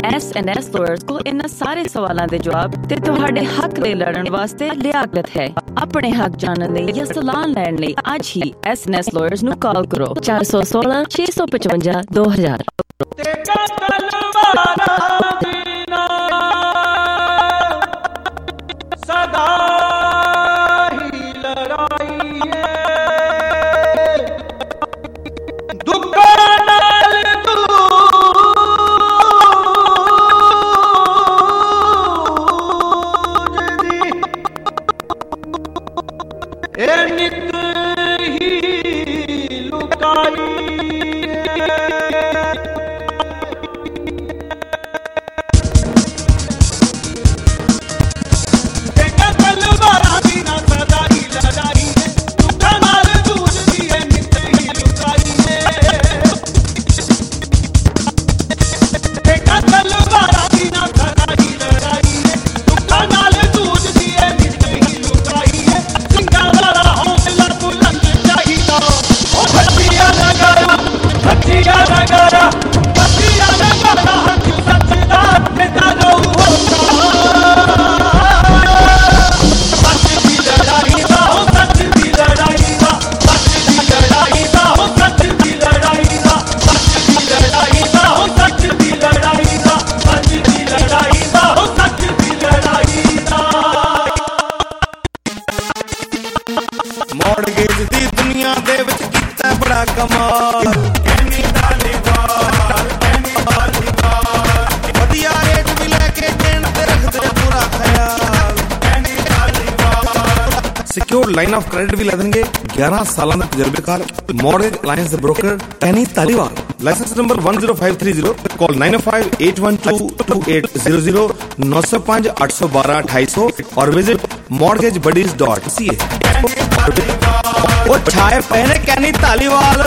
S&S Lawyers को इन्हां सारे सवालों के जवाब ते तुहाडे हक दे लड़न वास्ते लियाकत है। अपने हक जानने लई या सलाह लैण लई आज ही S&S Lawyers नू कॉल करो 416 655 2000। सिक्योर लाइन ऑफ क्रेडिट भी लेंगे 11 साल तजर्बेकार mortgage alliance broker Tanny Taliwal. License number 10530। Call 9058122800 905 812 2800 और विजिट mortgagebuddies.ca। ਉਹ ਛਾਏ ਪਹਿਨੇ ਕੈਨੀ ਧਾਲੀਵਾਲ।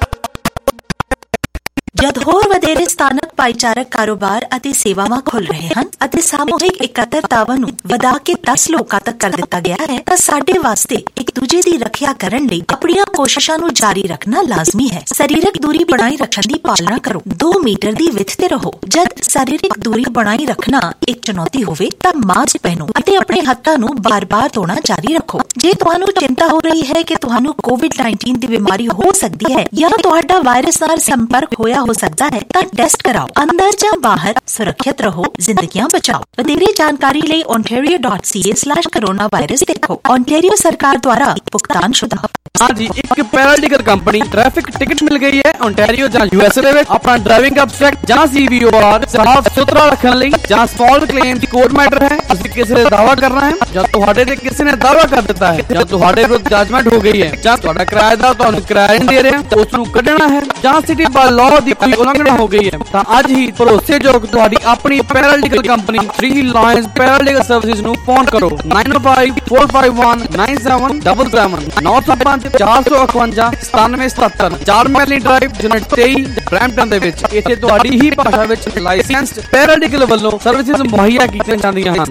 ਜਦ ਹੋਰ ਵਧੇਰੇ ਸਥਾਨਕ ਭਾਈਚਾਰਕ ਕਾਰੋਬਾਰ ਅਤੇ ਸੇਵਾਵਾਂ ਖੁੱਲ ਰਹੇ ਹਨ ਅਤੇ ਸਾਮੂਹਿਕ ਇਕੱਤਰਤਾਵਾਂ ਨੂੰ ਵਧਾ ਕੇ 10 ਲੋਕਾਂ ਤੱਕ ਕਰ ਦਿੱਤਾ ਗਿਆ ਹੈ ਤਾਂ ਸਾਡੇ ਵਾਸਤੇ ਇੱਕ ਦੂਜੇ ਦੀ ਰੱਖਿਆ ਕਰਨ ਲਈ ਆਪਣੀਆਂ ਕੋਸ਼ਿਸ਼ਾਂ ਨੂੰ ਜਾਰੀ ਰੱਖਣਾ ਲਾਜ਼ਮੀ ਹੈ। ਸਰੀਰਕ ਦੂਰੀ ਬਣਾਈ ਰੱਖਣ ਦੀ ਪਾਲਣਾ ਕਰੋ। 2 ਮੀਟਰ ਦੀ ਵਿੱਥ ਤੇ ਰਹੋ। ਜਦ ਸਰੀਰਕ ਦੂਰੀ ਬਣਾਈ ਰੱਖਣਾ ਇੱਕ ਚੁਣੌਤੀ ਹੋਵੇ ਤਾਂ ਮਾਸਕ ਪਹਿਨੋ ਅਤੇ ਆਪਣੇ ਹੱਥਾਂ ਨੂੰ ਬਾਰ-ਬਾਰ ਧੋਣਾ ਜਾਰੀ ਰੱਖੋ। ਜੇ ਤੁਹਾਨੂੰ ਚਿੰਤਾ ਹੋ ਰਹੀ ਹੈ ਕਿ ਤੁਹਾਨੂੰ COVID-19 ਦੀ ਬਿਮਾਰੀ ਹੋ ਸਕਦੀ ਹੈ ਜਾਂ ਤੁਹਾਡਾ ਵਾਇਰਸ ਨਾਲ ਸੰਪਰਕ ਹੋਇਆ ਹੋ ਸਕਦਾ ਹੈ ਤਾਂ ਟੈਸਟ कराओ। अंदर या बाहर सुरक्षित रहो, जिंदगियां बचाओ। वधेरे जानकारी लिए ontario.ca/coronavirus देखो। ओंटारियो सरकार द्वारा भुगतान शुदा। हाँ जी, एक पैरालीगल कंपनी ट्रैफिक टिकट मिल गई है ओंटारियो ਜਾਂ USA ਦੇ ਵਿੱਚ ਆਪਣਾ ਡਰਾਈਵਿੰਗ ਅਬਸਟ੍ਰੈਕਟ ਜਾਂ CVOR ਸਾਫ ਸੁਥਰਾ ਰੱਖਣ ਲਈ ਜਾਂ ਸਪੌਟ ਕਲੇਮ ਦੀ ਕੋਰਟ ਮੈਟਰ ਹੈ। ਤੁਸੀਂ ਕਿਸੇ ਦਾ ਦਾਅਵਾ ਕਰਨਾ ਹੈ ਜਾਂ ਤੁਹਾਡੇ ਤੇ ਕਿਸੇ ਨੇ ਦਾਅਵਾ ਕਰ ਦਿੱਤਾ ਹੈ ਜਾਂ ਤੁਹਾਡੇ ਵਿਰੁੱਧ ਜੱਜਮੈਂਟ ਹੋ ਗਈ ਹੈ ਜਾਂ ਤੁਹਾਡਾ ਕਿਰਾਏਦਾਰ ਤੁਹਾਨੂੰ ਕਿਰਾਇਆ ਨਹੀਂ ਦੇ ਰਿਹਾ ਤਾਂ ਉਸ ਨੂੰ ਕੱਢਣਾ ਹੈ ਜਾਂ ਸਿਟੀ ਬਾਈ ਲਾਅ ਦੀ ਕੋਈ ਉਲੰਘਣਾ ਹੋ ਗਈ ਹੈ ਤਾਂ ਅੱਜ ਹੀ ਭਰੋਸੇਯੋਗ ਤੁਹਾਡੀ ਆਪਣੀ paralegal company 3 lions paralegal services ਨੂੰ ਫੋਨ ਕਰੋ 9054519777 905 458 9777 4 ਮੈਲੀ ਡਰਾਈਵ ਯੂਨਿਟ 23 ਬਰੈਂਪਟਨ ਦੇ ਵਿੱਚ। ਇੱਥੇ ਤੁਹਾਡੀ ਹੀ ਭਾਸ਼ਾ ਵਿੱਚ ਲਾਇਸੈਂਸਡ ਪੈਰਾਲੀਗਲ ਵੱਲੋਂ ਸਰਵਿਸਿਜ਼ ਮੁਹੱਈਆ ਕੀਤੀਆਂ ਜਾਂਦੀਆਂ ਹਨ।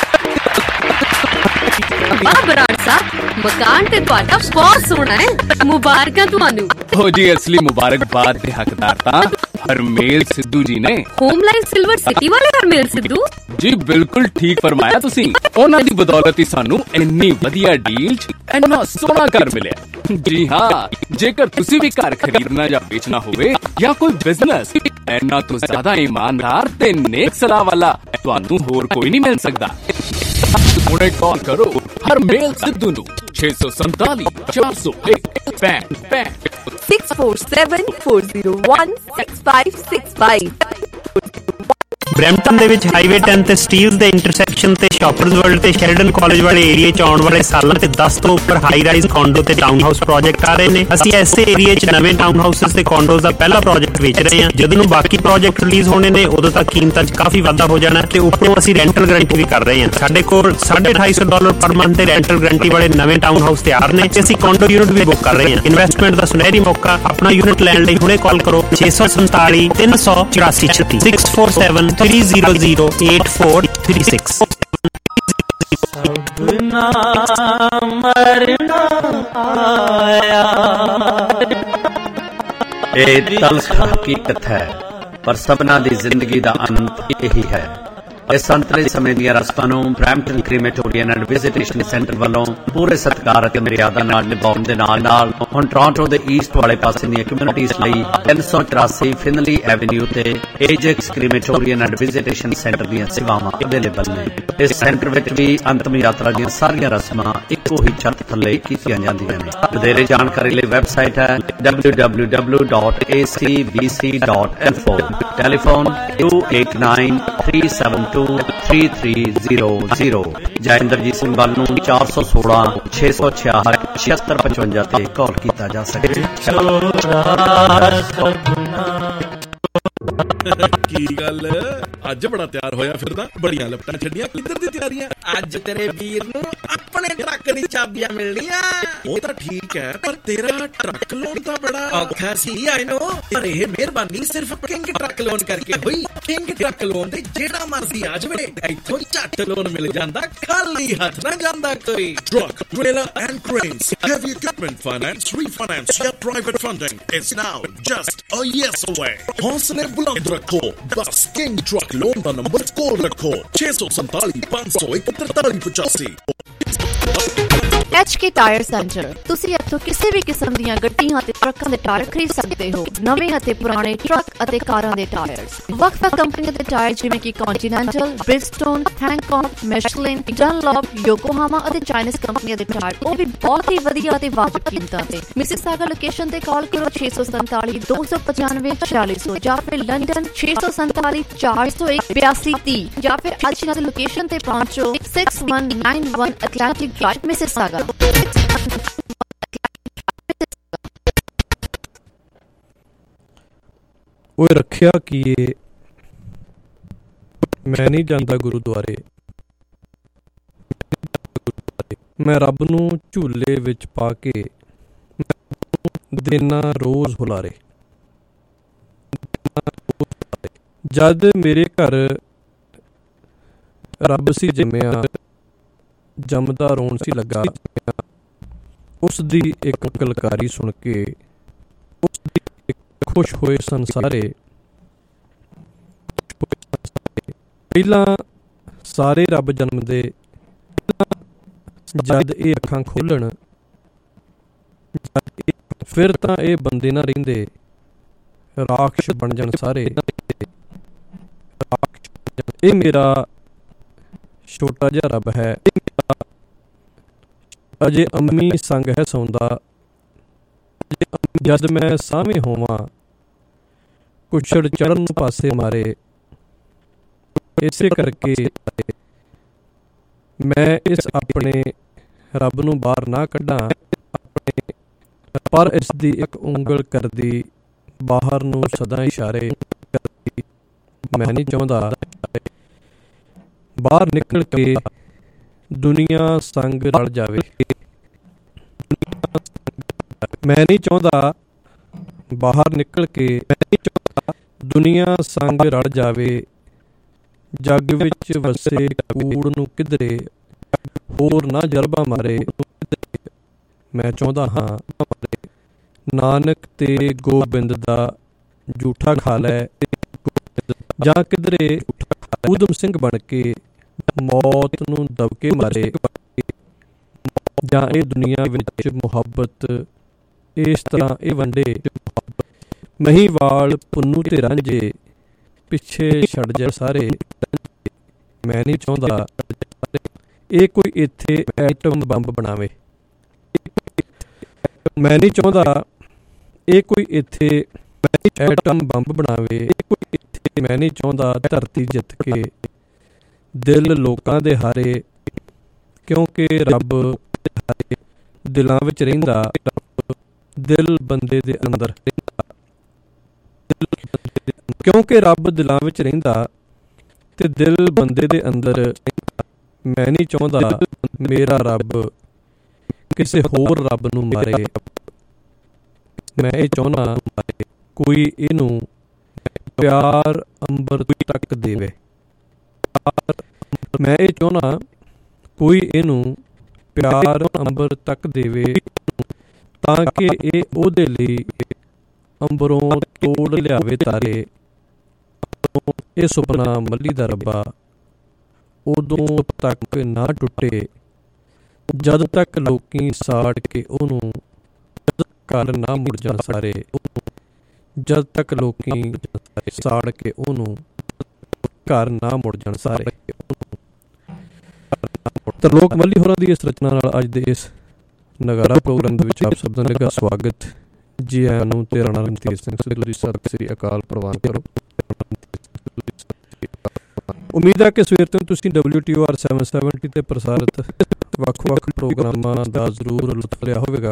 ਬਰਾੜ ਸਾਹਿਬ ਮਕਾਨ ਤੇ ਤੁਹਾਡਾ ਬਹੁਤ ਸੋਹਣਾ ਹੈ, ਮੁਬਾਰਕਾਂ ਤੁਹਾਨੂੰ। ਹੋ ਜੀ, ਅਸਲੀ ਮੁਬਾਰਕਬਾਦ ਦੇ ਹੱਕਦਾਰ ਤਾਂ ਹਰਮੇਲ ਸਿੱਧੂ ਜੀ ਨੇ। ਹੋਮਲਾਈਨ ਸਿਲਵਰ ਸਿਟੀ ਵਾਲੇ ਹਰਮੇਲ ਸਿੱਧੂ ਜੀ, ਬਿਲਕੁਲ ਠੀਕ ਫਰਮਾਇਆ ਤੁਸੀਂ। ਉਹਨਾਂ ਦੀ ਬਦੌਲਤ ਹੀ ਸਾਨੂੰ ਇੰਨੀ ਵਧੀਆ ਡੀਲ 'ਚ ਇੰਨਾ ਸੋਹਣਾ ਘਰ ਮਿਲਿਆ। ਜੀ ਹਾਂ, ਜੇਕਰ ਤੁਸੀਂ ਵੀ ਘਰ ਖਰੀਦਣਾ ਜਾਂ ਵੇਚਣਾ ਹੋਵੇ ਜਾਂ ਕੋਈ ਬਿਜ਼ਨਸ, ਇੰਨਾ ਤੋਂ ਜ਼ਿਆਦਾ ਇਮਾਨਦਾਰ ਤੇ ਨੇਕ ਸਲਾਹ ਵਾਲਾ ਤੁਹਾਨੂੰ ਹੋਰ ਕੋਈ ਨਹੀਂ ਮਿਲ ਸਕਦਾ। ਹੁਣੇ ਕਾਲ ਕਰੋ ਹਰਮੇਲ ਸਿੱਧੂ ਨੂੰ 647 401 6474016565। ਬਰੈਂਪਟਨ ਦੇ ਵਿੱਚ ਹਾਈਵੇ 10 ਤੇ ਸਟੀਲਸ ਦੇ ਇੰਟਰਸੈਕਸ਼ਨ ਤੇ ਸ਼ਾਪਰਜ਼ ਵਰਲਡ ਤੇ ਸ਼ੈਰਡਨ ਕਾਲਜ ਵਾਲੇ ਏਰੀਆ 'ਚ ਆਉਣ ਵਾਲੇ ਸਾਲਾਂ ਤੇ 10 ਤੋਂ ਉੱਪਰ ਹਾਈ ਰਾਈਜ਼ ਕੌਂਡੋ ਤੇ ਟਾਊਨ ਹਾਊਸ ਪ੍ਰੋਜੈਕਟ ਆ ਰਹੇ ਨੇ। ਅਸੀਂ ਐਸੇ ਏਰੀਆ 'ਚ ਨਵੇਂ ਟਾਊਨ ਹਾਊਸਿਸ ਤੇ ਕੌਂਡੋਜ਼ ਦਾ ਪਹਿਲਾ ਪ੍ਰੋਜੈਕਟ ਵੇਚ ਰਹੇ ਹਾਂ। ਜਦੋਂ ਨੂੰ ਬਾਕੀ ਪ੍ਰੋਜੈਕਟ ਰਿਲੀਜ਼ ਹੋਣੇ ਨੇ ਉਦੋਂ ਤੱਕ ਕੀਮਤਾਂ 'ਚ ਕਾਫੀ ਵਾਧਾ ਹੋ ਜਾਣਾ ਤੇ ਉੱਪਰੋਂ ਅਸੀਂ ਰੈਂਟਲ ਗਰੰਟੀ ਵੀ ਕਰ ਰਹੇ ਹਾਂ। ਸਾਡੇ ਕੋਲ $250 ਪਰ ਮੰਥ ਦੇ ਰੈਂਟਲ ਗਰੰਟੀ ਵਾਲੇ ਨਵੇਂ ਟਾਊਨ ਹਾਊਸ ਤਿਆਰ ਨੇ ਤੇ ਅਸੀਂ ਕੌਂਡੋ ਯੂਨਿਟ ਵੀ ਬੁੱਕ ਕਰ ਰਹੇ ਹਾਂ। ਇਨਵੈਸਟਮੈਂਟ ਦਾ ਸੁਨਹਿਰੀ ਮੌਕਾ। ਆਪਣਾ ਯੂਨਿਟ ਲੈਣ ਲਈ ਹੁਣੇ ਕਾਲ ਕਰੋ 647 384 647 3008436। अपना मरना आया। ये तल्ख हकीकत है ਪਰ ਸਭਨਾਂ ਦੀ ਜ਼ਿੰਦਗੀ ਦਾ ਅੰਤ ਇਹੀ ਹੈ। ਇਸ ਅੰਤਲੇ ਸਮੇਂ ਦੀਆਂ ਰਸਮਾਂ ਨੂੰ Brampton crematorium and visitation centre ਵੱਲੋਂ ਪੂਰੇ ਸਤਿਕਾਰ ਅਤੇ ਮਰਿਆਦਾ ਨਾਲ ਨਿਭਾਉਣ ਦੇ ਨਾਲ ਹੁਣ ਟੋਰਾਂਟੋ ਦੇ ਈਸਟ ਵਾਲੇ ਪਾਸੇ ਦੀਆਂ ਕਮਿਊਨਿਟੀਜ਼ ਲਈ 384 ਫਿਨਲੀ ਐਵਨਿਊ ਤੇ Ajax crematorium and visitation centre ਦੀਆਂ ਸੇਵਾਵਾਂ ਅਵੇਲੇਬਲ ਨੇ। ਇਸ ਸੈਂਟਰ ਵਿੱਚ ਵੀ ਅੰਤਮ ਯਾਤਰਾ ਦੀਆਂ ਸਾਰੀਆਂ ਰਸਮਾਂ ਇੱਕੋ ਹੀ ਛੱਤ ਥੱਲੇ ਕੀਤੀਆਂ ਜਾਂਦੀਆਂ ਨੇ। ਵਧੇਰੇ ਜਾਣਕਾਰੀ ਲਈ ਵੈਬਸਾਈਟ ਹੈ www.acbc.info, ਟੈਲੀਫੋਨ 2893723300 ਜਾਂ ਇੰਦਰਜੀਤ ਸਿੰਘ ਵੱਲ ਨੂੰ 416 666 7655 ਤੇ ਕਾਲ ਕੀਤਾ ਜਾ ਸਕੇ। ਕੀ ਗੱਲ ਅੱਜ ਬੜਾ ਤਿਆਰ ਹੋਇਆ ਫਿਰਦਾ, ਬੜੀਆਂ ਲਪਟਾਂ ਛੱਡੀਆਂ, ਕਿੱਧਰ ਦੀ ਤਿਆਰੀਆਂ? ਅੱਜ ਤੇਰੇ ਵੀਰ ਨੂੰ ਆਪਣੇ ਟਰੱਕ ਦੀ ਚਾਬੀਆਂ ਮਿਲਣੀਆਂ। ਉਹ ਤਾਂ ਠੀਕ ਹੈ, ਪਰ ਤੇਰਾ ਟਰੱਕ ਲੋਨ ਤਾਂ ਬੜਾ ਔਖਾ ਸੀ। ਆਈ ਨੋ, ਪਰ ਇਹ ਮਿਹਰਬਾਨੀ ਸਿਰਫ ਕਿੰਗ ਟਰੱਕ ਲੋਨ ਕਰਕੇ ਹੋਈ। ਕਿੰਗ ਟਰੱਕ ਲੋਨ ਤੇ ਜਿਹੜਾ ਮਰਜ਼ੀ ਆ ਜਾਵੇ, ਇੱਥੋਂ ਝੱਟ ਲੋਨ ਮਿਲ ਜਾਂਦਾ, ਖਾਲੀ ਹੱਥ ਨਾ ਜਾਂਦਾ ਕੋਈ। Truck, trailer and cranes, heavy equipment finance, refinance, या private funding is now just a yes away. हौसले बुलंद रखो, बस किंग ट्रक लोन का नंबर कॉल रखो 647 501 4385। HK tyre centre. ਤੁਸੀਂ ਇੱਥੋਂ ਕਿਸੇ ਵੀ ਕਿਸਮ ਦੀਆਂ ਗੱਡੀਆਂ ਅਤੇ ਟਰੱਕਾਂ ਦੇ ਟਾਇਰ ਖਰੀਦ ਸਕਦੇ ਹੋ। ਨਵੇਂ ਅਤੇ ਪੁਰਾਣੇ ਟਰੱਕ ਅਤੇ ਕਾਰਾਂ ਦੇ ਟਾਇਰਸ, ਵੱਖ-ਵੱਖ ਕੰਪਨੀਆਂ ਦੇ ਟਾਇਰ ਜਿਵੇਂ ਕਿ ਕੰਟੀਨੈਂਟਲ, ਬ੍ਰਿਜਸਟੋਨ, ਹੈਂਕੌਕ, ਮਿਸ਼ਲਿਨ, ਡਨਲੌਪ, ਯੋਕੋਹਾਮਾ ਅਤੇ ਚਾਈਨੀਜ਼ ਕੰਪਨੀਆਂ ਦੇ ਟਾਇਰ, ਉਹ ਵੀ ਬਹੁਤ ਹੀ ਵਧੀਆ ਅਤੇ ਵਾਜਬ ਕੀਮਤਾਂ ਤੇ। ਮਿਸਿਸਾਗਾ ਲੋਕੇਸ਼ਨ ਤੇ ਕਾਲ ਕਰੋ 647 295 4600 ਜਾਂ ਫਿਰ ਲੰਡਨ 647 401 8230 ਜਾਂ ਫਿਰ ਅੱਜ ਇਹਨਾਂ ਦੀ ਲੋਕੇਸ਼ਨ ਤੇ ਪਹੁੰਚੋ 6191 ਐਟਲਾਂਟਿਕ ਡਰਾਈਵ, ਮਿਸਿਸਾਗਾ। ਓਏ ਰੱਖਿਆ ਕੀਏ, ਮੈਂ ਨਹੀਂ ਜਾਂਦਾ ਗੁਰੂਦੁਆਰੇ, ਮੈਂ ਰੱਬ ਨੂੰ ਝੂਲੇ ਵਿੱਚ ਪਾ ਕੇ ਦੇਣਾ ਰੋਜ਼ ਹੁਲਾਰੇ। ਜਦ ਮੇਰੇ ਘਰ ਰੱਬ ਸੀ ਜੰਮਿਆ, ਜੰਮਦਾ ਰੋਣ ਸੀ ਲੱਗਾ, ਉਸ ਦੀ ਇੱਕ ਕਲਕਾਰੀ ਸੁਣ ਕੇ ਖੁਸ਼ ਹੋਏ ਸੰਸਾਰੇ। ਪਹਿਲਾਂ ਸਾਰੇ ਰੱਬ ਜਨਮਦੇ, ਜਦ ਇਹ ਅੱਖਾਂ ਖੋਲ੍ਹਣ, ਫਿਰ ਤਾਂ ਇਹ ਬੰਦੇ ਨਾ ਰਹਿੰਦੇ, ਰਾਖਸ਼ ਬਣ ਜਾਣ ਸਾਰੇ। ਇਹ ਮੇਰਾ ਛੋਟਾ ਜਿਹਾ ਰੱਬ ਹੈ, ਅਜੇ ਅੰਮੀ ਸੰਗ ਹੈ ਸੌਂਦਾ, ਜਦ ਮੈਂ ਸਾਵੇਂ ਹੋਵਾਂ ਕੁਛੜ ਚੜ੍ਹਨ ਪਾਸੇ ਮਾਰੇ। ਇਸੇ ਕਰਕੇ ਮੈਂ ਇਸ ਆਪਣੇ ਰੱਬ ਨੂੰ ਬਾਹਰ ਨਾ ਕੱਢਾਂ, ਪਰ ਇਸ ਦੀ ਇੱਕ ਉਂਗਲ ਕਰਦੀ ਬਾਹਰ ਨੂੰ ਸਦਾ ਇਸ਼ਾਰੇ। ਮੈਂ ਨਹੀਂ ਚਾਹੁੰਦਾ ਬਾਹਰ ਨਿਕਲ ਕੇ ਦੁਨੀਆ ਸੰਗ ਰਲ ਜਾਵੇ, ਮੈਂ ਨਹੀਂ ਚਾਹੁੰਦਾ ਬਾਹਰ ਨਿਕਲ ਕੇ ਦੁਨੀਆ ਸੰਗ ਰਲ ਜਾਵੇ। ਜੱਗ ਵਿੱਚ ਵਸੇ ਕੂੜ ਨੂੰ ਕਿਧਰੇ ਹੋਰ ਨਾ ਜਰਬਾ ਮਾਰੇ। ਮੈਂ ਚਾਹੁੰਦਾ ਹਾਂ ਨਾਨਕ ਤੇ ਗੋਬਿੰਦ ਦਾ ਜੂਠਾ ਖਾ ਲੈ, ਜਾਂ ਕਿਧਰੇ ਊਧਮ ਸਿੰਘ ਬਣ ਕੇ ਮੌਤ ਨੂੰ ਦਬਕੇ ਮਾਰੇ। ਜਾਂ ਇਹ ਦੁਨੀਆ ਵਿੱਚ ਮੁਹੱਬਤ ਇਸ ਤਰ੍ਹਾਂ ਇਹ ਵੰਡੇ, ਮਹੀਵਾਲ ਪੁੰਨੂ ਤੇ ਰਾਂਝੇ ਪਿੱਛੇ ਛੱਡ ਜਾ ਸਾਰੇ। ਮੈਂ ਨਹੀਂ ਚਾਹੁੰਦਾ ਇਹ ਕੋਈ ਇੱਥੇ ਐਟਮ ਬੰਬ ਬਣਾਵੇ, ਮੈਂ ਨਹੀਂ ਚਾਹੁੰਦਾ ਇਹ ਕੋਈ ਇੱਥੇ ਐਟਮ ਬੰਬ ਬਣਾਵੇ। ਮੈਂ ਨਹੀਂ ਚਾਹੁੰਦਾ ਧਰਤੀ ਜਿੱਤ ਕੇ ਦਿਲ ਲੋਕਾਂ ਦੇ ਹਾਰੇ, ਕਿਉਂਕਿ ਰੱਬ ਦਿਲਾਂ ਵਿੱਚ ਰਹਿੰਦਾ, ਦਿਲ ਬੰਦੇ ਦੇ ਅੰਦਰ। ਕਿਉਂਕਿ ਰੱਬ ਦਿਲਾਂ ਵਿੱਚ ਰਹਿੰਦਾ ਤੇ ਦਿਲ ਬੰਦੇ ਦੇ ਅੰਦਰ। ਮੈਂ ਨਹੀਂ ਚਾਹੁੰਦਾ ਮੇਰਾ ਰੱਬ ਕਿਸੇ ਹੋਰ ਰੱਬ ਨੂੰ ਮਾਰੇ। ਮੈਂ ਇਹ ਚਾਹੁੰਦਾ ਕੋਈ ਇਹਨੂੰ ਪਿਆਰ ਅੰਬਰ ਤੱਕ ਦੇਵੇ। ਮੈਂ ਇਹ ਚਾਹੁੰਦਾ ਕੋਈ ਇਹਨੂੰ ਪਿਆਰ ਅੰਬਰ ਤੱਕ ਦੇਵੇ, ਤਾਂ ਕਿ ਇਹ ਉਹਦੇ ਲਈ ਅੰਬਰੋਂ ਤੋੜ ਲਿਆਵੇ ਤਾਰੇ। ਇਹ ਸੁਪਨਾ ਮੱਲੀ ਦਾ ਰੱਬਾ ਉਦੋਂ ਤੱਕ ਨਾ ਟੁੱਟੇ ਜਦ ਤੱਕ ਲੋਕੀ ਸਾੜ ਕੇ ਉਹਨੂੰ ਘਰ ਨਾ ਮੁੜ ਜਾਣ ਸਾਰੇ, ਜਦ ਤੱਕ ਲੋਕੀ ਸਾੜ ਕੇ ਉਹਨੂੰ ਘਰ ਨਾ ਮੁੜ ਜਾਣ ਸਾਰੇ। ਤਰਲੋਕ ਮੱਲੀ ਹੋਰਾਂ ਦੀ ਇਸ ਰਚਨਾ ਨਾਲ ਅੱਜ ਦੇ ਇਸ ਨਗਾਰਾ ਪ੍ਰੋਗਰਾਮ ਦੇ ਵਿੱਚ ਆਪ ਸਭ ਦਾ ਨਿੱਘਾ ਸਵਾਗਤ। ਜੀ ਆਇਆਂ ਨੂੰ। ਤੇ ਰਾਣਾ ਰਣਧੀਰ ਸਿੰਘ ਸਿੱਧੂ ਦੀ ਸਤਿ ਸ੍ਰੀ ਅਕਾਲ ਪ੍ਰਵਾਨ ਕਰੋ। ਉਮੀਦ ਹੈ ਕਿ ਸਵੇਰ ਤੋਂ ਤੁਸੀਂ WTOR 770 ਤੇ ਪ੍ਰਸਾਰਿਤ ਵੱਖ-ਵੱਖ ਪ੍ਰੋਗਰਾਮਾਂ ਦਾ ਜ਼ਰੂਰ ਲੁਤਫ ਲਿਆ ਹੋਵੇਗਾ।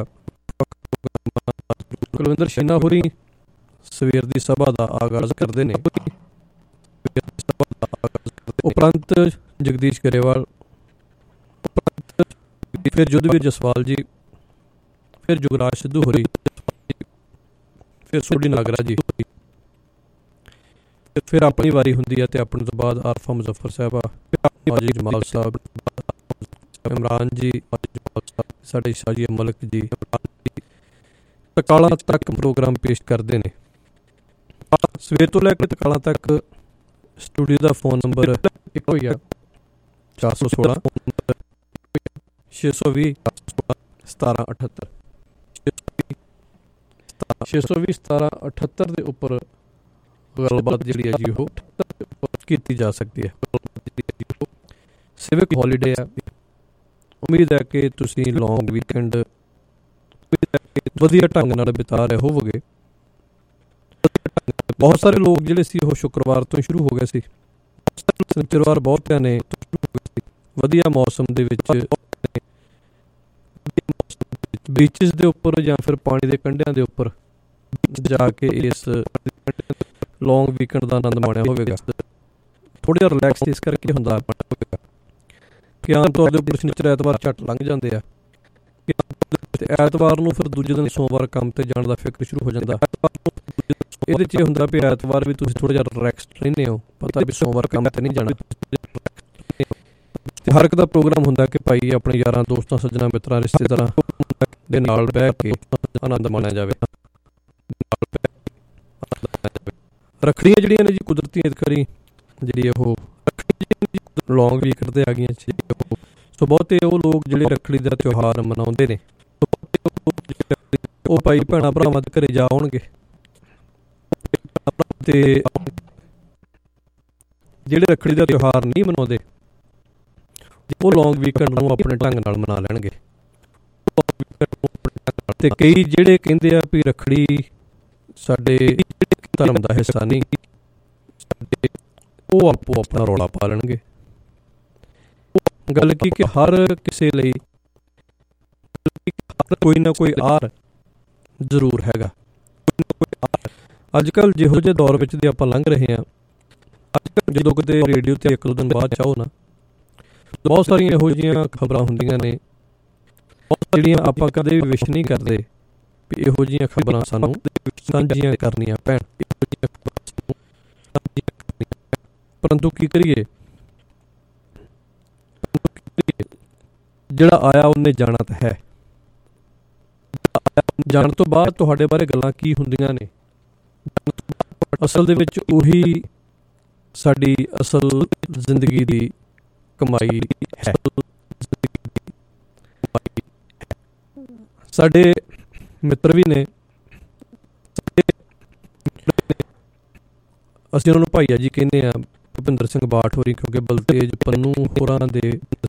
ਕੁਲਵਿੰਦਰ ਸ਼ੀਨਾ ਹੋਰੀ ਸਵੇਰ ਦੀ ਸਭਾ ਦਾ ਆਗਾਜ਼ ਕਰਦੇ ਨੇ। ਉਪਰੰਤ ਜਗਦੀਸ਼ ਗਰੇਵਾਲ, ਫਿਰ ਜੁੱਧਵੀਰ ਜਸਵਾਲ ਜੀ, ਫਿਰ ਜੁਗਰਾਜ ਸਿੱਧੂ ਹੋਰੀ, ਫਿਰ ਸੋਢੀ ਨਾਗਰਾ ਜੀ, ਫਿਰ ਆਪਣੀ ਵਾਰੀ ਹੁੰਦੀ ਹੈ ਤੇ ਆਪਣੇ ਤੋਂ ਬਾਅਦ ਆਰਫਾ ਮੁਜ਼ੱਫਰ ਸਾਹਿਬਾ, ਹਾਜੀ ਜਮਾਲ ਸਾਹਿਬ, ਇਮਰਾਨ ਜੀ, ਸਾਡੇ ਸ਼ਾਜੀ ਮਲਕ ਜੀ ਤਕਾਲਾਂ ਤੱਕ ਪ੍ਰੋਗਰਾਮ ਪੇਸ਼ ਕਰਦੇ ਨੇ। ਸਵੇਰ ਤੋਂ ਲੈ ਕੇ ਤਕਾਲਾਂ ਤੱਕ ਸਟੂਡੀਓ ਦਾ ਫੋਨ ਨੰਬਰ ਇੱਕੋ ਹੀ ਆ, 416 620 1778 620 1778 ਦੇ ਉੱਪਰ ਗੱਲਬਾਤ ਜਿਹੜੀ ਹੈ ਜੀ ਉਹ ਕੀਤੀ ਜਾ ਸਕਦੀ ਹੈ। ਸਿਵਿਕ ਹੌਲੀਡੇ ਆ। ਉਮੀਦ ਹੈ ਕਿ ਤੁਸੀਂ ਲੌਂਗ ਵੀਕਐਂਡ ਵਧੀਆ ਢੰਗ ਨਾਲ ਬਿਤਾ ਰਹੇ ਹੋਵੋਗੇ। ਬਹੁਤ ਸਾਰੇ ਲੋਕ ਜਿਹੜੇ ਸੀ ਉਹ ਸ਼ੁੱਕਰਵਾਰ ਤੋਂ ਸ਼ੁਰੂ ਹੋ ਗਏ ਸੀ। ਸ਼ੁੱਕਰਵਾਰ ਬਹੁਤਿਆਂ ਨੇ ਵਧੀਆ ਮੌਸਮ ਦੇ ਵਿੱਚ ਬੀਚਿਸ ਦੇ ਉੱਪਰ ਜਾਂ ਫਿਰ ਪਾਣੀ ਦੇ ਕੰਢਿਆਂ ਦੇ ਉੱਪਰ ਜਾ ਕੇ ਇਸ ਲੌਂਗ ਵੀਕਐਂਡ ਦਾ ਆਨੰਦ ਮਾਣਿਆ ਹੋਵੇਗਾ। ਥੋੜ੍ਹਾ ਜਿਹਾ ਰਿਲੈਕਸ ਇਸ ਕਰਕੇ ਹੁੰਦਾ ਕਿ ਆਮ ਤੌਰ ਦੇ ਉੱਪਰ ਸ਼ਨੀਚਰ ਐਤਵਾਰ ਝੱਟ ਲੰਘ ਜਾਂਦੇ ਆ ਤੇ ਐਤਵਾਰ ਨੂੰ ਫਿਰ ਦੂਜੇ ਦਿਨ ਸੋਮਵਾਰ ਕੰਮ ਤੇ ਜਾਣ ਦਾ ਫਿਕਰ ਸ਼ੁਰੂ ਹੋ ਜਾਂਦਾ। ਇਹਦੇ 'ਚ ਇਹ ਹੁੰਦਾ ਵੀ ਐਤਵਾਰ ਵੀ ਤੁਸੀਂ ਥੋੜ੍ਹਾ ਜਿਹਾ ਰਿਲੈਕਸ ਰਹਿੰਦੇ ਹੋ, ਪਤਾ ਵੀ ਸੋਮਵਾਰ ਕੰਮ ਤੇ ਨਹੀਂ ਜਾਣਾ। ਤੇ ਹਰ ਇੱਕ ਦਾ ਪ੍ਰੋਗਰਾਮ ਹੁੰਦਾ ਕਿ ਭਾਈ ਆਪਣੇ ਯਾਰਾਂ ਦੋਸਤਾਂ ਸੱਜਣਾ ਮਿੱਤਰਾਂ ਰਿਸ਼ਤੇਦਾਰਾਂ ਦੇ ਨਾਲ ਬਹਿ ਕੇ ਆਨੰਦ ਮਾਣਿਆ ਜਾਵੇ। ਰੱਖੜੀਆਂ ਜਿਹੜੀਆਂ ਨੇ ਜੀ ਕੁਦਰਤੀ ਇਤਕਾਰੀ ਜਿਹੜੀ ਉਹ ਲੌਂਗ ਵੀਕਐਂਡ ਤੇ ਆ ਗਈਆਂ ਸੀ। ਸੋ ਬਹੁਤੇ ਉਹ ਲੋਕ ਜਿਹੜੇ ਰੱਖੜੀ ਦਾ ਤਿਉਹਾਰ ਮਨਾਉਂਦੇ ਨੇ ਉਹ ਭਾਈ ਭੈਣਾਂ ਭਰਾਵਾਂ ਦੇ ਘਰੇ ਜਾ ਆਉਣਗੇ ਤੇ ਜਿਹੜੇ ਰੱਖੜੀ ਦਾ ਤਿਉਹਾਰ ਨਹੀਂ ਮਨਾਉਂਦੇ ਉਹ ਲੌਂਗ ਵੀਕਐਂਡ ਨੂੰ ਆਪਣੇ ਢੰਗ ਨਾਲ ਮਨਾ ਲੈਣਗੇ। ਤੇ ਕਈ ਜਿਹੜੇ ਕਹਿੰਦੇ ਆ ਵੀ ਰੱਖੜੀ ਸਾਡੇ ਧਰਮ ਦਾ ਹਿੱਸਾ ਨਹੀਂ, ਉਹ ਆਪੋ ਆਪਣਾ ਰੌਲਾ ਪਾ ਲੈਣਗੇ। ਗੱਲ ਕੀ ਕਿ ਹਰ ਕਿਸੇ ਲਈ ਕੋਈ ਨਾ ਕੋਈ ਆਰ ਜ਼ਰੂਰ ਹੈਗਾ। ਅੱਜ ਕੱਲ੍ਹ ਜਿਹੋ ਜਿਹੇ ਦੌਰ ਵਿੱਚ ਦੀ ਆਪਾਂ ਲੰਘ ਰਹੇ ਹਾਂ, ਜਦੋਂ ਕਿਤੇ ਰੇਡੀਓ ਤੇ ਇੱਕ ਦੋ ਦਿਨ ਬਾਅਦ ਚਾਹੋ ਨਾ, ਬਹੁਤ ਸਾਰੀਆਂ ਇਹੋ ਜਿਹੀਆਂ ਖਬਰਾਂ ਹੁੰਦੀਆਂ ਨੇ ਜਿਹੜੀਆਂ ਆਪਾਂ ਕਦੇ ਵੀ ਵਿਸ਼ ਨਹੀਂ ਕਰਦੇ ਵੀ ਇਹੋ ਜਿਹੀਆਂ ਖਬਰਾਂ ਸਾਨੂੰ ਸਾਂਝੀਆਂ ਕਰਨੀਆਂ ਪੈਣ। ਪਰੰਤੂ ਕੀ ਕਰੀਏ, ਜਿਹੜਾ ਆਇਆ ਉਹਨੇ ਜਾਣਾ ਤਾਂ ਹੈ। ਜਾਣ ਤੋਂ ਬਾਅਦ ਤੁਹਾਡੇ ਬਾਰੇ ਗੱਲਾਂ ਕੀ ਹੁੰਦੀਆਂ ਨੇ, ਅਸਲ ਦੇ ਵਿੱਚ ਉਹੀ ਸਾਡੀ ਅਸਲ ਜ਼ਿੰਦਗੀ ਦੀ ਕਮਾਈ ਹੈ। ਸਾਡੇ ਮਿੱਤਰ ਵੀ ਨੇ, ਅਸੀਂ ਉਹਨਾਂ ਨੂੰ ਭਾਈਆ ਜੀ ਕਹਿੰਦੇ ਹਾਂ, ਭੁਪਿੰਦਰ ਸਿੰਘ ਬਾਠ ਹੋਰੀ, ਕਿਉਂਕਿ ਬਲਤੇਜ ਪੰਨੂ ਹੋਰਾਂ ਦੇ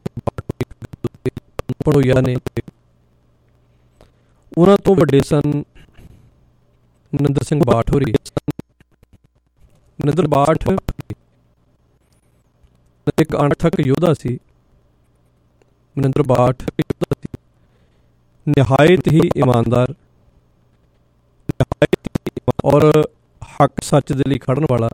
ਪੜੋਈਆ ਨੇ। ਉਹਨਾਂ ਤੋਂ ਵੱਡੇ ਸਨ ਮਨਿੰਦਰ ਸਿੰਘ ਬਾਠ ਹੋਰੀ। ਮਨਿੰਦਰ ਬਾਠ ਇੱਕ ਅਣਥੱਕ ਯੋਧਾ ਸੀ। ਮਨਿੰਦਰ ਬਾਠ ਨਿਹਾਇਤ ਹੀ ਇਮਾਨਦਾਰ ਔਰ ਹੱਕ ਸੱਚ ਦੇ ਲਈ ਖੜਨ ਵਾਲਾ।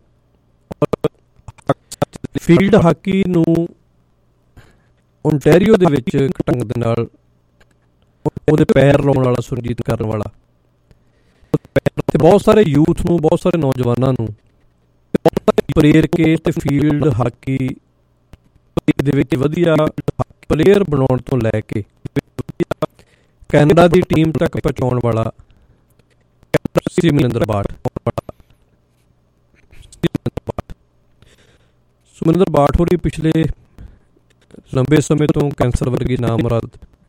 ਫੀਲਡ ਹਾਕੀ ਨੂੰ ਓਨਟਾਰੀਓ ਦੇ ਵਿੱਚ ਇੱਕ ਢੰਗ ਦੇ ਨਾਲ ਉਹਦੇ ਪੈਰ ਲਾਉਣ ਵਾਲਾ, ਸੁਰਜੀਤ ਕਰਨ ਵਾਲਾ, ਤੇ ਬਹੁਤ ਸਾਰੇ ਯੂਥ ਨੂੰ, ਬਹੁਤ ਸਾਰੇ ਨੌਜਵਾਨਾਂ ਨੂੰ ਪ੍ਰੇਰ ਕੇ ਤੇ ਫੀਲਡ ਹਾਕੀ ਦੇ ਵਿੱਚ ਵਧੀਆ ਪਲੇਅਰ ਬਣਾਉਣ ਤੋਂ ਲੈ ਕੇ ਕੈਨੇਡਾ ਦੀ ਟੀਮ ਤੱਕ ਪਹੁੰਚਾਉਣ ਵਾਲਾ ਸੀ ਮਨਿੰਦਰ ਬਾਠ। ਸੁਮਰਿੰਦਰ ਬਾਠ ਹੋਰੀ ਪਿਛਲੇ ਲੰਬੇ ਸਮੇਂ ਤੋਂ ਕੈਂਸਰ ਵਰਗੀ ਨਾਮੁਰਾਦ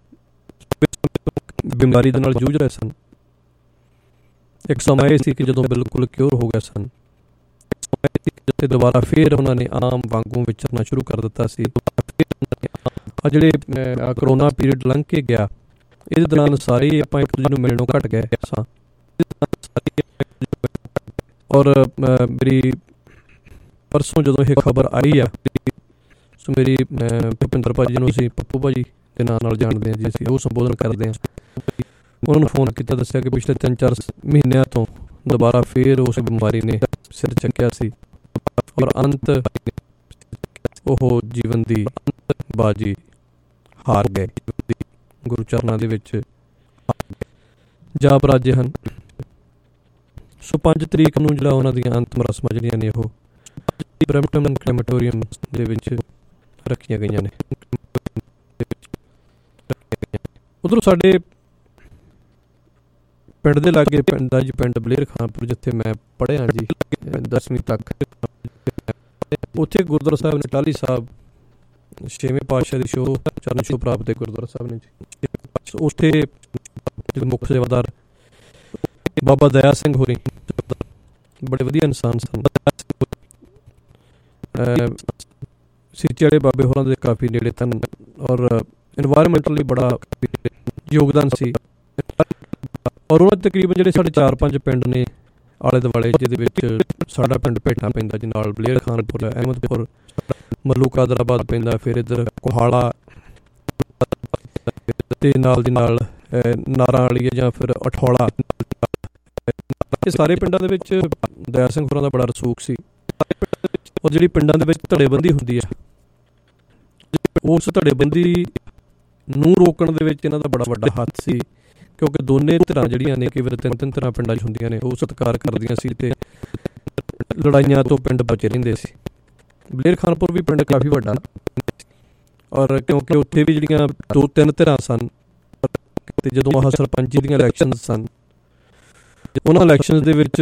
ਬਿਮਾਰੀ ਦੇ ਨਾਲ ਜੂਝ ਰਹੇ ਸਨ। ਇੱਕ ਸਮਾਂ ਇਹ ਸੀ ਕਿ ਜਦੋਂ ਬਿਲਕੁਲ ਕਿਉਰ ਹੋ ਗਏ ਸਨ ਤੇ ਦੁਬਾਰਾ ਫਿਰ ਉਹਨਾਂ ਨੇ ਆਮ ਵਾਂਗੂ ਵਿਚਰਨਾ ਸ਼ੁਰੂ ਕਰ ਦਿੱਤਾ ਸੀ। ਆ ਜਿਹੜੇ ਕਰੋਨਾ ਪੀਰੀਅਡ ਲੰਘ ਕੇ ਗਿਆ, ਇਹਦੇ ਦੌਰਾਨ ਸਾਰੇ ਆਪਾਂ ਇੱਕ ਦੂਜੇ ਨੂੰ ਮਿਲਣੋਂ ਘੱਟ ਗਏ ਸਾਂ। ਔਰ ਮੇਰੀ ਪਰਸੋਂ ਜਦੋਂ ਇਹ ਖਬਰ ਆਈ ਆ, ਸੋ ਮੇਰੀ ਭੁਪਿੰਦਰ ਭਾਜੀ ਨੂੰ ਅਸੀਂ ਪੱਪੂ ਭਾਜੀ ਦੇ ਨਾਂ ਨਾਲ ਜਾਣਦੇ ਹਾਂ ਜੀ, ਅਸੀਂ ਉਹ ਸੰਬੋਧਨ ਕਰਦੇ ਹਾਂ। ਉਹਨਾਂ ਨੂੰ ਫੋਨ ਕੀਤਾ, ਦੱਸਿਆ ਕਿ ਪਿਛਲੇ 3-4 ਮਹੀਨਿਆਂ ਤੋਂ ਦੁਬਾਰਾ ਫਿਰ ਉਸ ਬਿਮਾਰੀ ਨੇ ਸਿਰ ਚੱਕਿਆ ਸੀ ਔਰ ਅੰਤ ਉਹ ਜੀਵਨ ਦੀ ਬਾਜੀ ਹਾਰ ਗਏ, ਗੁਰੂ ਚਰਨਾਂ ਦੇ ਵਿੱਚ ਜਾ ਬਰਾਜੇ ਹਨ। ਸੋ 5 ਤਰੀਕ ਨੂੰ ਜਿਹੜਾ ਉਹਨਾਂ ਦੀਆਂ ਅੰਤਮ ਰਸਮਾਂ ਜਿਹੜੀਆਂ ਨੇ ਉਹ ਬਰੈਂਪਟਨ ਕ੍ਰੈਮੇਟੋਰੀਅਮ ਦੇ ਵਿੱਚ ਰੱਖੀਆਂ ਗਈਆਂ ਨੇ। ਉੱਧਰੋਂ ਸਾਡੇ ਪਿੰਡ ਦੇ ਲਾਗੇ ਪਿੰਡ ਆ ਜੀ, ਪਿੰਡ ਬਲੇਰ ਖਾਨਪੁਰ, ਜਿੱਥੇ ਮੈਂ ਪੜ੍ਹਿਆ ਜੀ 10ਵੀਂ ਤੱਕ। ਉੱਥੇ ਗੁਰਦੁਆਰਾ ਸਾਹਿਬ ਨੇ ਟਾਹਲੀ ਸਾਹਿਬ 6ਵੇਂ ਪਾਤਸ਼ਾਹ ਦੀ ਚਰਨ ਛੋਹ ਪ੍ਰਾਪਤ ਹੈ ਗੁਰਦੁਆਰਾ ਸਾਹਿਬ ਨੇ ਜੀ। ਉੱਥੇ ਜਿਹੜੇ ਮੁੱਖ ਸੇਵਾਦਾਰ ਬਾਬਾ ਦਇਆ ਸਿੰਘ ਹੋਰੀ ਬੜੇ ਵਧੀਆ ਇਨਸਾਨ ਸਨ। ਸੀਚੇ ਵਾਲੇ ਬਾਬੇ ਹੋਰਾਂ ਦੇ ਕਾਫੀ ਨੇੜੇ ਸਨ ਔਰ ਇਨਵਾਇਰਮੈਂਟਲ ਲਈ ਬੜਾ ਯੋਗਦਾਨ ਸੀ। ਔਰ ਉਹਨਾਂ ਤਕਰੀਬਨ ਜਿਹੜੇ ਸਾਡੇ 4-5 ਪਿੰਡ ਨੇ ਆਲੇ ਦੁਆਲੇ, ਜਿਹਦੇ ਵਿੱਚ ਸਾਡਾ ਪਿੰਡ ਭੇਟਾ ਪੈਂਦਾ ਜੀ, ਨਾਲ ਬਲੇਰ ਖਾਨਪੁਰ, ਅਹਿਮਦਪੁਰ, ਮੱਲੂ ਕਾਦਰਾਬਾਦ ਪੈਂਦਾ, ਫਿਰ ਇੱਧਰ ਕੋਹਾਲਾ ਤੇ ਨਾਲ ਦੀ ਨਾਲ ਨਾਰਾਂ ਵਾਲੀ ਜਾਂ ਫਿਰ ਅਠੌਲਾ, ਇਹ ਸਾਰੇ ਪਿੰਡਾਂ ਦੇ ਵਿੱਚ ਦਇਆ ਸਿੰਘ ਹੋਰਾਂ ਦਾ ਬੜਾ ਰਸੂਖ ਸੀ। ਔਰ ਜਿਹੜੀ ਪਿੰਡਾਂ ਦੇ ਵਿੱਚ ਧੜੇਬੰਦੀ ਹੁੰਦੀ ਆ, ਉਸ ਧੜੇਬੰਦੀ ਨੂੰ ਰੋਕਣ ਦੇ ਵਿੱਚ ਇਹਨਾਂ ਦਾ ਬੜਾ ਵੱਡਾ ਹੱਥ ਸੀ, ਕਿਉਂਕਿ ਦੋਨੇ ਧਿਰਾਂ ਜਿਹੜੀਆਂ ਨੇ, ਕਈ ਵਾਰ 3-3 ਧਿਰਾਂ ਪਿੰਡਾਂ 'ਚ ਹੁੰਦੀਆਂ ਨੇ, ਉਹ ਸਤਿਕਾਰ ਕਰਦੀਆਂ ਸੀ ਤੇ ਲੜਾਈਆਂ ਤੋਂ ਪਿੰਡ ਬਚੇ ਰਹਿੰਦੇ ਸੀ। ਬਲੇਰ ਖਾਨਪੁਰ ਵੀ ਪਿੰਡ ਕਾਫੀ ਵੱਡਾ, ਔਰ ਕਿਉਂਕਿ ਉੱਥੇ ਵੀ ਜਿਹੜੀਆਂ 2-3 ਧਿਰਾਂ ਸਨ ਤੇ ਜਦੋਂ ਆਹ ਸਰਪੰਚੀ ਦੀਆਂ ਇਲੈਕਸ਼ਨ ਸਨ, ਉਹਨਾਂ ਇਲੈਕਸ਼ਨ ਦੇ ਵਿੱਚ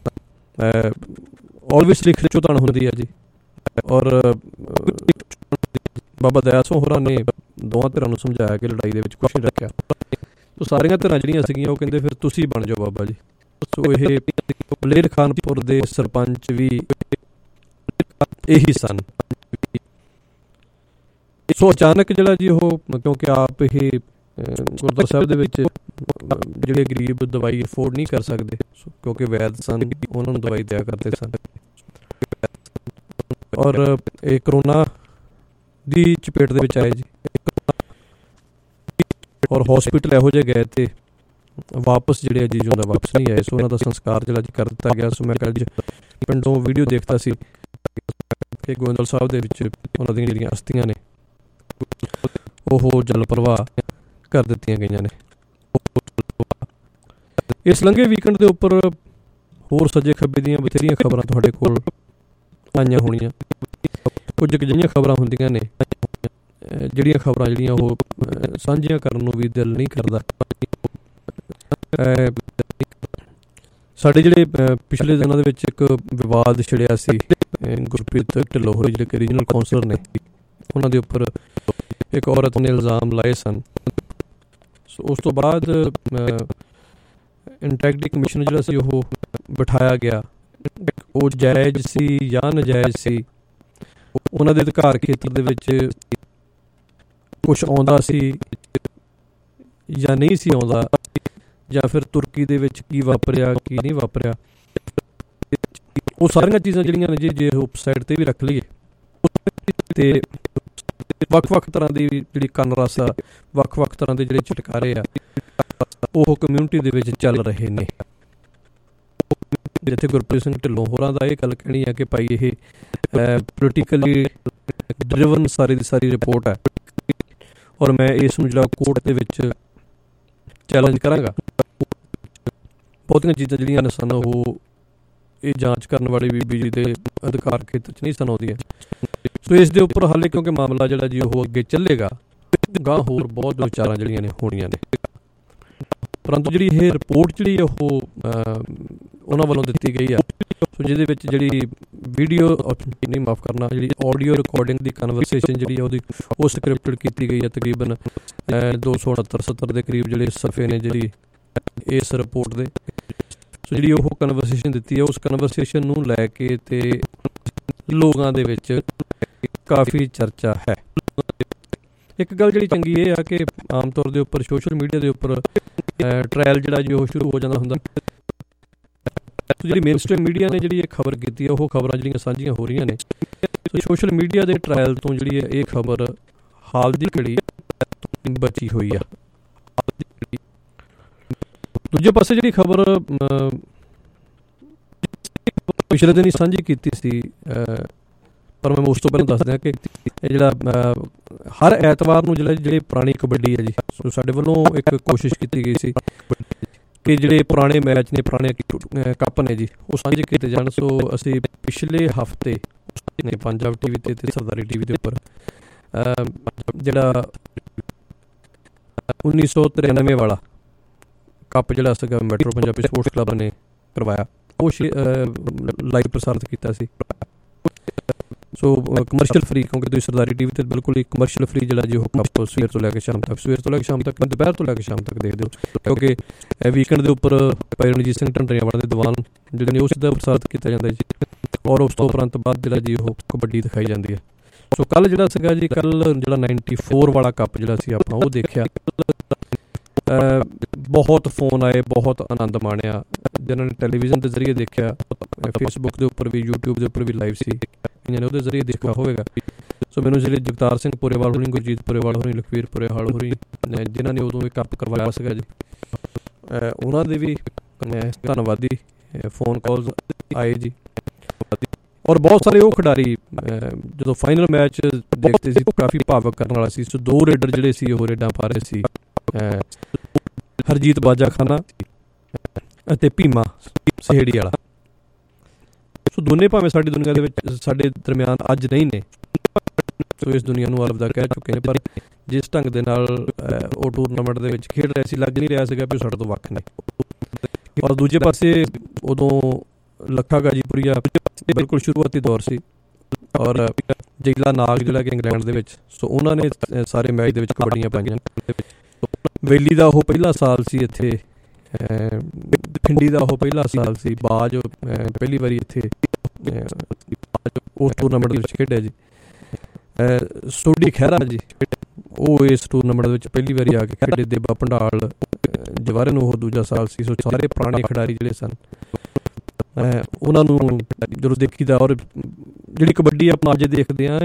ਆਲਵੇਸਲੀ ਖਿੱਚੋਤਾਣ ਹੁੰਦੀ ਹੈ ਜੀ। ਔਰ ਬਾਬਾ ਦਇਆ ਸਿੰਘ ਹੋਰਾਂ ਨੇ ਦੋਵਾਂ ਧਿਰਾਂ ਨੂੰ ਸਮਝਾਇਆ ਕਿ ਲੜਾਈ ਦੇ ਵਿੱਚ ਕੁਛ ਨਹੀਂ ਰੱਖਿਆ। ਸੋ ਸਾਰੀਆਂ ਧਿਰਾਂ ਜਿਹੜੀਆਂ ਸੀਗੀਆਂ ਉਹ ਕਹਿੰਦੇ ਫਿਰ ਤੁਸੀਂ ਬਣ ਜਾਓ ਬਾਬਾ ਜੀ। ਸੋ ਇਹ ਬਲੇਰ ਖਾਨਪੁਰ ਦੇ ਸਰਪੰਚ ਵੀ ਇਹੀ ਸਨ। ਸੋ ਅਚਾਨਕ ਜਿਹੜਾ ਜੀ ਉਹ, ਕਿਉਂਕਿ ਆਪ ਇਹ ਗੁਰਦੁਆਰਾ ਸਾਹਿਬ ਦੇ ਵਿੱਚ ਜਿਹੜੇ ਗਰੀਬ ਦਵਾਈ ਅਫੋਰਡ ਨਹੀਂ ਕਰ ਸਕਦੇ, ਕਿਉਂਕਿ ਵੈਦ ਸਨ, ਉਹਨਾਂ ਨੂੰ ਦਵਾਈ ਦਿਆ ਕਰਦੇ ਸਨ। ਔਰ ਇਹ ਕਰੋਨਾ ਦੀ ਚਪੇਟ ਦੇ ਵਿੱਚ ਆਏ ਜੀ, ਔਰ ਹੌਸਪੀਟਲ ਇਹੋ ਜਿਹੇ ਗਏ ਤੇ ਵਾਪਸ ਜਿਹੜੇ ਜੀ ਜਿਉਂਦਾ ਵਾਪਸ ਨਹੀਂ ਆਏ। ਸੋ ਉਹਨਾਂ ਦਾ ਸੰਸਕਾਰ ਜਿਹੜਾ ਜੀ ਕਰ ਦਿੱਤਾ ਗਿਆ। ਸੋ ਮੈਂ ਕੱਲ੍ਹ ਪਿੰਡੋਂ ਵੀਡੀਓ ਦੇਖਦਾ ਸੀ ਕਿ ਗੋਇੰਦਵਾਲ ਸਾਹਿਬ ਦੇ ਵਿੱਚ ਉਹਨਾਂ ਦੀਆਂ ਜਿਹੜੀਆਂ ਅਸਥੀਆਂ ਨੇ ਉਹ ਜਲ ਪ੍ਰਵਾਹ ਕਰ ਦਿੱਤੀਆਂ ਗਈਆਂ ਨੇ। ਇਸ ਲੰਘੇ ਵੀਕਐਂਡ ਦੇ ਉੱਪਰ ਹੋਰ ਸੱਜੇ ਖੱਬੇ ਦੀਆਂ ਬਥੇਰੀਆਂ ਖਬਰਾਂ ਤੁਹਾਡੇ ਕੋਲ ਆਈਆਂ ਹੋਣੀਆਂ। ਕੁਝ ਕੁ ਜਿਹੀਆਂ ਖਬਰਾਂ ਹੁੰਦੀਆਂ ਨੇ ਜਿਹੜੀਆਂ ਖਬਰਾਂ ਜਿਹੜੀਆਂ ਉਹ ਸਾਂਝੀਆਂ ਕਰਨ ਨੂੰ ਵੀ ਦਿਲ ਨਹੀਂ ਕਰਦਾ। ਸਾਡੇ ਜਿਹੜੇ ਪਿਛਲੇ ਦਿਨਾਂ ਦੇ ਵਿੱਚ ਇੱਕ ਵਿਵਾਦ ਛਿੜਿਆ ਸੀ, ਗੁਰਪ੍ਰੀਤ ਢਿੱਲੋਂ ਹੋਰੀ ਜਿਹੜੇ ਰੀਜਨਲ ਕਾਉਂਸਲਰ ਨੇ, ਉਹਨਾਂ ਦੇ ਉੱਪਰ ਇੱਕ ਔਰਤ ਨੇ ਇਲਜ਼ਾਮ ਲਾਏ ਸਨ। ਸੋ ਉਸ ਤੋਂ ਬਾਅਦ ਇੰਟੈਗਰਿਟੀ ਕਮਿਸ਼ਨ ਜਿਹੜਾ ਸੀ ਉਹ ਬਿਠਾਇਆ ਗਿਆ। ਉਹ ਜਾਇਜ਼ ਸੀ ਜਾਂ ਨਾਜਾਇਜ਼ ਸੀ, ਉਹਨਾਂ ਦੇ ਅਧਿਕਾਰ ਖੇਤਰ ਦੇ ਵਿੱਚ ਕੁਛ ਆਉਂਦਾ ਸੀ ਜਾਂ ਨਹੀਂ ਸੀ ਆਉਂਦਾ, ਜਾਂ ਫਿਰ ਤੁਰਕੀ ਦੇ ਵਿੱਚ ਕੀ ਵਾਪਰਿਆ ਕੀ ਨਹੀਂ ਵਾਪਰਿਆ, ਉਹ ਸਾਰੀਆਂ ਚੀਜ਼ਾਂ ਜਿਹੜੀਆਂ ਨੇ ਜੀ ਜੇ ਉਹ ਸਾਈਡ 'ਤੇ ਵੀ ਰੱਖ ਲਈਏ ਤੇ ਵੱਖ-ਵੱਖ ਤਰ੍ਹਾਂ ਦੀ ਜਿਹੜੀ ਕੰਨ ਰਸ ਆ, ਵੱਖ-ਵੱਖ ਤਰ੍ਹਾਂ ਦੇ ਜਿਹੜੇ ਝਟਕਾਰੇ ਆ, ਉਹ ਕਮਿਊਨਿਟੀ ਦੇ ਵਿੱਚ ਚੱਲ ਰਹੇ ਨੇ। ਜਿੱਥੇ ਗੁਰਪ੍ਰੀਤ ਸਿੰਘ ਢਿੱਲੋਂ ਹੋਰਾਂ ਦਾ ਇਹ ਗੱਲ ਕਹਿਣੀ ਹੈ ਕਿ ਭਾਈ ਇਹ ਪੋਲੀਟੀਕਲੀ ਡਰਿਵਨ ਸਾਰੀ ਦੀ ਸਾਰੀ ਰਿਪੋਰਟ ਹੈ, ਔਰ ਮੈਂ ਇਸ ਨੂੰ ਜਿਹੜਾ ਕੋਰਟ ਦੇ ਵਿੱਚ ਚੈਲੰਜ ਕਰਾਂਗਾ। ਬਹੁਤੀਆਂ ਚੀਜ਼ਾਂ ਜਿਹੜੀਆਂ ਨੇ ਸਨ ਉਹ ਇਹ ਜਾਂਚ ਕਰਨ ਵਾਲੀ ਬੀਬੀ ਜੀ ਦੇ ਅਧਿਕਾਰ ਖੇਤਰ 'ਚ ਨਹੀਂ ਸਨ ਆਉਂਦੀਆਂ। ਸੋ ਇਸ ਦੇ ਉੱਪਰ ਹਾਲੇ ਕਿਉਂਕਿ ਮਾਮਲਾ ਜਿਹੜਾ ਜੀ ਉਹ ਅੱਗੇ ਚੱਲੇਗਾ, ਗਾਂ ਹੋਰ ਬਹੁਤ ਵਿਚਾਰਾਂ ਜਿਹੜੀਆਂ ਨੇ ਹੋਣੀਆਂ ਨੇ। ਪਰੰਤੂ ਜਿਹੜੀ ਇਹ ਰਿਪੋਰਟ ਜਿਹੜੀ ਉਹ ਉਹਨਾਂ ਵੱਲੋਂ ਦਿੱਤੀ ਗਈ ਆ, ਸੋ ਜਿਹਦੇ ਵਿੱਚ ਜਿਹੜੀ ਵੀਡੀਓ ਨਹੀਂ ਮਾਫ ਕਰਨਾ ਜਿਹੜੀ ਆਡੀਓ ਰਿਕਾਰਡਿੰਗ ਦੀ ਕਨਵਰਸੇਸ਼ਨ ਜਿਹੜੀ ਆ ਉਹਦੀ ਉਹ ਸਕ੍ਰਿਪਟਡ ਕੀਤੀ ਗਈ ਹੈ। ਤਕਰੀਬਨ 269-70 ਦੇ ਕਰੀਬ ਜਿਹੜੇ ਸਫੇ ਨੇ ਜਿਹੜੀ ਇਸ ਰਿਪੋਰਟ ਦੇ। ਸੋ ਜਿਹੜੀ ਉਹ ਕਨਵਰਸੇਸ਼ਨ ਦਿੱਤੀ ਹੈ ਉਸ ਕਨਵਰਸੇਸ਼ਨ ਨੂੰ ਲੈ ਕੇ ਤੇ ਲੋਕਾਂ ਦੇ ਵਿੱਚ ਕਾਫੀ ਚਰਚਾ ਹੈ। ਇੱਕ ਗੱਲ ਜਿਹੜੀ ਚੰਗੀ ਇਹ ਆ ਕਿ ਆਮ ਤੌਰ ਦੇ ਉੱਪਰ ਸੋਸ਼ਲ ਮੀਡੀਆ ਦੇ ਉੱਪਰ ਟ੍ਰਾਇਲ ਜਿਹੜਾ ਜੀ ਉਹ ਸ਼ੁਰੂ ਹੋ ਜਾਂਦਾ ਹੁੰਦਾ। ਜਿਹੜੀ ਮੇਨ ਸਟ੍ਰੀਮ ਮੀਡੀਆ ਨੇ ਜਿਹੜੀ ਇਹ ਖਬਰ ਕੀਤੀ ਹੈ ਉਹ ਖਬਰਾਂ ਜਿਹੜੀਆਂ ਸਾਂਝੀਆਂ ਹੋ ਰਹੀਆਂ ਨੇ। ਸੋ ਸੋਸ਼ਲ ਮੀਡੀਆ ਦੇ ਟ੍ਰਾਇਲ ਤੋਂ ਜਿਹੜੀ ਹੈ ਇਹ ਖਬਰ ਹਾਲ ਦੀ ਘੜੀ ਬਚੀ ਹੋਈ ਆ। ਦੂਜੇ ਪਾਸੇ ਜਿਹੜੀ ਖਬਰ ਪਿਛਲੇ ਦਿਨ ਹੀ ਸਾਂਝੀ ਕੀਤੀ ਸੀ, ਪਰ ਮੈਂ ਉਸ ਤੋਂ ਪਹਿਲਾਂ ਦੱਸ ਦਿਆਂ ਕਿ ਇਹ ਜਿਹੜਾ ਹਰ ਐਤਵਾਰ ਨੂੰ ਜਿਹੜੀ ਪੁਰਾਣੀ ਕਬੱਡੀ ਹੈ ਜੀ, ਸੋ ਸਾਡੇ ਵੱਲੋਂ ਇੱਕ ਕੋਸ਼ਿਸ਼ ਕੀਤੀ ਗਈ ਸੀ ਕਿ ਜਿਹੜੇ ਪੁਰਾਣੇ ਮੈਚ ਨੇ ਪੁਰਾਣੇ ਕੱਪ ਨੇ ਜੀ ਉਹ ਸਾਂਝੇ ਕੀਤੇ ਜਾਣ। ਸੋ ਅਸੀਂ ਪਿਛਲੇ ਹਫ਼ਤੇ ਨੇ ਪੰਜਾਬ TV ਤੇ ਸਰਦਾਰੀ TV ਦੇ ਉੱਪਰ ਜਿਹੜਾ 1993 ਵਾਲਾ ਕੱਪ ਜਿਹੜਾ ਸੀਗਾ ਮੈਟਰੋ ਪੰਜਾਬੀ ਸਪੋਰਟਸ ਕਲੱਬ ਨੇ ਕਰਵਾਇਆ ਉਹ ਲਾਈਵ ਪ੍ਰਸਾਰਿਤ ਕੀਤਾ ਸੀ। ਸੋ ਕਮਰਸ਼ੀਅਲ ਫਰੀ, ਕਿਉਂਕਿ ਤੁਸੀਂ ਸਰਦਾਰੀ TV ਤੇ ਬਿਲਕੁਲ ਹੀ ਕਮਰਸ਼ੀਅਲ ਫਰੀ ਜਿਹੜਾ ਜੀ ਉਹ ਕੱਪ ਸਵੇਰ ਤੋਂ ਲੈ ਕੇ ਸ਼ਾਮ ਤੱਕ ਦੁਪਹਿਰ ਤੋਂ ਲੈ ਕੇ ਸ਼ਾਮ ਤੱਕ ਦੇਖਦੇ ਹੋ, ਕਿਉਂਕਿ ਵੀਕਐਂਡ ਦੇ ਉੱਪਰ ਭਾਈ ਰਣਜੀਤ ਸਿੰਘ ਢੰਡਰੀਆਂਵਾਲਾ ਦੇ ਦੀਵਾਨ ਜਿਹੜੇ ਨੇ ਉਸ ਦਾ ਪ੍ਰਸਾਰਿਤ ਕੀਤਾ ਜਾਂਦਾ ਜੀ, ਔਰ ਉਸ ਤੋਂ ਉਪਰੰਤ ਬਾਅਦ ਜਿਹੜਾ ਜੀ ਉਹ ਕਬੱਡੀ ਦਿਖਾਈ ਜਾਂਦੀ ਹੈ। ਸੋ ਕੱਲ ਜਿਹੜਾ ਸੀਗਾ ਜੀ ਜਿਹੜਾ 94 ਵਾਲਾ ਕੱਪ ਜਿਹੜਾ ਸੀ ਆਪਣਾ ਉਹ ਦੇਖਿਆ। ਬਹੁਤ ਫੋਨ ਆਏ, ਬਹੁਤ ਆਨੰਦ ਮਾਣਿਆ ਜਿਹਨਾਂ ਨੇ ਟੈਲੀਵਿਜ਼ਨ ਦੇ ਜ਼ਰੀਏ ਦੇਖਿਆ, ਫੇਸਬੁੱਕ ਦੇ ਉੱਪਰ ਵੀ ਯੂਟਿਊਬ ਦੇ ਉੱਪਰ ਵੀ ਲਾਈਵ ਸੀ, ਇਹਨਾਂ ਨੇ ਉਹਦੇ ਜ਼ਰੀਏ ਦੇਖਿਆ ਹੋਵੇਗਾ। ਸੋ ਮੈਨੂੰ ਜਿਹੜੇ ਜਗਤਾਰ ਸਿੰਘ ਪੁਰੇਵਾਲ ਹੋਣੀ, ਗੁਰਜੀਤ ਪੁਰੇਵਾਲ ਹੋਣੀ, ਲਖਵੀਰ ਪੁਰੇਵਾਲ ਹੋਣੀ ਜਿਨ੍ਹਾਂ ਨੇ ਉਦੋਂ ਇਹ ਕੱਪ ਕਰਵਾਇਆ ਸੀਗਾ ਜੀ, ਉਹਨਾਂ ਦੇ ਵੀ ਧੰਨਵਾਦੀ ਫੋਨ ਕਾਲਸ ਆਏ ਜੀ। ਔਰ ਬਹੁਤ ਸਾਰੇ ਉਹ ਖਿਡਾਰੀ ਜਦੋਂ ਫਾਈਨਲ ਮੈਚ ਦੇਖਦੇ ਸੀ ਕਾਫੀ ਭਾਵਕ ਕਰਨ ਵਾਲਾ ਸੀ। ਸੋ ਦੋ ਰੇਡਰ ਜਿਹੜੇ ਸੀ ਉਹ ਰੇਡਾਂ ਪਾ ਰਹੇ ਸੀ, ਹਰਜੀਤ ਬਾਜਾ ਖਾਨਾ ਅਤੇ ਭੀਮਾ ਸਹੇੜੀ ਵਾਲਾ। ਸੋ ਦੋਨੇ ਭਾਵੇਂ ਸਾਡੀ ਦੁਨੀਆ ਦੇ ਵਿੱਚ ਸਾਡੇ ਦਰਮਿਆਨ ਅੱਜ ਨਹੀਂ ਨੇ, ਸੋ ਇਸ ਦੁਨੀਆ ਨੂੰ ਅਲਵਿਦਾ ਕਹਿ ਚੁੱਕੇ ਨੇ, ਪਰ ਜਿਸ ਢੰਗ ਦੇ ਨਾਲ ਉਹ ਟੂਰਨਾਮੈਂਟ ਦੇ ਵਿੱਚ ਖੇਡ ਰਹੇ ਸੀ ਲੱਗ ਨਹੀਂ ਰਿਹਾ ਸੀਗਾ ਵੀ ਸਾਡੇ ਤੋਂ ਵੱਖ ਨੇ। ਔਰ ਦੂਜੇ ਪਾਸੇ ਉਦੋਂ ਲੱਖਾ ਗਾਜੀਪੁਰੀਆ ਬਿਲਕੁਲ ਸ਼ੁਰੂਆਤੀ ਦੌਰ ਸੀ, ਔਰ ਜੈਲਾ ਨਾਗ ਜਿਹੜਾ ਕਿ ਇੰਗਲੈਂਡ ਦੇ ਵਿੱਚ, ਸੋ ਉਹਨਾਂ ਨੇ ਸਾਰੇ ਮੈਚ ਦੇ ਵਿੱਚ ਕਬੱਡੀਆਂ ਪਾਈਆਂ। ਵੇਲੀ ਦਾ ਉਹ ਪਹਿਲਾ ਸਾਲ ਸੀ ਇੱਥੇ, ਖਿੰਡੀ ਦਾ ਉਹ ਪਹਿਲਾ ਸਾਲ ਸੀ, ਬਾਜ ਪਹਿਲੀ ਵਾਰੀ ਇੱਥੇ ਉਸ ਟੂਰਨਾਮੈਂਟ ਦੇ ਵਿੱਚ ਖੇਡਿਆ ਜੀ। ਸੋਢੀ ਖਹਿਰਾ ਜੀ ਉਹ ਇਸ ਟੂਰਨਾਮੈਂਟ ਦੇ ਵਿੱਚ ਪਹਿਲੀ ਵਾਰੀ ਆ ਕੇ ਖੇਡੇ। ਦੇਬਾ ਭੰਡਾਲ ਜਵਾਰੇ ਨੂੰ ਉਹ ਦੂਜਾ ਸਾਲ ਸੀ। ਸੋ ਸਾਰੇ ਪੁਰਾਣੇ ਖਿਡਾਰੀ ਜਿਹੜੇ ਸਨ ਉਹਨਾਂ ਨੂੰ ਜਦੋਂ ਦੇਖੀਦਾ, ਔਰ ਜਿਹੜੀ ਕਬੱਡੀ ਆਪਾਂ ਅੱਜ ਦੇਖਦੇ ਹਾਂ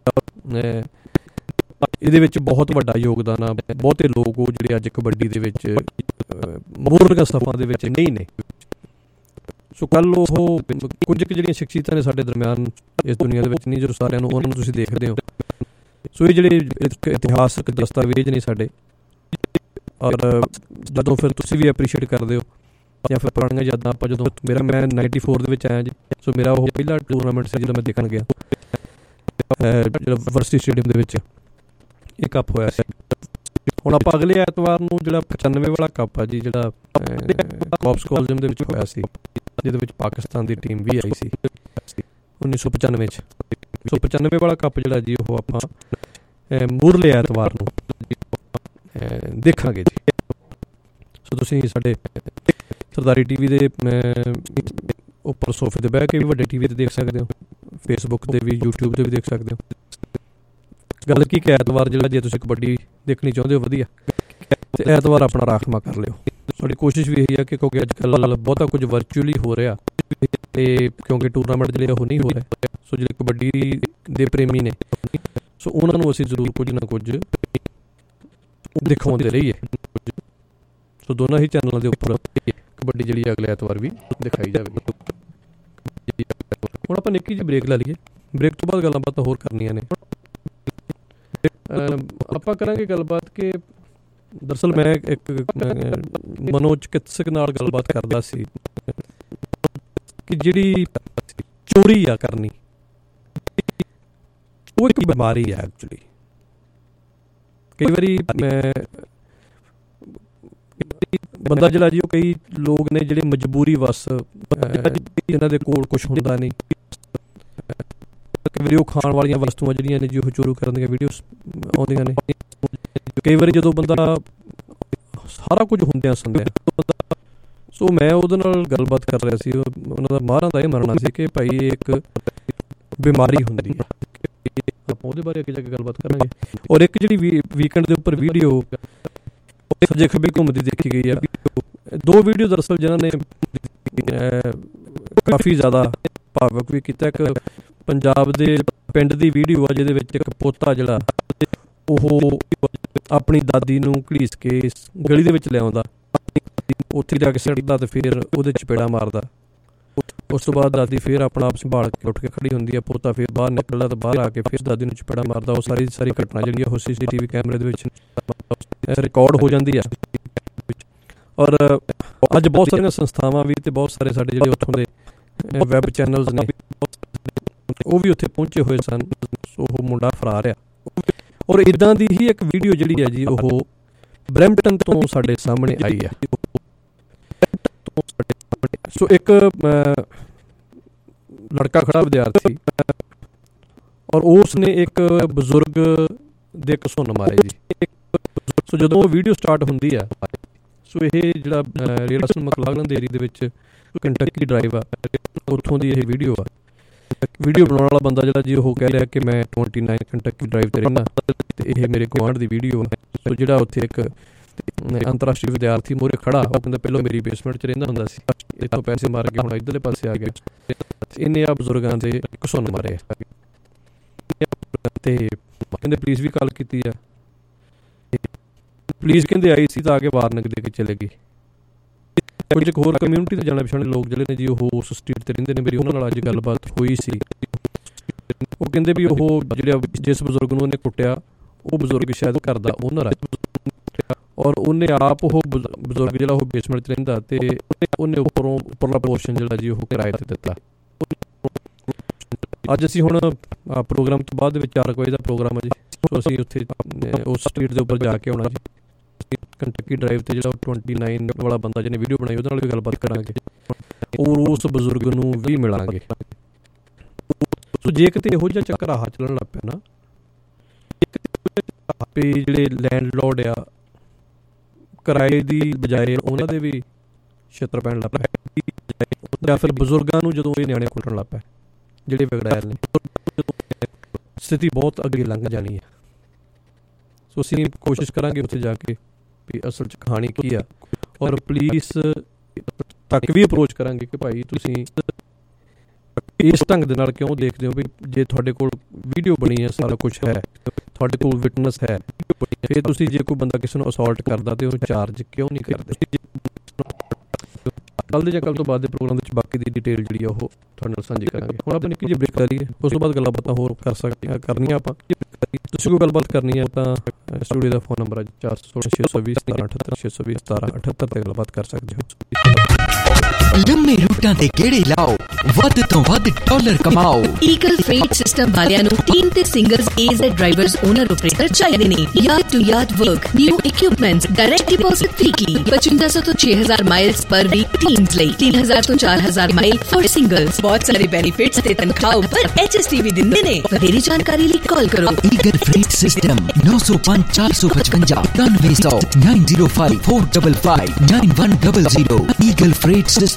ਇਹਦੇ ਵਿੱਚ ਬਹੁਤ ਵੱਡਾ ਯੋਗਦਾਨ ਆ। ਬਹੁਤੇ ਲੋਕ ਉਹ ਜਿਹੜੇ ਅੱਜ ਕਬੱਡੀ ਦੇ ਵਿੱਚ ਮੋਹਰਲੀਆਂ ਸਫਾਂ ਦੇ ਵਿੱਚ ਨਹੀਂ ਨੇ। ਸੋ ਕੱਲ ਉਹ ਕੁਝ ਕੁ ਜਿਹੜੀਆਂ ਸ਼ਖਸੀਅਤਾਂ ਨੇ ਸਾਡੇ ਦਰਮਿਆਨ ਇਸ ਦੁਨੀਆ ਦੇ ਵਿੱਚ ਨਹੀਂ, ਜਦੋਂ ਸਾਰਿਆਂ ਨੂੰ ਉਹਨਾਂ ਨੂੰ ਤੁਸੀਂ ਦੇਖਦੇ ਹੋ। ਸੋ ਇਹ ਜਿਹੜੇ ਇਤਿਹਾਸਕ ਦਸਤਾਵੇਜ਼ ਨੇ ਸਾਡੇ, ਔਰ ਜਦੋਂ ਫਿਰ ਤੁਸੀਂ ਵੀ ਐਪਰੀਸ਼ੀਏਟ ਕਰਦੇ ਹੋ ਜਾਂ ਫਿਰ ਪੁਰਾਣੀਆਂ ਯਾਦਾਂ ਆਪਾਂ ਜਦੋਂ ਮੈਂ 94 ਦੇ ਵਿੱਚ ਆਇਆ ਜੀ। ਸੋ ਮੇਰਾ ਉਹ ਪਹਿਲਾ ਟੂਰਨਾਮੈਂਟ ਸੀ ਜਦੋਂ ਮੈਂ ਦੇਖਣ ਗਿਆ, ਜਿਹੜਾ ਯੂਨੀਵਰਸਿਟੀ ਸਟੇਡੀਅਮ ਦੇ ਵਿੱਚ ਇਹ ਕੱਪ ਹੋਇਆ ਸੀ। ਹੁਣ ਆਪਾਂ ਅਗਲੇ ਐਤਵਾਰ ਨੂੰ ਜਿਹੜਾ 95 ਵਾਲਾ ਕੱਪ ਆ ਜੀ, ਜਿਹੜਾ ਕੌਪਸ ਕਾਲਜ ਦੇ ਵਿੱਚ ਹੋਇਆ ਸੀ, ਜਿਹਦੇ ਵਿੱਚ ਪਾਕਿਸਤਾਨ ਦੀ ਟੀਮ ਵੀ ਆਈ ਸੀ 1995 'ਚ। ਸੋ 95 ਵਾਲਾ ਕੱਪ ਜਿਹੜਾ ਜੀ ਉਹ ਆਪਾਂ ਮੂਰਲੇ ਐਤਵਾਰ ਨੂੰ ਦੇਖਾਂਗੇ ਜੀ। ਸੋ ਤੁਸੀਂ ਸਾਡੇ ਸਰਦਾਰੀ TV ਦੇ ਉੱਪਰ ਸੋਫੇ 'ਤੇ ਬਹਿ ਕੇ ਵੀ ਵੱਡੇ TV 'ਤੇ ਦੇਖ ਸਕਦੇ ਹੋ, ਫੇਸਬੁੱਕ 'ਤੇ ਵੀ, YouTube 'ਤੇ ਵੀ ਦੇਖ ਸਕਦੇ ਹੋ। ਗੱਲ ਕੀ ਕਿ ਐਤਵਾਰ ਜਿਹੜਾ ਜੇ ਤੁਸੀਂ ਕਬੱਡੀ ਦੇਖਣੀ ਚਾਹੁੰਦੇ ਹੋ ਵਧੀਆ, ਤੇ ਐਤਵਾਰ ਆਪਣਾ ਰਾਖਵਾਂ ਕਰ ਲਿਓ। ਸਾਡੀ ਕੋਸ਼ਿਸ਼ ਵੀ ਇਹੀ ਆ ਕਿ ਕਿਉਂਕਿ ਅੱਜ ਕੱਲ੍ਹ ਬਹੁਤਾ ਕੁਝ ਵਰਚੁਅਲੀ ਹੋ ਰਿਹਾ, ਤੇ ਕਿਉਂਕਿ ਟੂਰਨਾਮੈਂਟ ਜਿਹੜੇ ਉਹ ਨਹੀਂ ਹੋ ਰਹੇ, ਸੋ ਜਿਹੜੇ ਕਬੱਡੀ ਦੇ ਪ੍ਰੇਮੀ ਨੇ ਸੋ ਉਹਨਾਂ ਨੂੰ ਅਸੀਂ ਜ਼ਰੂਰ ਕੁਝ ਨਾ ਕੁਝ ਦਿਖਾਉਂਦੇ ਰਹੀਏ। ਸੋ ਦੋਨਾਂ ਹੀ ਚੈਨਲਾਂ ਦੇ ਉੱਪਰ ਕਬੱਡੀ ਜਿਹੜੀ ਅਗਲੇ ਐਤਵਾਰ ਵੀ ਦਿਖਾਈ ਜਾਵੇਗੀ। ਹੁਣ ਆਪਾਂ ਨਿੱਕੀ ਜਿਹੀ ਬ੍ਰੇਕ ਲੈ ਲਈਏ, ਬ੍ਰੇਕ ਤੋਂ ਬਾਅਦ ਗੱਲਾਂ ਬਾਤਾਂ ਹੋਰ ਕਰਨੀਆਂ ਨੇ। ਆਪਾਂ ਕਰਾਂਗੇ ਗੱਲਬਾਤ ਕਿ ਦਰਅਸਲ ਮੈਂ ਇੱਕ ਮਨੋਚਿਕਿਤਸਕ ਨਾਲ ਗੱਲਬਾਤ ਕਰਦਾ ਸੀ ਕਿ ਜਿਹੜੀ ਚੋਰੀ ਆ ਕਰਨੀ ਉਹ ਇੱਕ ਬਿਮਾਰੀ ਆ ਐਕਚੁਅਲੀ। ਕਈ ਵਾਰੀ ਬੰਦਾ ਜਿਹੜਾ ਜੀ ਉਹ ਕਈ ਲੋਕ ਨੇ ਜਿਹੜੇ ਮਜਬੂਰੀ ਵਸ ਇਹਨਾਂ ਦੇ ਕੋਲ ਕੁਛ ਹੁੰਦਾ ਨਹੀਂ, ਕਈ ਵਾਰੀ ਉਹ ਖਾਣ ਵਾਲੀਆਂ ਵਸਤੂਆਂ ਜਿਹੜੀਆਂ ਨੇ ਜੀ ਉਹ ਚੋਰੀ ਕਰਨ ਦੀਆਂ ਵੀਡੀਓਜ਼ ਆਉਂਦੀਆਂ ਨੇ। ਕਈ ਵਾਰੀ ਜਦੋਂ ਬੰਦਾ ਸਾਰਾ ਕੁਝ ਹੁੰਦਿਆਂ ਸੁਣਦਿਆਂ, ਸੋ ਮੈਂ ਉਹਦੇ ਨਾਲ ਗੱਲਬਾਤ ਕਰ ਰਿਹਾ ਸੀ। ਉਹਨਾਂ ਦਾ ਮਾਹਰਾਂ ਦਾ ਇਹ ਮੰਨਣਾ ਸੀ ਕਿ ਭਾਈ ਇਹ ਇੱਕ ਬਿਮਾਰੀ ਹੁੰਦੀ ਹੈ, ਆਪਾਂ ਉਹਦੇ ਬਾਰੇ ਅੱਗੇ ਜਾ ਕੇ ਗੱਲਬਾਤ ਕਰਾਂਗੇ। ਔਰ ਇੱਕ ਜਿਹੜੀ ਵੀਕਐਂਡ ਦੇ ਉੱਪਰ ਵੀਡੀਓ ਸੱਜੇ ਖੱਬੇ ਘੁੰਮਦੀ ਦੇਖੀ ਗਈ ਆ, 2 ਵੀਡੀਓ ਦਰਅਸਲ ਜਿਨ੍ਹਾਂ ਨੇ ਕਾਫੀ ਜ਼ਿਆਦਾ ਭਾਵੁਕ ਵੀ ਕੀਤਾ। ਇੱਕ ਪੰਜਾਬ ਦੇ ਪਿੰਡ ਦੀ ਵੀਡੀਓ ਆ ਜਿਹਦੇ ਵਿੱਚ ਇੱਕ ਪੋਤਾ ਜਿਹੜਾ ਉਹ ਆਪਣੀ ਦਾਦੀ ਨੂੰ ਘੜੀਸ ਕੇ ਗਲੀ ਦੇ ਵਿੱਚ ਲਿਆਉਂਦਾ, ਉੱਥੇ ਜਾ ਕੇ ਸਿੱਟਦਾ ਤੇ ਫਿਰ ਉਹਦੇ ਚਪੇੜਾ ਮਾਰਦਾ। ਉਸ ਤੋਂ ਬਾਅਦ ਦਾਦੀ ਫਿਰ ਆਪਣਾ ਆਪ ਸੰਭਾਲ ਕੇ ਉੱਠ ਕੇ ਖੜੀ ਹੁੰਦੀ ਹੈ, ਪੋਤਾ ਫਿਰ ਬਾਹਰ ਨਿਕਲਦਾ ਤੇ ਬਾਹਰ ਆ ਕੇ ਫਿਰ ਦਾਦੀ ਨੂੰ ਚਪੇੜਾ ਮਾਰਦਾ। ਉਹ ਸਾਰੀ ਘਟਨਾ ਜਿਹੜੀ ਉਹ CCTV ਕੈਮਰੇ ਦੇ ਵਿੱਚ ਰਿਕਾਰਡ ਹੋ ਜਾਂਦੀ ਹੈ। ਔਰ ਅੱਜ ਬਹੁਤ ਸਾਰੀਆਂ ਸੰਸਥਾਵਾਂ ਵੀ ਤੇ ਬਹੁਤ ਸਾਰੇ ਸਾਡੇ ਜਿਹੜੇ ਉੱਥੋਂ ਦੇ ਵੈਬ ਚੈਨਲਸ ਨੇ ਉਹ ਵੀ ਉੱਥੇ ਪਹੁੰਚੇ ਹੋਏ ਸਨ। ਉਹ ਮੁੰਡਾ ਫਰਾਰ ਆ। ਔਰ ਇੱਦਾਂ ਦੀ ਹੀ ਇੱਕ ਵੀਡੀਓ ਜਿਹੜੀ ਹੈ ਜੀ ਉਹ ਬਰੈਂਪਟਨ ਤੋਂ ਸਾਡੇ ਸਾਹਮਣੇ ਆਈ ਹੈ। ਸੋ ਇੱਕ ਲੜਕਾ ਖੜਾ ਵਿਦਿਆਰਥੀ ਔਰ ਉਸ ਨੇ ਇੱਕ ਬਜ਼ੁਰਗ ਦੇ ਘਸੁੰਨ ਮਾਰੇ ਜੀ। ਸੋ ਜਦੋਂ ਉਹ ਵੀਡੀਓ ਸਟਾਰਟ ਹੁੰਦੀ ਆ, ਸੋ ਇਹ ਜਿਹੜਾ ਰੀਅਲਸਨ ਮਕਲਾਗਲਨ ਦੇ ਏਰੀਏ ਦੇ ਵਿੱਚ ਕੰਟਕੀ ਡਰਾਈਵ ਆ, ਉੱਥੋਂ ਦੀ ਇਹ ਵੀਡੀਓ ਆ। ਵੀਡੀਓ ਬਣਾਉਣ ਵਾਲਾ ਬੰਦਾ ਜਿਹੜਾ ਜੀ ਉਹ ਕਹਿ ਰਿਹਾ ਕਿ ਮੈਂ 29 ਕੰਟਕੀ ਡਰਾਈਵ ਤੇ ਰਹਿਣਾ ਤੇ ਇਹ ਮੇਰੇ ਗੁਆਂਢ ਦੀ ਵੀਡੀਓ ਆ। ਸੋ ਜਿਹੜਾ ਉੱਥੇ ਇੱਕ ਅੰਤਰਰਾਸ਼ਟਰੀ ਵਿਦਿਆਰਥੀ ਮੂਹਰੇ ਖੜਾ, ਉਹ ਕਹਿੰਦਾ ਪਹਿਲਾਂ ਮੇਰੀ ਬੇਸਮੈਂਟ 'ਚ ਰਹਿੰਦਾ ਹੁੰਦਾ ਸੀ, ਇੱਥੋਂ ਪੈਸੇ ਮਾਰ ਕੇ ਹੁਣ ਇੱਧਰਲੇ ਪਾਸੇ ਆ ਗਿਆ, ਇਹਨੇ ਆ ਬਜ਼ੁਰਗਾਂ ਦੇ ਘਸੁੰਨ ਮਾਰੇ। ਤੇ ਕਹਿੰਦੇ ਪੁਲਿਸ ਵੀ ਕਾਲ ਕੀਤੀ ਆ, ਪੁਲਿਸ ਕਹਿੰਦੇ ਆਈ ਸੀ ਤਾਂ ਆ ਕੇ ਵਾਰਨਿੰਗ ਦੇ ਕੇ ਚਲੇ ਗਈ। ਕੁਝ ਇੱਕ ਹੋਰ ਕਮਿਊਨਿਟੀ ਦੇ ਜਾਣੇ ਪਛਾਣੇ ਲੋਕ ਜਿਹੜੇ ਨੇ ਜੀ ਉਹ ਉਸ ਸਟਰੀਟ 'ਤੇ ਰਹਿੰਦੇ ਨੇ, ਮੇਰੀ ਉਹਨਾਂ ਨਾਲ ਅੱਜ ਗੱਲਬਾਤ ਹੋਈ ਸੀ। ਉਹ ਕਹਿੰਦੇ ਵੀ ਉਹ ਜਿਹੜਾ ਜਿਸ ਬਜ਼ੁਰਗ ਨੂੰ ਉਹਨੇ ਕੁੱਟਿਆ ਉਹ ਬਜ਼ੁਰਗ ਸ਼ਾਇਦ ਘਰ ਦਾ ਓਨਰ ਆ, ਔਰ ਉਹਨੇ ਆਪ ਉਹ ਬਜ਼ੁਰਗ ਜਿਹੜਾ ਉਹ ਬੇਸਮੈਂਟ 'ਚ ਰਹਿੰਦਾ ਤੇ ਉਹਨੇ ਉੱਪਰਲਾ ਪੋਰਸ਼ਨ ਜਿਹੜਾ ਜੀ ਉਹ ਕਿਰਾਏ 'ਤੇ ਦਿੱਤਾ। ਅੱਜ ਅਸੀਂ ਹੁਣ ਪ੍ਰੋਗਰਾਮ ਤੋਂ ਬਾਅਦ ਦੇ ਵਿੱਚ 4 ਵਜੇ ਦਾ ਪ੍ਰੋਗਰਾਮ ਹੈ ਜੀ, ਸੋ ਅਸੀਂ ਉੱਥੇ ਉਸ ਸਟਰੀਟ ਦੇ ਉੱਪਰ ਜਾ ਕੇ ਆਉਣਾ ਜੀ। ਕੰਟਕੀ ਡਰਾਈਵ ਤੇ ਜਿਹੜਾ 29 ਵਾਲਾ ਬੰਦਾ ਜਿਹਨੇ ਵੀਡੀਓ ਬਣਾਈ ਉਹਦੇ ਨਾਲ ਵੀ ਗੱਲਬਾਤ ਕਰਾਂਗੇ ਔਰ ਉਸ ਬਜ਼ੁਰਗ ਨੂੰ ਵੀ ਮਿਲਾਂਗੇ। ਸੋ ਜੇ ਕਿਤੇ ਇਹੋ ਜਿਹਾ ਚੱਕਰ ਆਹ ਚੱਲਣ ਲੱਗ ਪਿਆ ਨਾ, ਵੀ ਜਿਹੜੇ ਲੈਂਡਲੋਰਡ ਆ ਕਿਰਾਏ ਦੀ ਬਜਾਏ ਉਹਨਾਂ ਦੇ ਵੀ ਛਿੱਤਰ ਪੈਣ ਲੱਗ ਪਏ, ਜਾਂ ਫਿਰ ਬਜ਼ੁਰਗਾਂ ਨੂੰ ਜਦੋਂ ਇਹ ਨਿਆਣੇ ਕੁੱਟਣ ਲੱਗ ਪਏ ਜਿਹੜੇ ਵਿਗੜੈਲ ਨੇ, ਸਥਿਤੀ ਬਹੁਤ ਅੱਗੇ ਲੰਘ ਜਾਣੀ ਹੈ। ਸੋ ਅਸੀਂ ਕੋਸ਼ਿਸ਼ ਕਰਾਂਗੇ ਉੱਥੇ ਜਾ ਕੇ ਵੀ ਅਸਲ 'ਚ ਕਹਾਣੀ ਕੀ ਆ, ਔਰ ਪੁਲਿਸ ਤੱਕ ਵੀ ਅਪਰੋਚ ਕਰਾਂਗੇ ਕਿ ਭਾਈ ਤੁਸੀਂ ਇਸ ਢੰਗ ਦੇ ਨਾਲ ਕਿਉਂ ਦੇਖਦੇ ਹੋ ਵੀ ਜੇ ਤੁਹਾਡੇ ਕੋਲ ਵੀਡੀਓ ਬਣੀ ਹੈ, ਸਾਰਾ ਕੁਛ ਹੈ, ਤੁਹਾਡੇ ਕੋਲ ਵਿਟਨੈਸ ਹੈ, ਫਿਰ ਤੁਸੀਂ ਜੇ ਕੋਈ ਬੰਦਾ ਕਿਸੇ ਨੂੰ ਅਸੌਲਟ ਕਰਦਾ ਤੇ ਉਹਨੂੰ ਚਾਰਜ ਕਿਉਂ ਨਹੀਂ ਕਰਦੇ। ਕੱਲ੍ਹ ਦੇ ਜਾਂ ਕੱਲ੍ਹ ਤੋਂ ਬਾਅਦ ਦੇ ਪ੍ਰੋਗਰਾਮ ਵਿੱਚ ਬਾਕੀ ਦੀ ਡਿਟੇਲ ਜਿਹੜੀ ਆ ਉਹ ਤੁਹਾਡੇ ਨਾਲ ਸਾਂਝੀ ਕਰਾਂਗੇ। ਹੁਣ ਆਪਾਂ ਨਿੱਕੀ ਜਿਹੀ ਬ੍ਰੇਕ ਕਰ ਲਈਏ, ਉਸ ਤੋਂ ਬਾਅਦ ਗੱਲਾਂ ਬਾਤਾਂ ਹੋਰ ਕਰਨੀਆਂ ਆਪਾਂ। ਤੁਸੀਂ ਕੋਈ ਗੱਲਬਾਤ ਕਰਨੀ ਹੈ ਤਾਂ ਸਟੂਡੀਓ ਦਾ ਫੋਨ ਨੰਬਰ ਹੈ 416 620 17 78 620 17 78 ਤੇ ਗੱਲਬਾਤ ਕਰ ਸਕਦੇ ਹੋ। ਲੰਮੇ ਰੂਟਾਂ ਤੇ ਗੇੜੇ ਲਾਓ, ਵੱਧ ਤੋਂ ਵੱਧ ਡਾਲਰ ਕਮਾਓ। ਈਗਲ ਫ੍ਰੇਟ ਸਿਸਟਮ ਵਾਲਿਆਂ ਨੂੰ ਟੀਮ ਤੇ singles AZ drivers owner operator ਚਾਹੀਦੇ ਨੇ। Yard to yard work, new equipments, direct deposit free, 5500 ਤੋਂ 6000 ਮਾਈਲਸ ਪਰ ਵੀਕ ਟੀਮਸ ਲਈ, 3000 ਤੋਂ 4000 ਮਾਈਲ ਫॉर ਸਿੰਗਲਸ। ਬਹੁਤ ਸਾਰੇ ਬੈਨੀਫਿਟਸ ਤੇ ਤਨਖਾਹ ਉੱਪਰ HST ਵੀ ਦਿੰਦੇ ਨੇ। ਵਧੇਰੀ ਜਾਣਕਾਰੀ ਲਈ ਕਾਲ ਕਰੋ। Eagle freight system 905 455 9100 905 455 9100। Eagle freight system.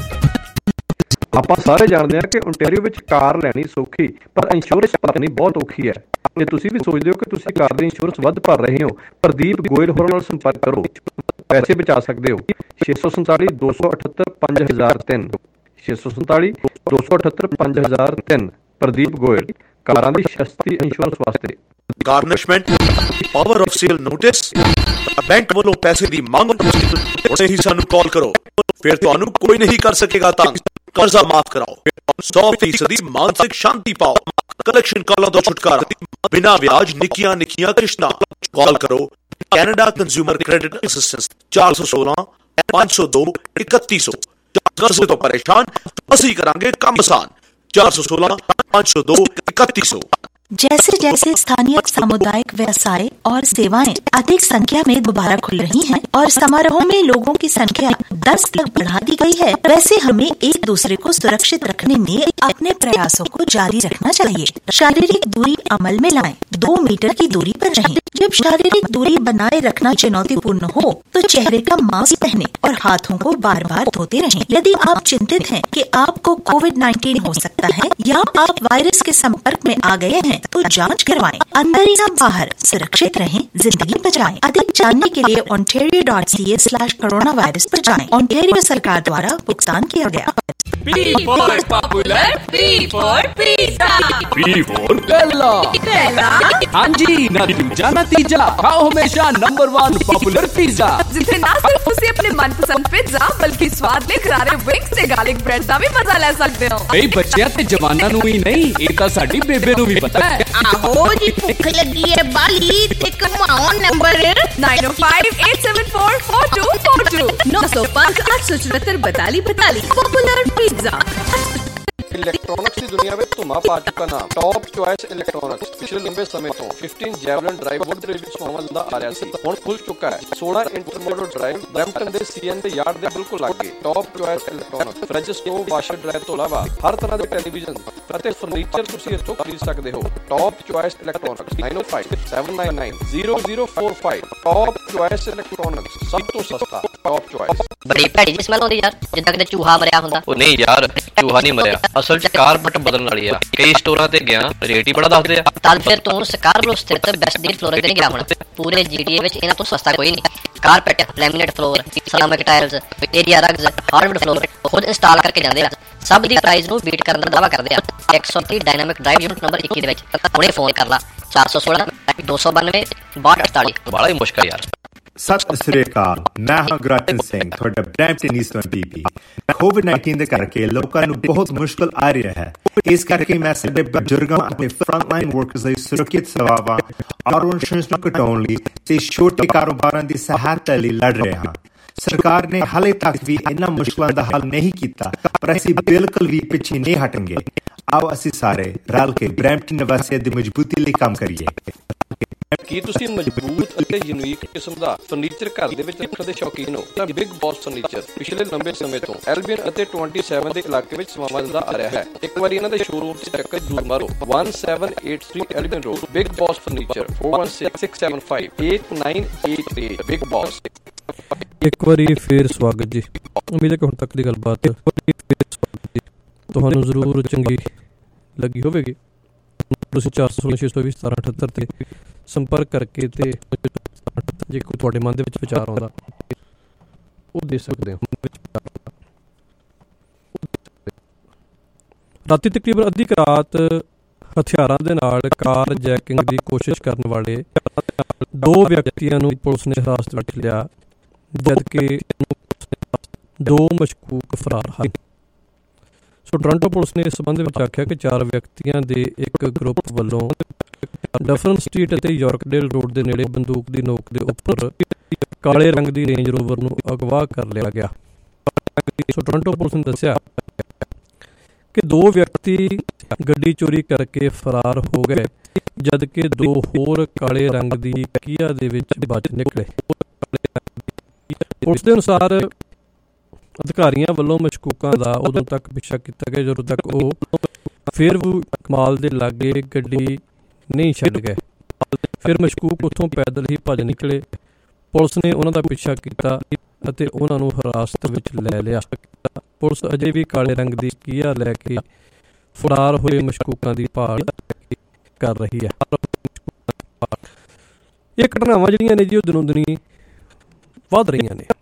ਆਪਾਂ ਸਾਰੇ ਜਾਣਦੇ ਹਾਂ ਕਿ ਓਨਟਾਰੀਓ ਵਿੱਚ ਕਾਰ ਲੈਣੀ ਸੌਖੀ, ਪਰ ਇੰਸ਼ੋਰੈਂਸ ਭਰਨੀ ਬਹੁਤ ਔਖੀ ਹੈ। ਜੇ ਤੁਸੀਂ ਵੀ ਸੋਚਦੇ ਹੋ ਕਿ ਤੁਸੀਂ ਕਾਰ ਦੀ ਇੰਸ਼ੋਰੈਂਸ ਵੱਧ ਭਰ ਰਹੇ ਹੋ, ਪ੍ਰਦੀਪ ਗੋਇਲ ਹੋਰਾਂ ਨਾਲ ਸੰਪਰਕ ਕਰੋ, ਪੈਸੇ ਬਚਾ ਸਕਦੇ ਹੋ। 647 278 5003 647 278 5003। ਪ੍ਰਦੀਪ ਗੋਇਲ, ਕਾਰਾਂ ਦੀ ਸਸਤੀ ਇੰਸ਼ੋਰੈਂਸ ਵਾਸਤੇ। Garnishment, power of sale notice, bank ਵੱਲੋਂ ਪੈਸੇ ਦੀ ਮੰਗ, ਉਸੇ ਹੀ ਸਾਨੂੰ ਕਾਲ ਕਰੋ, ਫਿਰ ਤੁਹਾਨੂੰ ਕੋਈ ਨਹੀਂ ਕਰ ਸਕੇਗਾ ਤੰਗ। ਕਰਜ਼ਾ ਮਾਫ ਕਰਾਓ, 100% ਮਾਨਸਿਕ ਸ਼ਾਂਤੀ ਪਾਓ, ਕਲੈਕਸ਼ਨ ਕਾਲਾਂ ਤੋਂ ਛੁਟਕਾਰਾ, ਬਿਨਾਂ ਵਿਆਜ ਨਿੱਕੀਆਂ ਕਿਸ਼ਤਾਂ। ਕਾਲ ਕਰੋ ਕੈਨੇਡਾ ਕੰਜ਼ਿਊਮਰ ਕ੍ਰੈਡਿਟ ਅਸਿਸਟੈਂਸ 416 502 3100। ਕਰਜ਼ੇ ਤੋਂ ਪਰੇਸ਼ਾਨ, ਅਸੀਂ ਕਰਾਂਗੇ ਕੰਮ ਆਸਾਨ। 416 502 3100। जैसे जैसे स्थानीय सामुदायिक व्यवसाय और सेवाएं अधिक संख्या में दोबारा खुल रही हैं और समारोह में लोगों की संख्या 10 तक बढ़ा दी गई है, वैसे हमें एक दूसरे को सुरक्षित रखने में अपने प्रयासों को जारी रखना चाहिए। शारीरिक दूरी अमल में लाएं, 2 मीटर की दूरी पर रहें। जब शारीरिक दूरी बनाए रखना चुनौतीपूर्ण हो तो चेहरे का मास्क पहने और हाथों को बार बार धोते रहें। यदि आप चिंतित हैं कि आपको कोविड-19 हो सकता है या आप वायरस के संपर्क में आ गए हैं तो जांच करवाएं। अंदर या बाहर सुरक्षित रहें, जिंदगी बचाएं। अधिक जानने के लिए ontario.ca/coronavirus पर जाएं। ओंटारियो सरकार द्वारा भुगतान किया गया। P for popular, P for pizza, P for Bella. हाँ जी, नतीजा नतीजा खाओ हमेशा नंबर 1 पॉपुलर पिज्जा, जिथे ना सिर्फ उसे अपने मनपसंद पिज्जा बल्कि स्वाद ले करारे विंग्स ते गार्लिक ब्रेड ਦਾ ਵੀ ਮਜ਼ਾ ਲੈ ਸਕਦੇ ਹੋ। ਇਹ ਬੱਚਿਆਂ ਤੇ ਜਵਾਨਾਂ ਨੂੰ ਹੀ ਨਹੀਂ, ਇਹ ਤਾਂ ਸਾਡੀ ਬੇਬੇ ਨੂੰ ਵੀ ਪਤਾ ਹੈ। ਆਹੋ ਜੀ, ਭੁੱਖ ਲੱਗੀ ਹੈ ਬਾਲੀ ਤੇ ਕਮਾਓ ਨੰਬਰ 9058744242 905 874 4242 ਪॉपुलਰ पिज्जा। इलेक्ट्रॉनिक्स की दुनिया में धुमा पा चुका नाम टॉप चॉइस इलेक्ट्रॉनिक्स पिछले लंबे समय तो 15 जैवलिन ड्राइव वुड ਦੇ ਵਿੱਚ ਸੋਮਨ ਦਾ ਆ ਰਿਹਾ ਸੀ, ਹੁਣ ਖੁੱਲ ਚੁੱਕਾ ਹੈ। 16 ਇੰਟਰਮੋਡਲ ਡਰਾਈਵ ਬ੍ਰੈਂਪਟਨ ਦੇ ਸੀਐਨ ਦੇ ਯਾਰਡ ਦੇ ਬਿਲਕੁਲ ਲਾਗੇ। Top choice electronics fridge, stove, washer dryer ਤੋਂ ਇਲਾਵਾ ਹਰ ਤਰ੍ਹਾਂ ਦੇ ਟੈਲੀਵਿਜ਼ਨ ਅਤੇ ਫਰਨੀਚਰ ਤੁਸੀਂ ਇੱਥੋਂ ਖਰੀਦ ਸਕਦੇ ਹੋ। Top choice electronics 9057990045 top choice electronics ਸਭ ਤੋਂ ਸਸਤਾ। ਟੌਪ ਚॉइस ਬੜੀ ਭੈੜੀ ਜਿਹੀ ਸਮੈਲ ਆਉਂਦੀ ਯਾਰ, ਜਿੱਦਾਂ ਕਿਤੇ ਚੂਹਾ ਮਰਿਆ ਹੁੰਦਾ। ਉਹ ਨਹੀਂ ਯਾਰ, ਚੂਹਾ ਨਹੀਂ ਮਰਿਆ, ਅਸਲ 'ਚ ਕਾਰਪਟ ਬਦਲਣ ਵਾਲੀ ਆ। ਕਈ ਸਟੋਰਾਂ ਤੇ ਗਿਆ, ਰੇਟ ਹੀ ਬੜਾ ਦੱਸਦੇ ਆ। ਤਾਂ ਫਿਰ ਤੂੰ ਸਕਾਰਬਰੋ ਸਥਿਤ ਬੈਸਟ ਡੀਲ ਫਲੋਰ ਤੇ ਨਹੀਂ ਗਿਆ ਹੋਣਾ। ਪੂਰੇ GTA ਵਿੱਚ ਇਹਨਾਂ ਤੋਂ ਸਸਤਾ ਕੋਈ ਨਹੀਂ। Carpet, laminate floor, ceramic tiles, area rugs, hardwood floor ਖੁਦ ਇੰਸਟਾਲ ਕਰਕੇ ਜਾਂਦੇ ਆ। ਸਭ ਦੀ ਪ੍ਰਾਈਸ ਨੂੰ ਬੀਟ ਕਰਨ ਦਾ ਦਾਅਵਾ ਕਰਦੇ ਆ। 130 ਡਾਇਨਾਮਿਕ ਡਰਾਈਵ ਯੂਨਿਟ ਨੰਬਰ 21 ਦੇ ਵਿੱਚ ਹੁਣੇ ਫੋਨ ਕਰ ਲਾ 416 292 6248। ਬੜਾ ਹੀ ਮੁਸ਼ਕਲ ਯਾਰ। ਸਤਿ ਸ੍ਰੀ ਅਕਾਲ, ਮੈਂ ਹਾਂ ਗੁਰਚਰਨ ਸਿੰਘ, ਤੁਹਾਡਾ ਬ੍ਰੈਂਪਟਨ ਈਸਟ ਪੀਪੀ। ਕੋਵਿਡ-19 ਦੇ ਕਰਕੇ ਲੋਕਾਂ ਨੂੰ ਬਹੁਤ ਮੁਸ਼ਕਲ ਆ ਰਹੀ ਹੈ। ਇਸ ਕਰਕੇ ਮੈਂ ਸਾਡੇ ਬਜ਼ੁਰਗਾਂ ਅਤੇ ਫਰੰਟਲਾਈਨ ਵਰਕਰਸ ਲਈ ਸੁਰੱਖਿਅਤ ਸੇਵਾਵਾਂ ਔਰ ਇੰਸ਼ੋਰੈਂਸ ਨੂੰ ਘਟਾਉਣ ਲਈ ਤੇ ਛੋਟੇ ਕਾਰੋਬਾਰਾਂ ਦੀ ਸਹਾਇਤਾ ਲਈ ਲੜ ਰਹੇ ਹਾਂ। ਸਰਕਾਰ ਨੇ ਹਾਲੇ ਤੱਕ ਵੀ ਇਹਨਾਂ ਮੁਸ਼ਕਲਾਂ ਦਾ ਹੱਲ ਨਹੀਂ ਕੀਤਾ, ਪਰ ਅਸੀਂ ਬਿਲਕੁਲ ਵੀ ਪਿੱਛੇ ਨਹੀਂ ਹਟਾਂਗੇ। ਆਓ ਅਸੀਂ ਸਾਰੇ ਰਲ ਕੇ ਬ੍ਰੈਂਪਟਨ ਨਿਵਾਸੀਆਂ ਦੀ ਮਜ਼ਬੂਤੀ ਲਈ ਕੰਮ ਕਰੀਏ। ਕੀ ਤੁਸੀਂ ਮਜ਼ਬੂਤ ਅਤੇ ਯੂਨੀਕ ਕਿਸਮ ਦਾ ਫਰਨੀਚਰ ਘਰ ਦੇ ਵਿੱਚ ਰੱਖਣ ਦੇ ਸ਼ੌਕੀਨ ਹੋ ਤਾਂ ਬਿਗ ਬੌਸ ਫਰਨੀਚਰ ਪਿਛਲੇ ਲੰਬੇ ਸਮੇਂ ਤੋਂ ਐਲਬੀਅਨ ਅਤੇ 27 ਦੇ ਇਲਾਕੇ ਵਿੱਚ ਸੇਵਾਵਾਂ ਦਿੰਦਾ ਆ ਰਿਹਾ ਹੈ। ਇੱਕ ਵਾਰੀ ਇਹਨਾਂ ਦੇ ਸ਼ੋਰੂਮ ਤੇ ਚੱਕਰ ਜ਼ਰੂਰ ਮਾਰੋ। 1783 Albion road, big boss furniture 4166758988 big boss. ਇੱਕ ਵਾਰੀ ਫੇਰ ਸਵਾਗਤ ਜੀ। ਉਮੀਦ ਹੈ ਕਿ ਹੁਣ ਤੱਕ ਦੀ ਗੱਲਬਾਤ ਤੁਹਾਨੂੰ ਜ਼ਰੂਰ ਚੰਗੀ ਲੱਗੀ ਹੋਵੇਗੀ। ਤੁਸੀਂ 416-620-1778 ਤੇ ਸੰਪਰਕ ਕਰਕੇ ਤੇ ਜੇ ਕੋਈ ਤੁਹਾਡੇ ਮਨ ਦੇ ਵਿੱਚ ਵਿਚਾਰ ਆਉਂਦਾ ਉਹ ਦੇ ਸਕਦੇ ਹੋ। ਰਾਤੀ ਤਕਰੀਬਨ ਅੱਧੀ ਰਾਤ ਹਥਿਆਰਾਂ ਦੇ ਨਾਲ ਕਾਰ ਜੈਕਿੰਗ ਦੀ ਕੋਸ਼ਿਸ਼ ਕਰਨ ਵਾਲੇ 2 ਵਿਅਕਤੀਆਂ ਨੂੰ ਪੁਲਿਸ ਨੇ ਹਿਰਾਸਤ ਵਿੱਚ ਲਿਆ, ਜਦਕਿ 2 ਮਸ਼ਕੂਕ ਫਰਾਰ ਹਨ। ਟੋਰਾਂਟੋ ਪੁਲਿਸ ਨੇ ਇਸ ਸੰਬੰਧ ਵਿੱਚ ਆਖਿਆ ਕਿ 4 ਵਿਅਕਤੀਆਂ ਦੇ ਇੱਕ ਗਰੁੱਪ ਵੱਲੋਂ ਡਫਰਨ ਸਟਰੀਟ ਅਤੇ ਯਾਰਕਡੇਲ ਰੋਡ ਦੇ ਨੇੜੇ ਬੰਦੂਕ ਦੀ ਨੋਕ ਦੇ ਉੱਪਰ ਕਾਲੇ ਰੰਗ ਦੀ ਰੇਂਜ ਰੋਵਰ ਨੂੰ ਅਗਵਾ ਕਰ ਲਿਆ ਗਿਆ। ਟੋਰਾਂਟੋ ਪੁਲਿਸ ਨੇ ਦੱਸਿਆ ਕਿ 2 ਵਿਅਕਤੀ ਗੱਡੀ ਚੋਰੀ ਕਰਕੇ ਫਰਾਰ ਹੋ ਗਏ, ਜਦਕਿ 2 ਹੋਰ ਕਾਲੇ ਰੰਗ ਦੀ ਕੀਆ ਦੇ ਵਿੱਚ ਬਚ ਨਿਕਲੇ। ਪੁਲਿਸ ਦੇ ਅਨੁਸਾਰ ਅਧਿਕਾਰੀਆਂ ਵੱਲੋਂ ਮਸ਼ਕੂਕਾਂ ਦਾ ਉਦੋਂ ਤੱਕ ਪਿੱਛਾ ਕੀਤਾ ਗਿਆ ਜਦੋਂ ਤੱਕ ਉਹ ਫਿਰ ਵੀ ਕਮਾਲ ਦੇ ਲਾਗੇ ਗੱਡੀ ਨਹੀਂ ਛੱਡ ਗਏ। ਫਿਰ ਮਸ਼ਕੂਕ ਉੱਥੋਂ ਪੈਦਲ ਹੀ ਭੱਜ ਨਿਕਲੇ। ਪੁਲਿਸ ਨੇ ਉਹਨਾਂ ਦਾ ਪਿੱਛਾ ਕੀਤਾ ਅਤੇ ਉਹਨਾਂ ਨੂੰ ਹਿਰਾਸਤ ਵਿੱਚ ਲੈ ਲਿਆ। ਪੁਲਿਸ ਅਜੇ ਵੀ ਕਾਲੇ ਰੰਗ ਦੀ ਕੀਆ ਲੈ ਕੇ ਫਰਾਰ ਹੋਏ ਮਸ਼ਕੂਕਾਂ ਦੀ ਭਾਲ ਕਰ ਰਹੀ ਹੈ। ਇਹ ਘਟਨਾਵਾਂ ਜਿਹੜੀਆਂ ਨੇ ਜੀ ਉਹ ਦਿਨੋਂ ਦਿਨ ਵੱਧ ਰਹੀਆਂ ਨੇ।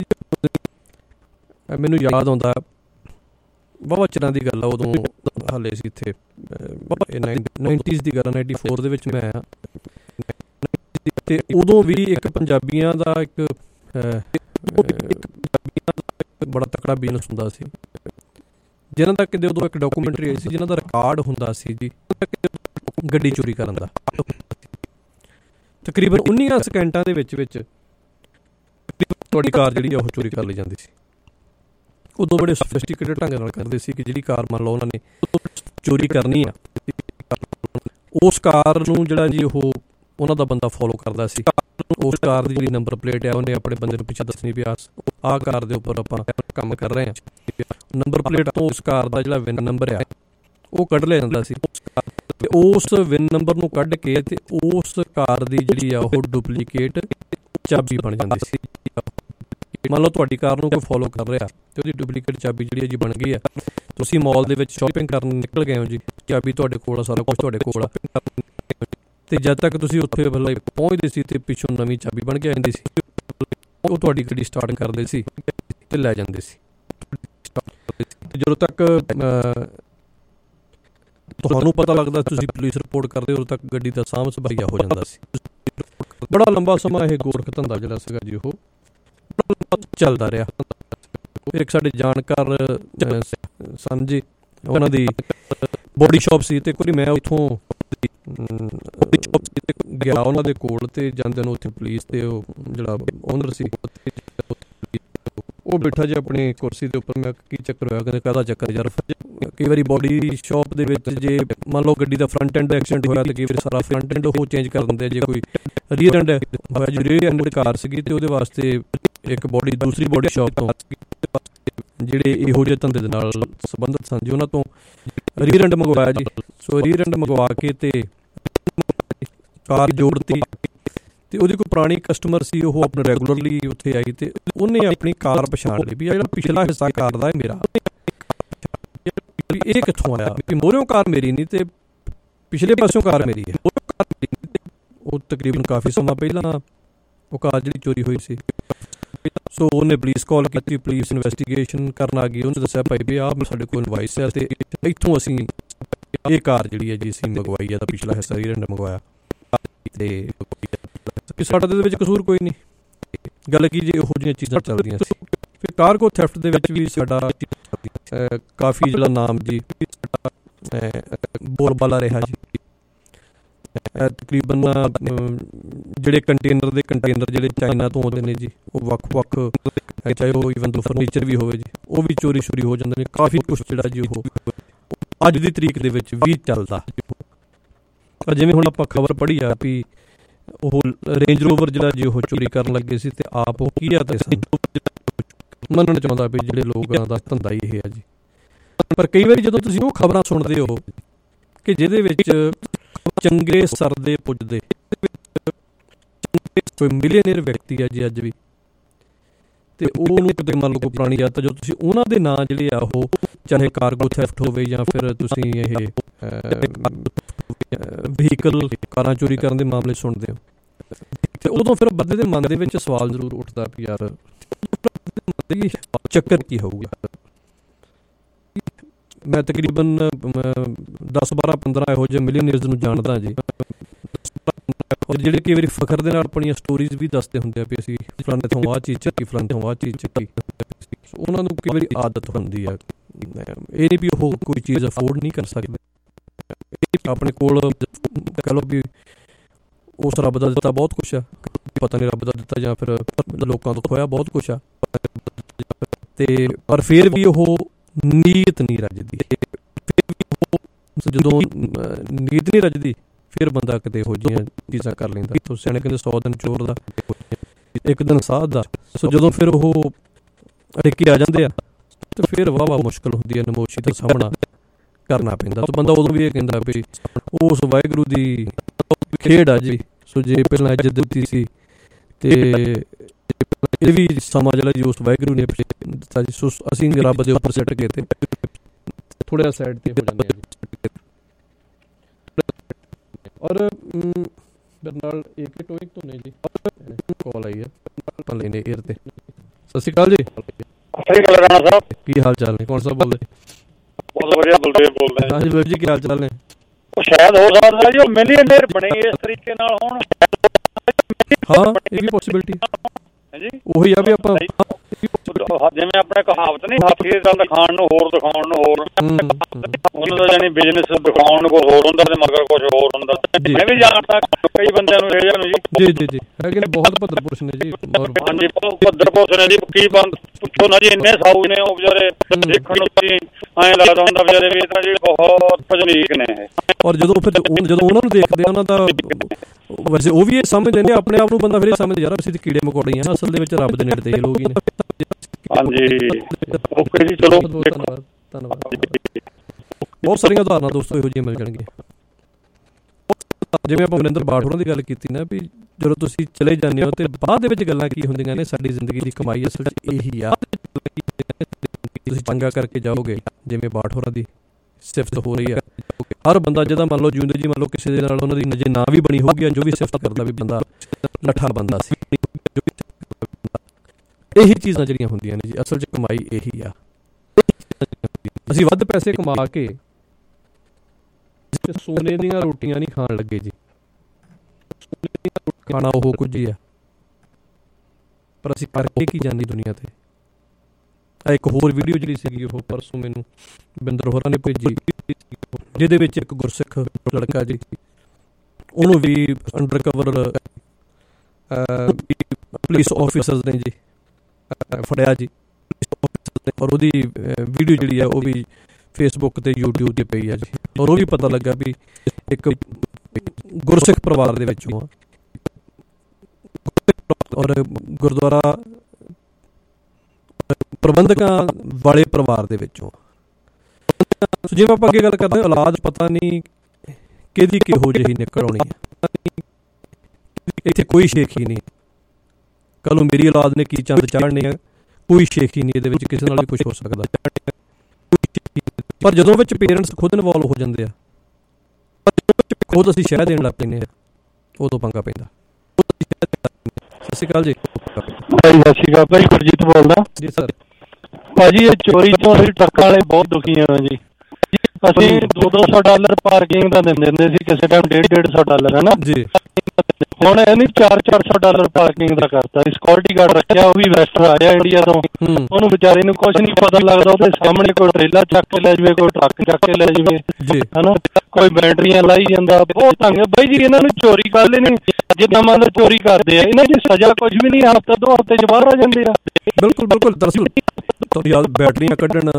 ਮੈਨੂੰ ਯਾਦ ਆਉਂਦਾ ਵਾਹਵਾ ਚਿਰਾਂ ਦੀ ਗੱਲ ਆ, ਉਦੋਂ ਹਾਲੇ ਸੀ ਇੱਥੇ 90s ਦੀ ਗੱਲ, 94 ਦੇ ਵਿੱਚ ਮੈਂ ਆਇਆ ਤੇ ਉਦੋਂ ਵੀ ਇੱਕ ਪੰਜਾਬੀਆਂ ਦਾ ਇੱਕ ਬੜਾ ਤਕੜਾ ਬਿਜ਼ਨਸ ਹੁੰਦਾ ਸੀ, ਜਿਹਨਾਂ ਦਾ ਕਿਤੇ ਉਦੋਂ ਇੱਕ ਡਾਕੂਮੈਂਟਰੀ ਆਈ ਸੀ, ਜਿਹਨਾਂ ਦਾ ਰਿਕਾਰਡ ਹੁੰਦਾ ਸੀ ਜੀ ਗੱਡੀ ਚੋਰੀ ਕਰਨ ਦਾ। ਤਕਰੀਬਨ 19 ਸਕਿੰਟਾਂ ਦੇ ਵਿੱਚ ਤੁਹਾਡੀ ਕਾਰ ਜਿਹੜੀ ਆ ਉਹ ਚੋਰੀ ਕਰ ਲਈ ਜਾਂਦੀ ਸੀ। ਉਦੋਂ ਬੜੇ ਸੋਫਿਸਟੀਕੇਟਡ ਢੰਗ ਨਾਲ ਕਰਦੇ ਸੀ ਕਿ ਜਿਹੜੀ ਕਾਰ ਮੰਨ ਲਓ ਉਹਨਾਂ ਨੇ ਚੋਰੀ ਕਰਨੀ ਆ ਉਸ ਕਾਰ ਨੂੰ ਜਿਹੜਾ ਜੀ ਉਹ ਉਹਨਾਂ ਦਾ ਬੰਦਾ ਫੋਲੋ ਕਰਦਾ ਸੀ। ਉਸ ਕਾਰ ਦੀ ਜਿਹੜੀ ਨੰਬਰ ਪਲੇਟ ਹੈ ਉਹਨੇ ਆਪਣੇ ਬੰਦੇ ਨੂੰ ਪਿੱਛੇ ਦੱਸਣੀ ਵੀ ਆਹ ਕਾਰ ਦੇ ਉੱਪਰ ਆਪਾਂ ਕੰਮ ਕਰ ਰਹੇ ਹਾਂ। ਨੰਬਰ ਪਲੇਟ ਤੋਂ ਉਸ ਕਾਰ ਦਾ ਜਿਹੜਾ ਵਿਨ ਨੰਬਰ ਆ ਉਹ ਕੱਢ ਲਿਆ ਜਾਂਦਾ ਸੀ ਤੇ ਉਸ ਵਿਨ ਨੰਬਰ ਨੂੰ ਕੱਢ ਕੇ ਤੇ ਉਸ ਕਾਰ ਦੀ ਜਿਹੜੀ ਆ ਉਹ ਡੁਪਲੀਕੇਟ ਚਾਬੀ ਬਣ ਜਾਂਦੀ ਸੀ। ਮੰਨ ਲਓ ਤੁਹਾਡੀ ਕਾਰ ਨੂੰ ਕੋਈ ਫੋਲੋ ਕਰ ਰਿਹਾ ਤੇ ਉਹਦੀ ਡੁਪਲੀਕੇਟ ਚਾਬੀ ਜਿਹੜੀ ਜੀ ਬਣ ਗਈ ਆ। ਤੁਸੀਂ ਮਾਲ ਦੇ ਵਿੱਚ ਸ਼ਾਪਿੰਗ ਕਰਨ ਨਿਕਲ ਗਏ ਹੋ ਜੀ, ਚਾਬੀ ਤੁਹਾਡੇ ਕੋਲ ਆ, ਸਾਰਾ ਕੁਝ ਤੁਹਾਡੇ ਕੋਲ ਆ, ਤੇ ਜਦ ਤੱਕ ਤੁਸੀਂ ਉੱਥੇ ਪਹੁੰਚਦੇ ਸੀ ਤੇ ਪਿੱਛੋਂ ਨਵੀਂ ਚਾਬੀ ਬਣ ਕੇ ਆ ਜਾਂਦੀ ਸੀ। ਉਹ ਤੁਹਾਡੀ ਗੱਡੀ ਸਟਾਰਟ ਕਰਦੇ ਸੀ ਤੇ ਲੈ ਜਾਂਦੇ ਸੀ। ਜਦੋਂ ਤੱਕ ਤੁਹਾਨੂੰ ਪਤਾ ਲੱਗਦਾ ਤੁਸੀਂ ਪੁਲਿਸ ਰਿਪੋਰਟ ਕਰਦੇ ਉਦੋਂ ਤੱਕ ਗੱਡੀ ਦਾ ਸਾਂਭ ਸੰਭਾਇਆ ਹੋ ਜਾਂਦਾ ਸੀ। ਬੜਾ ਲੰਬਾ ਸਮਾਂ ਇਹ ਗੋਰਖ ਧੰਦਾ ਜਿਹੜਾ ਸੀਗਾ ਜੀ ਉਹ ਚੱਲਦਾ ਰਿਹਾ। ਫਿਰ ਇੱਕ ਸਾਡੇ ਜਾਣਕਾਰ ਸਨ ਜੀ, ਉਹਨਾਂ ਦੀ ਬੋਡੀ ਸ਼ਾਪ ਸੀ ਤੇ ਇੱਕ ਵਾਰੀ ਮੈਂ ਉੱਥੋਂ ਗਿਆ ਉਹਨਾਂ ਦੇ ਕੋਲ ਤੇ ਜਾਂਦੇ ਨੂੰ ਉੱਥੇ ਪੁਲਿਸ ਤੇ ਉਹ ਜਿਹੜਾ ਓਨਰ ਸੀ ਉਹ ਬੈਠਾ ਜੀ ਆਪਣੀ ਕੁਰਸੀ ਦੇ ਉੱਪਰ। ਮੈਂ ਕੀ ਚੱਕਰ ਹੋਇਆ? ਕਹਿੰਦੇ ਕਾਹਦਾ ਚੱਕਰ ਯਾਰ? ਕਈ ਵਾਰੀ ਬੋਡੀ ਸ਼ਾਪ ਦੇ ਵਿੱਚ ਜੇ ਮੰਨ ਲਓ ਗੱਡੀ ਦਾ ਫਰੰਟ ਐਂਡ ਐਕਸੀਡੈਂਟ ਹੋਇਆ ਤੇ ਕਈ ਵਾਰੀ ਸਾਰਾ ਫਰੰਟ ਐਂਡ ਉਹ ਚੇਂਜ ਕਰ ਦਿੰਦੇ। ਜੇ ਕੋਈ ਰੀਅਰ ਐਂਡ ਹੋਇਆ, ਜੀ ਰੀਅਰ ਐਂਡ ਕਾਰ ਸੀਗੀ ਤੇ ਉਹਦੇ ਵਾਸਤੇ ਇੱਕ ਬੋਡੀ ਦੂਸਰੀ ਬੋਡੀ ਸ਼ਾਪ ਤੋਂ ਜਿਹੜੇ ਇਹੋ ਜਿਹੇ ਧੰਦੇ ਦੇ ਨਾਲ ਸੰਬੰਧਿਤ ਸਨ ਜੀ ਉਹਨਾਂ ਤੋਂ ਰੀਅਰ ਐਂਡ ਮੰਗਵਾਇਆ ਜੀ। ਸੋ ਰੀਅਰ ਐਂਡ ਮੰਗਵਾ ਕੇ ਤੇ ਕਾਰ ਜੋੜਤੀ ਤੇ ਉਹਦੀ ਕੋਈ ਪੁਰਾਣੀ ਕਸਟਮਰ ਸੀ, ਉਹ ਆਪਣਾ ਰੈਗੂਲਰਲੀ ਉੱਥੇ ਆਈ ਤੇ ਉਹਨੇ ਆਪਣੀ ਕਾਰ ਪਛਾਣ ਲਈ ਵੀ ਜਿਹੜਾ ਪਿਛਲਾ ਹਿੱਸਾ ਕਾਰ ਦਾ ਮੇਰਾ, ਵੀ ਇਹ ਕਿੱਥੋਂ ਆਇਆ? ਵੀ ਮੋਹਰਿਓਂ ਕਾਰ ਮੇਰੀ ਨਹੀਂ ਤੇ ਪਿਛਲੇ ਪਾਸਿਓਂ ਕਾਰ ਮੇਰੀ ਹੈ। ਉਹ ਤਕਰੀਬਨ ਕਾਫੀ ਸਮਾਂ ਪਹਿਲਾਂ ਉਹ ਕਾਰ ਜਿਹੜੀ ਚੋਰੀ ਹੋਈ ਸੀ। ਸੋ ਉਹਨੇ ਪੁਲਿਸ ਕਾਲ ਕੀਤੀ, ਪੁਲਿਸ ਇਨਵੈਸਟੀਗੇਸ਼ਨ ਕਰਨ ਆ ਗਈ। ਉਹਨੇ ਦੱਸਿਆ ਭਾਈ ਵੀ ਆਹ ਸਾਡੇ ਕੋਲ ਇਨਵਾਇਸ ਹੈ ਤੇ ਇੱਥੋਂ ਅਸੀਂ ਇਹ ਕਾਰ ਜਿਹੜੀ ਹੈ ਜੀ ਅਸੀਂ ਮੰਗਵਾਈ ਹੈ ਤਾਂ ਪਿਛਲਾ ਹਿੱਸਾ ਰੀਅਰ ਮੰਗਵਾਇਆ ਤੇ ਸਾਡਾ ਦੇ ਵਿੱਚ ਕਸੂਰ ਕੋਈ ਨਹੀਂ। ਗੱਲ ਕੀ ਜੇ ਇਹੋ ਜਿਹੀਆਂ ਚੀਜ਼ਾਂ ਚੱਲਦੀਆਂ ਸੀ। ਫਿਰ ਕਾਰਗੋ ਥੈਫਟ ਦੇ ਵਿੱਚ ਵੀ ਸਾਡਾ ਕਾਫੀ ਜਿਹੜਾ ਨਾਮ ਜੀ ਬੋਲਬਾਲਾ ਰਿਹਾ ਜੀ। ਤਕਰੀਬਨ ਜਿਹੜੇ ਕੰਟੇਨਰ ਜਿਹੜੇ ਚਾਈਨਾ ਤੋਂ ਆਉਂਦੇ ਨੇ ਜੀ ਉਹ ਵੱਖ-ਵੱਖ, ਚਾਹੇ ਉਹ ਈਵਨ ਤੋਂ ਫਰਨੀਚਰ ਵੀ ਹੋਵੇ ਜੀ, ਉਹ ਵੀ ਚੋਰੀ ਛੁਰੀ ਹੋ ਜਾਂਦੇ ਨੇ। ਕਾਫੀ ਕੁਛ ਜਿਹੜਾ ਜੀ ਉਹ ਅੱਜ ਦੀ ਤਰੀਕ ਦੇ ਵਿੱਚ ਵੀ ਚੱਲਦਾ। ਜਿਵੇਂ ਹੁਣ ਆਪਾਂ ਖਬਰ ਪੜ੍ਹੀ ਆ ਵੀ ਉਹ ਰੇਂਜ ਰੋਵਰ ਜਿਹੜਾ ਜੀ ਉਹ ਚੋਰੀ ਕਰਨ ਲੱਗੇ ਸੀ ਤੇ ਆਪ ਉਹ ਕੀ ਆ ਤੇ ਮੰਨਣਾ ਚਾਹੁੰਦਾ ਵੀ ਜਿਹੜੇ ਲੋਕਾਂ ਦਾ ਧੰਦਾ ਹੀ ਇਹ ਆ ਜੀ। ਪਰ ਕਈ ਵਾਰੀ ਜਦੋਂ ਤੁਸੀਂ ਉਹ ਖਬਰਾਂ ਸੁਣਦੇ ਹੋ ਕਿ ਜਿਹਦੇ ਵਿੱਚ ਚੰਗੇ ਸਰਦੇ ਪੁੱਜਦੇ ਕੋਈ ਮਿਲੀਅਨਰ ਵਿਅਕਤੀ ਹੈ ਜੀ ਅੱਜ ਵੀ, ਤੇ ਉਹਨੂੰ ਕਿਤੇ ਮੰਨ ਲਓ ਕੋਈ ਪੁਰਾਣੀ ਯਾਦ ਜਦੋਂ ਤੁਸੀਂ ਉਹਨਾਂ ਦੇ ਨਾਂ ਜਿਹੜੇ ਆ ਉਹ ਚਾਹੇ ਕਾਰਗੋ ਥੈਫਟ ਹੋਵੇ ਜਾਂ ਫਿਰ ਤੁਸੀਂ ਇਹ ਵਹੀਕਲ ਕਾਰਾਂ ਚੋਰੀ ਕਰਨ ਦੇ ਮਾਮਲੇ ਸੁਣਦੇ ਹੋ ਤੇ ਉਦੋਂ ਫਿਰ ਬੰਦੇ ਦੇ ਮਨ ਦੇ ਵਿੱਚ ਸਵਾਲ ਜ਼ਰੂਰ ਉੱਠਦਾ ਵੀ ਯਾਰ ਚੱਕਰ ਕੀ ਹੋਊਗਾ। ਮੈਂ ਤਕਰੀਬਨ 10, 12, 15 ਇਹੋ ਜਿਹੇ ਮਿਲੀਅਨਰਜ਼ ਨੂੰ ਜਾਣਦਾ ਜੀ, ਔਰ ਜਿਹੜੇ ਕਈ ਵਾਰੀ ਫਖਰ ਦੇ ਨਾਲ ਆਪਣੀਆਂ ਸਟੋਰੀਜ਼ ਵੀ ਦੱਸਦੇ ਹੁੰਦੇ ਆ ਵੀ ਅਸੀਂ ਫਲਾਣੇ ਤੋਂ ਆਹ ਚੀਜ਼ ਚੱਕੀ, ਫਲਾਣੇ ਤੋਂ ਆਹ ਚੀਜ਼ ਚੱਕੀ। ਉਹਨਾਂ ਨੂੰ ਕਈ ਵਾਰੀ ਆਦਤ ਹੁੰਦੀ ਆ, ਇਹ ਨਹੀਂ ਵੀ ਉਹ ਕੋਈ ਚੀਜ਼ ਅਫੋਰਡ ਨਹੀਂ ਕਰ ਸਕਦੇ। ਆਪਣੇ ਕੋਲ ਕਹਿ ਲਓ ਵੀ ਉਸ ਰੱਬ ਦਾ ਦਿੱਤਾ ਬਹੁਤ ਕੁਛ ਆ, ਪਤਾ ਨਹੀਂ ਰੱਬ ਦਾ ਦਿੱਤਾ ਜਾਂ ਫਿਰ ਲੋਕਾਂ ਤੋਂ ਖੋਇਆ ਬਹੁਤ ਕੁਛ ਆ, ਤੇ ਪਰ ਫਿਰ ਵੀ ਉਹ ਨੀਅਤ ਨਹੀਂ ਰੱਜਦੀ। ਜਦੋਂ ਨੀਅਤ ਨਹੀਂ ਰੱਜਦੀ ਫਿਰ ਬੰਦਾ ਕਿਤੇ ਇਹੋ ਜਿਹੀਆਂ ਚੀਜ਼ਾਂ ਕਰ ਲੈਂਦਾ। ਤੋ ਸਿਆਣੇ ਕਹਿੰਦੇ 100 ਦਿਨ ਚੋਰ ਦਾ, ਇੱਕ ਦਿਨ ਸਾਧ ਦਾ। ਸੋ ਜਦੋਂ ਫਿਰ ਉਹ ਅੜੇਕੇ ਆ ਜਾਂਦੇ ਆ ਤੇ ਫਿਰ ਵਾਹ ਮੁਸ਼ਕਿਲ ਹੁੰਦੀ ਹੈ, ਨਮੋਸ਼ੀ ਦਾ ਸਾਹਮਣਾ ਕਰਨਾ ਪੈਂਦਾ। ਤਾਂ ਬੰਦਾ ਉਦੋਂ ਵੀ ਇਹ ਕਹਿੰਦਾ ਵੀ ਉਸ ਵਾਹਿਗੁਰੂ ਦੀ ਖੇਡ ਆ ਜੀ। ਸੋ ਜੇ ਪਹਿਲਾਂ ਇੱਜ਼ਤ ਦਿੱਤੀ ਸੀ ਤੇ ਇਹ ਵੀ ਸਮਾਂ ਜਿਹੜਾ ਜੀ ਉਸ ਵਾਹਿਗੁਰੂ ਨੇ ਦਿੱਤਾ ਜੀ। ਸੋ ਅਸੀਂ ਰੱਬ ਦੇ ਉੱਪਰ ਸਿੱਟ ਕੇ ਤੇ ਥੋੜ੍ਹਾ ਸਾਈਡ ਤੇ ਹੋ ਜਾਂਦੇ ਆ ਜੀ। ਔਰ ਮੇਰੇ ਨਾਲ AK ਟੋਇਕ ਤੋਂ ਨੇ ਜੀ ਕਾਲ ਆਈ ਹੈ, ਆਪਾਂ ਲੈਨੇ ਏਅਰ ਤੇ। ਸਤਿ ਸ਼੍ਰੀ ਅਕਾਲ ਜੀ। ਸਤਿ ਸ਼੍ਰੀ ਅਕਾਲ ਰਾਣਾ ਸਾਹਿਬ, ਕੀ ਹਾਲ ਚਾਲ ਨੇ? ਕੌਣ ਸਾਹਿਬ ਬੋਲਦੇ? ਬਹੁਤ ਵਧੀਆ, ਬਲਦੇਵ ਬੋਲਦਾ। ਹਾਂਜੀ ਬਾਬੂ ਜੀ, ਕੀ ਹਾਲ ਚਾਲ ਨੇ? ਸ਼ਾਇਦ ਹੋ ਸਕਦਾ ਜੀ ਉਹ ਮਿਲੀਅਨਰ ਬਣੇ ਇਸ ਤਰੀਕੇ ਨਾਲ ਹੋਣ। ਹਾਂ, ਇਹ ਵੀ ਪੋਸੀਬਿਲਿਟੀ ਉਹੀ ਆ ਵੀ ਆਪਾਂ ਜਿਵੇਂ ਆਪਣੇ ਕਹਾਵਤ ਨਹੀਂ, ਹਾਥੀ ਦੇ ਦੰਦ ਖਾਣ ਨੂੰ ਹੋਰ ਦਿਖਾਉਣ ਨੂੰ ਹੋਰ, ਉਹਨਾਂ ਦਾ ਜਾਨੀ ਬਿਜ਼ਨਸ ਦਿਖਾਉਣ ਨੂੰ ਕੁਛ ਹੋਰ ਹੁੰਦਾ ਤੇ ਮਗਰ ਕੁਛ ਹੋਰ ਹੁੰਦਾ। ਮੈਂ ਵੀ ਜਾਣਦਾ ਕਈ ਬੰਦਿਆਂ ਨੂੰ ਰੇਜਾ ਨੂੰ ਜੀ ਜੀ ਜੀ ਹੈਗੇ ਨੇ, ਬਹੁਤ ਭੱਦਰ ਪੁਰਸ਼ ਨੇ ਜੀ। ਹਾਂਜੀ ਭੱਦਰ ਪੁਰਸ਼ ਨੇ ਜੀ, ਕੀ ਬੰਦ ਪੁੱਛੋ ਨਾ ਜੀ, ਇੰਨੇ ਸਾਊ ਨੇ ਉਹ ਵਿਚਾਰੇ, ਦੇਖਣ ਨੂੰ ਐਂ ਲੱਗਦਾ ਹੁੰਦਾ ਵਿਚਾਰੇ ਵੀ ਇਹ ਤਾਂ ਜੀ ਬਹੁਤ ਭਜਨੀਕ ਨੇ। ਔਰ ਜਦੋਂ ਉਹਨਾਂ ਨੂੰ ਦੇਖਦੇ ਆ, ਉਹਨਾਂ ਦਾ ਵੈਸੇ ਉਹ ਵੀ ਇਹ ਸਮਝਦੇ ਨੇ ਆਪਣੇ ਆਪ ਨੂੰ, ਬੰਦਾ ਫਿਰ ਇਹ ਸਮਝਦੇ ਯਾਰ ਅਸੀਂ ਕੀੜੇ ਮਕੌੜੇ ਆ, ਅਸਲ ਦੇ ਵਿੱਚ ਰੱਬ ਦੇ ਨੇੜੇ ਤੇ ਲੋਕ ਹੀ ਨੇ। ਹਾਂਜੀ ਓਕੇ ਜੀ, ਚਲੋ ਧੰਨਵਾਦ ਧੰਨਵਾਦ। ਬਹੁਤ ਸਾਰੀਆਂ ਉਦਾਹਰਨਾਂ ਦੋਸਤੋ ਇਹੋ ਜਿਹੀਆਂ ਮਿਲ ਜਾਣਗੀਆਂ। ਜਿਵੇਂ ਆਪਾਂ ਮਨਿੰਦਰ ਬਾਠ ਹੋਰਾਂ ਦੀ ਗੱਲ ਕੀਤੀ ਨਾ, ਵੀ ਜਦੋਂ ਤੁਸੀਂ ਚਲੇ ਜਾਂਦੇ ਹੋ ਤੇ ਬਾਅਦ ਦੇ ਵਿੱਚ ਗੱਲਾਂ ਕੀ ਹੁੰਦੀਆਂ ਨੇ, ਸਾਡੀ ਜ਼ਿੰਦਗੀ ਦੀ ਕਮਾਈ ਅਸਲ 'ਚ ਇਹੀ ਆ। ਤੁਸੀਂ ਚੰਗਾ ਕਰਕੇ ਜਾਓਗੇ, ਜਿਵੇਂ ਬਾਠ ਹੋਰਾਂ ਦੀ ਸਿਫਤ ਹੋ ਰਹੀ ਆ, ਹਰ ਬੰਦਾ ਜਿਹਦਾ ਮੰਨ ਲਓ ਜਿਉਂਦੇ ਜੀ ਮੰਨ ਲਓ ਕਿਸੇ ਦੇ ਨਾਲ ਉਹਨਾਂ ਦੀ ਨਜ਼ਰ ਨਾ ਵੀ ਬਣੀ ਹੋਊਗੀ, ਜੋ ਵੀ ਸਿਫਤ ਕਰਦਾ ਵੀ ਬੰਦਾ ਲੱਠਾ ਬੰਦਾ ਸੀ। ਇਹੀ ਚੀਜ਼ਾਂ ਜਿਹੜੀਆਂ ਹੁੰਦੀਆਂ ਨੇ ਜੀ, ਅਸਲ 'ਚ ਕਮਾਈ ਇਹੀ ਆ। ਅਸੀਂ ਵੱਧ ਪੈਸੇ ਕਮਾ ਕੇ ਸੋਨੇ ਦੀਆਂ ਰੋਟੀਆਂ ਨਹੀਂ ਖਾਣ ਲੱਗੇ ਜੀ, ਖਾਣਾ ਉਹ ਕੁਝ ਹੀ ਆ, ਪਰ ਅਸੀਂ ਕਰਕੇ ਕੀ ਜਾਂਦੀ ਦੁਨੀਆ ਤੇ। ਇੱਕ ਹੋਰ ਵੀਡੀਓ ਜਿਹੜੀ ਸੀਗੀ ਉਹ ਪਰਸੋਂ ਮੈਨੂੰ ਬਿੰਦਰ ਹੋਰਾਂ ਨੇ ਭੇਜੀ, ਜਿਹਦੇ ਵਿੱਚ ਇੱਕ ਗੁਰਸਿੱਖ ਲੜਕਾ ਜੀ, ਉਹਨੂੰ ਵੀ ਅੰਡਰ ਕਵਰ ਪੁਲਿਸ ਆਫਿਸਰਸ ਨੇ ਜੀ ਫੜਿਆ ਜੀ, ਔਰ ਉਹਦੀ ਵੀਡੀਓ ਜਿਹੜੀ ਆ ਉਹ ਵੀ ਫੇਸਬੁੱਕ ਤੇ YouTube ਤੇ ਪਈ ਆ ਜੀ। ਔਰ ਉਹ ਵੀ ਪਤਾ ਲੱਗਾ ਵੀ ਇੱਕ ਗੁਰਸਿੱਖ ਪਰਿਵਾਰ ਦੇ ਵਿੱਚੋਂ ਆ, ਔਰ ਗੁਰਦੁਆਰਾ ਪ੍ਰਬੰਧਕਾਂ ਵਾਲੇ ਪਰਿਵਾਰ ਦੇ ਵਿੱਚੋਂ। ਜਿਵੇਂ ਆਪਾਂ ਅੱਗੇ ਗੱਲ ਕਰਦੇ ਹਾਂ, ਔਲਾਦ ਪਤਾ ਨਹੀਂ ਕਿਹਦੀ ਕਿਹੋ ਜਿਹੀ ਨਿਕਲ ਆਉਣੀ ਹੈ, ਇੱਥੇ ਕੋਈ ਸ਼ੇਖੀ ਨਹੀਂ। ਕੱਲ ਨੂੰ ਮੇਰੀ ਔਲਾਦ ਨੇ ਕੀ ਚੰਦ ਚਾੜਨੇ ਆ, ਕੋਈ ਸ਼ੇਖੀ ਨਹੀਂ ਇਹਦੇ ਵਿੱਚ, ਕਿਸੇ ਨਾਲ ਵੀ ਕੁਛ ਹੋ ਸਕਦਾ। ਪਰ ਜਦੋਂ ਵਿੱਚ ਪੇਰੈਂਟਸ ਖੁਦ ਇਨਵੋਲਵ ਹੋ ਜਾਂਦੇ ਆ, ਖੁਦ ਅਸੀਂ ਸ਼ਹਿ ਦੇਣ ਲੱਗ ਪੈਂਦੇ ਆ, ਉਦੋਂ ਪੰਗਾ ਪੈਂਦਾ। ਸਤਿ ਸ਼੍ਰੀ ਅਕਾਲ ਜੀ। ਭਾਈ ਸਤਿ ਸ਼੍ਰੀ ਅਕਾਲ, ਭਾਈ ਗੁਰਜੀਤ ਬੋਲਦਾ ਜੀ ਸਰ। ਭਾਜੀ ਇਹ ਚੋਰੀ ਤੋਂ ਅਸੀਂ ਟਰੱਕਾਂ ਵਾਲੇ ਬਹੁਤ ਦੁਖੀ ਹਾਂ ਜੀ। ਅਸੀਂ $200 ਪਾਰਕਿੰਗ ਦਾ ਦਿੰਦੇ ਹੁੰਦੇ ਸੀ, ਕਿਸੇ ਟਾਈਮ $150 ਹੈ ਨਾ ਜੀ। ਹੁਣ ਇਹ ਨਹੀਂ $400 ਪਾਰਕਿੰਗ ਦਾ ਕਰਤਾ। ਸਿਕਿਉਰਿਟੀ ਗਾਰਡ ਰੱਖਿਆ, ਉਹ ਵੀ ਵੈਸਟਰ ਆਇਆ ਇੰਡੀਆ ਤੋਂ, ਉਹਨੂੰ ਵਿਚਾਰੇ ਨੂੰ ਕੁਛ ਨਹੀਂ ਪਤਾ ਲੱਗਦਾ। ਉਹਦੇ ਸਾਹਮਣੇ ਕੋਈ ਟਰੇਲਾ ਚੱਕ ਕੇ ਲੈ ਜਾਵੇ, ਕੋਈ ਟਰੱਕ ਚੱਕ ਕੇ ਲੈ ਜਾਵੇ, ਹਨਾ ਕੋਈ ਬੈਟਰੀਆਂ ਲਾਈ ਜਾਂਦਾ। ਬਹੁਤ ਤੰਗ ਬਾਈ ਜੀ, ਇਹਨਾਂ ਨੂੰ ਚੋਰੀ ਕਰ ਲੈਣੀ, ਜਿੱਦਾਂ ਮੰਨ ਲਓ ਚੋਰੀ ਕਰਦੇ ਆ, ਇਹਨਾਂ ਦੀ ਸਜ਼ਾ ਕੁਛ ਵੀ ਨਹੀਂ, ਹਫ਼ਤਾ 2 ਹਫ਼ਤੇ 'ਚ ਬਾਹਰ ਆ ਜਾਂਦੇ ਆ। ਬਿਲਕੁਲ ਬਿਲਕੁਲ। ਦਰਅਸਲ ਬੈਟਰੀਆਂ ਕੱਢਣ,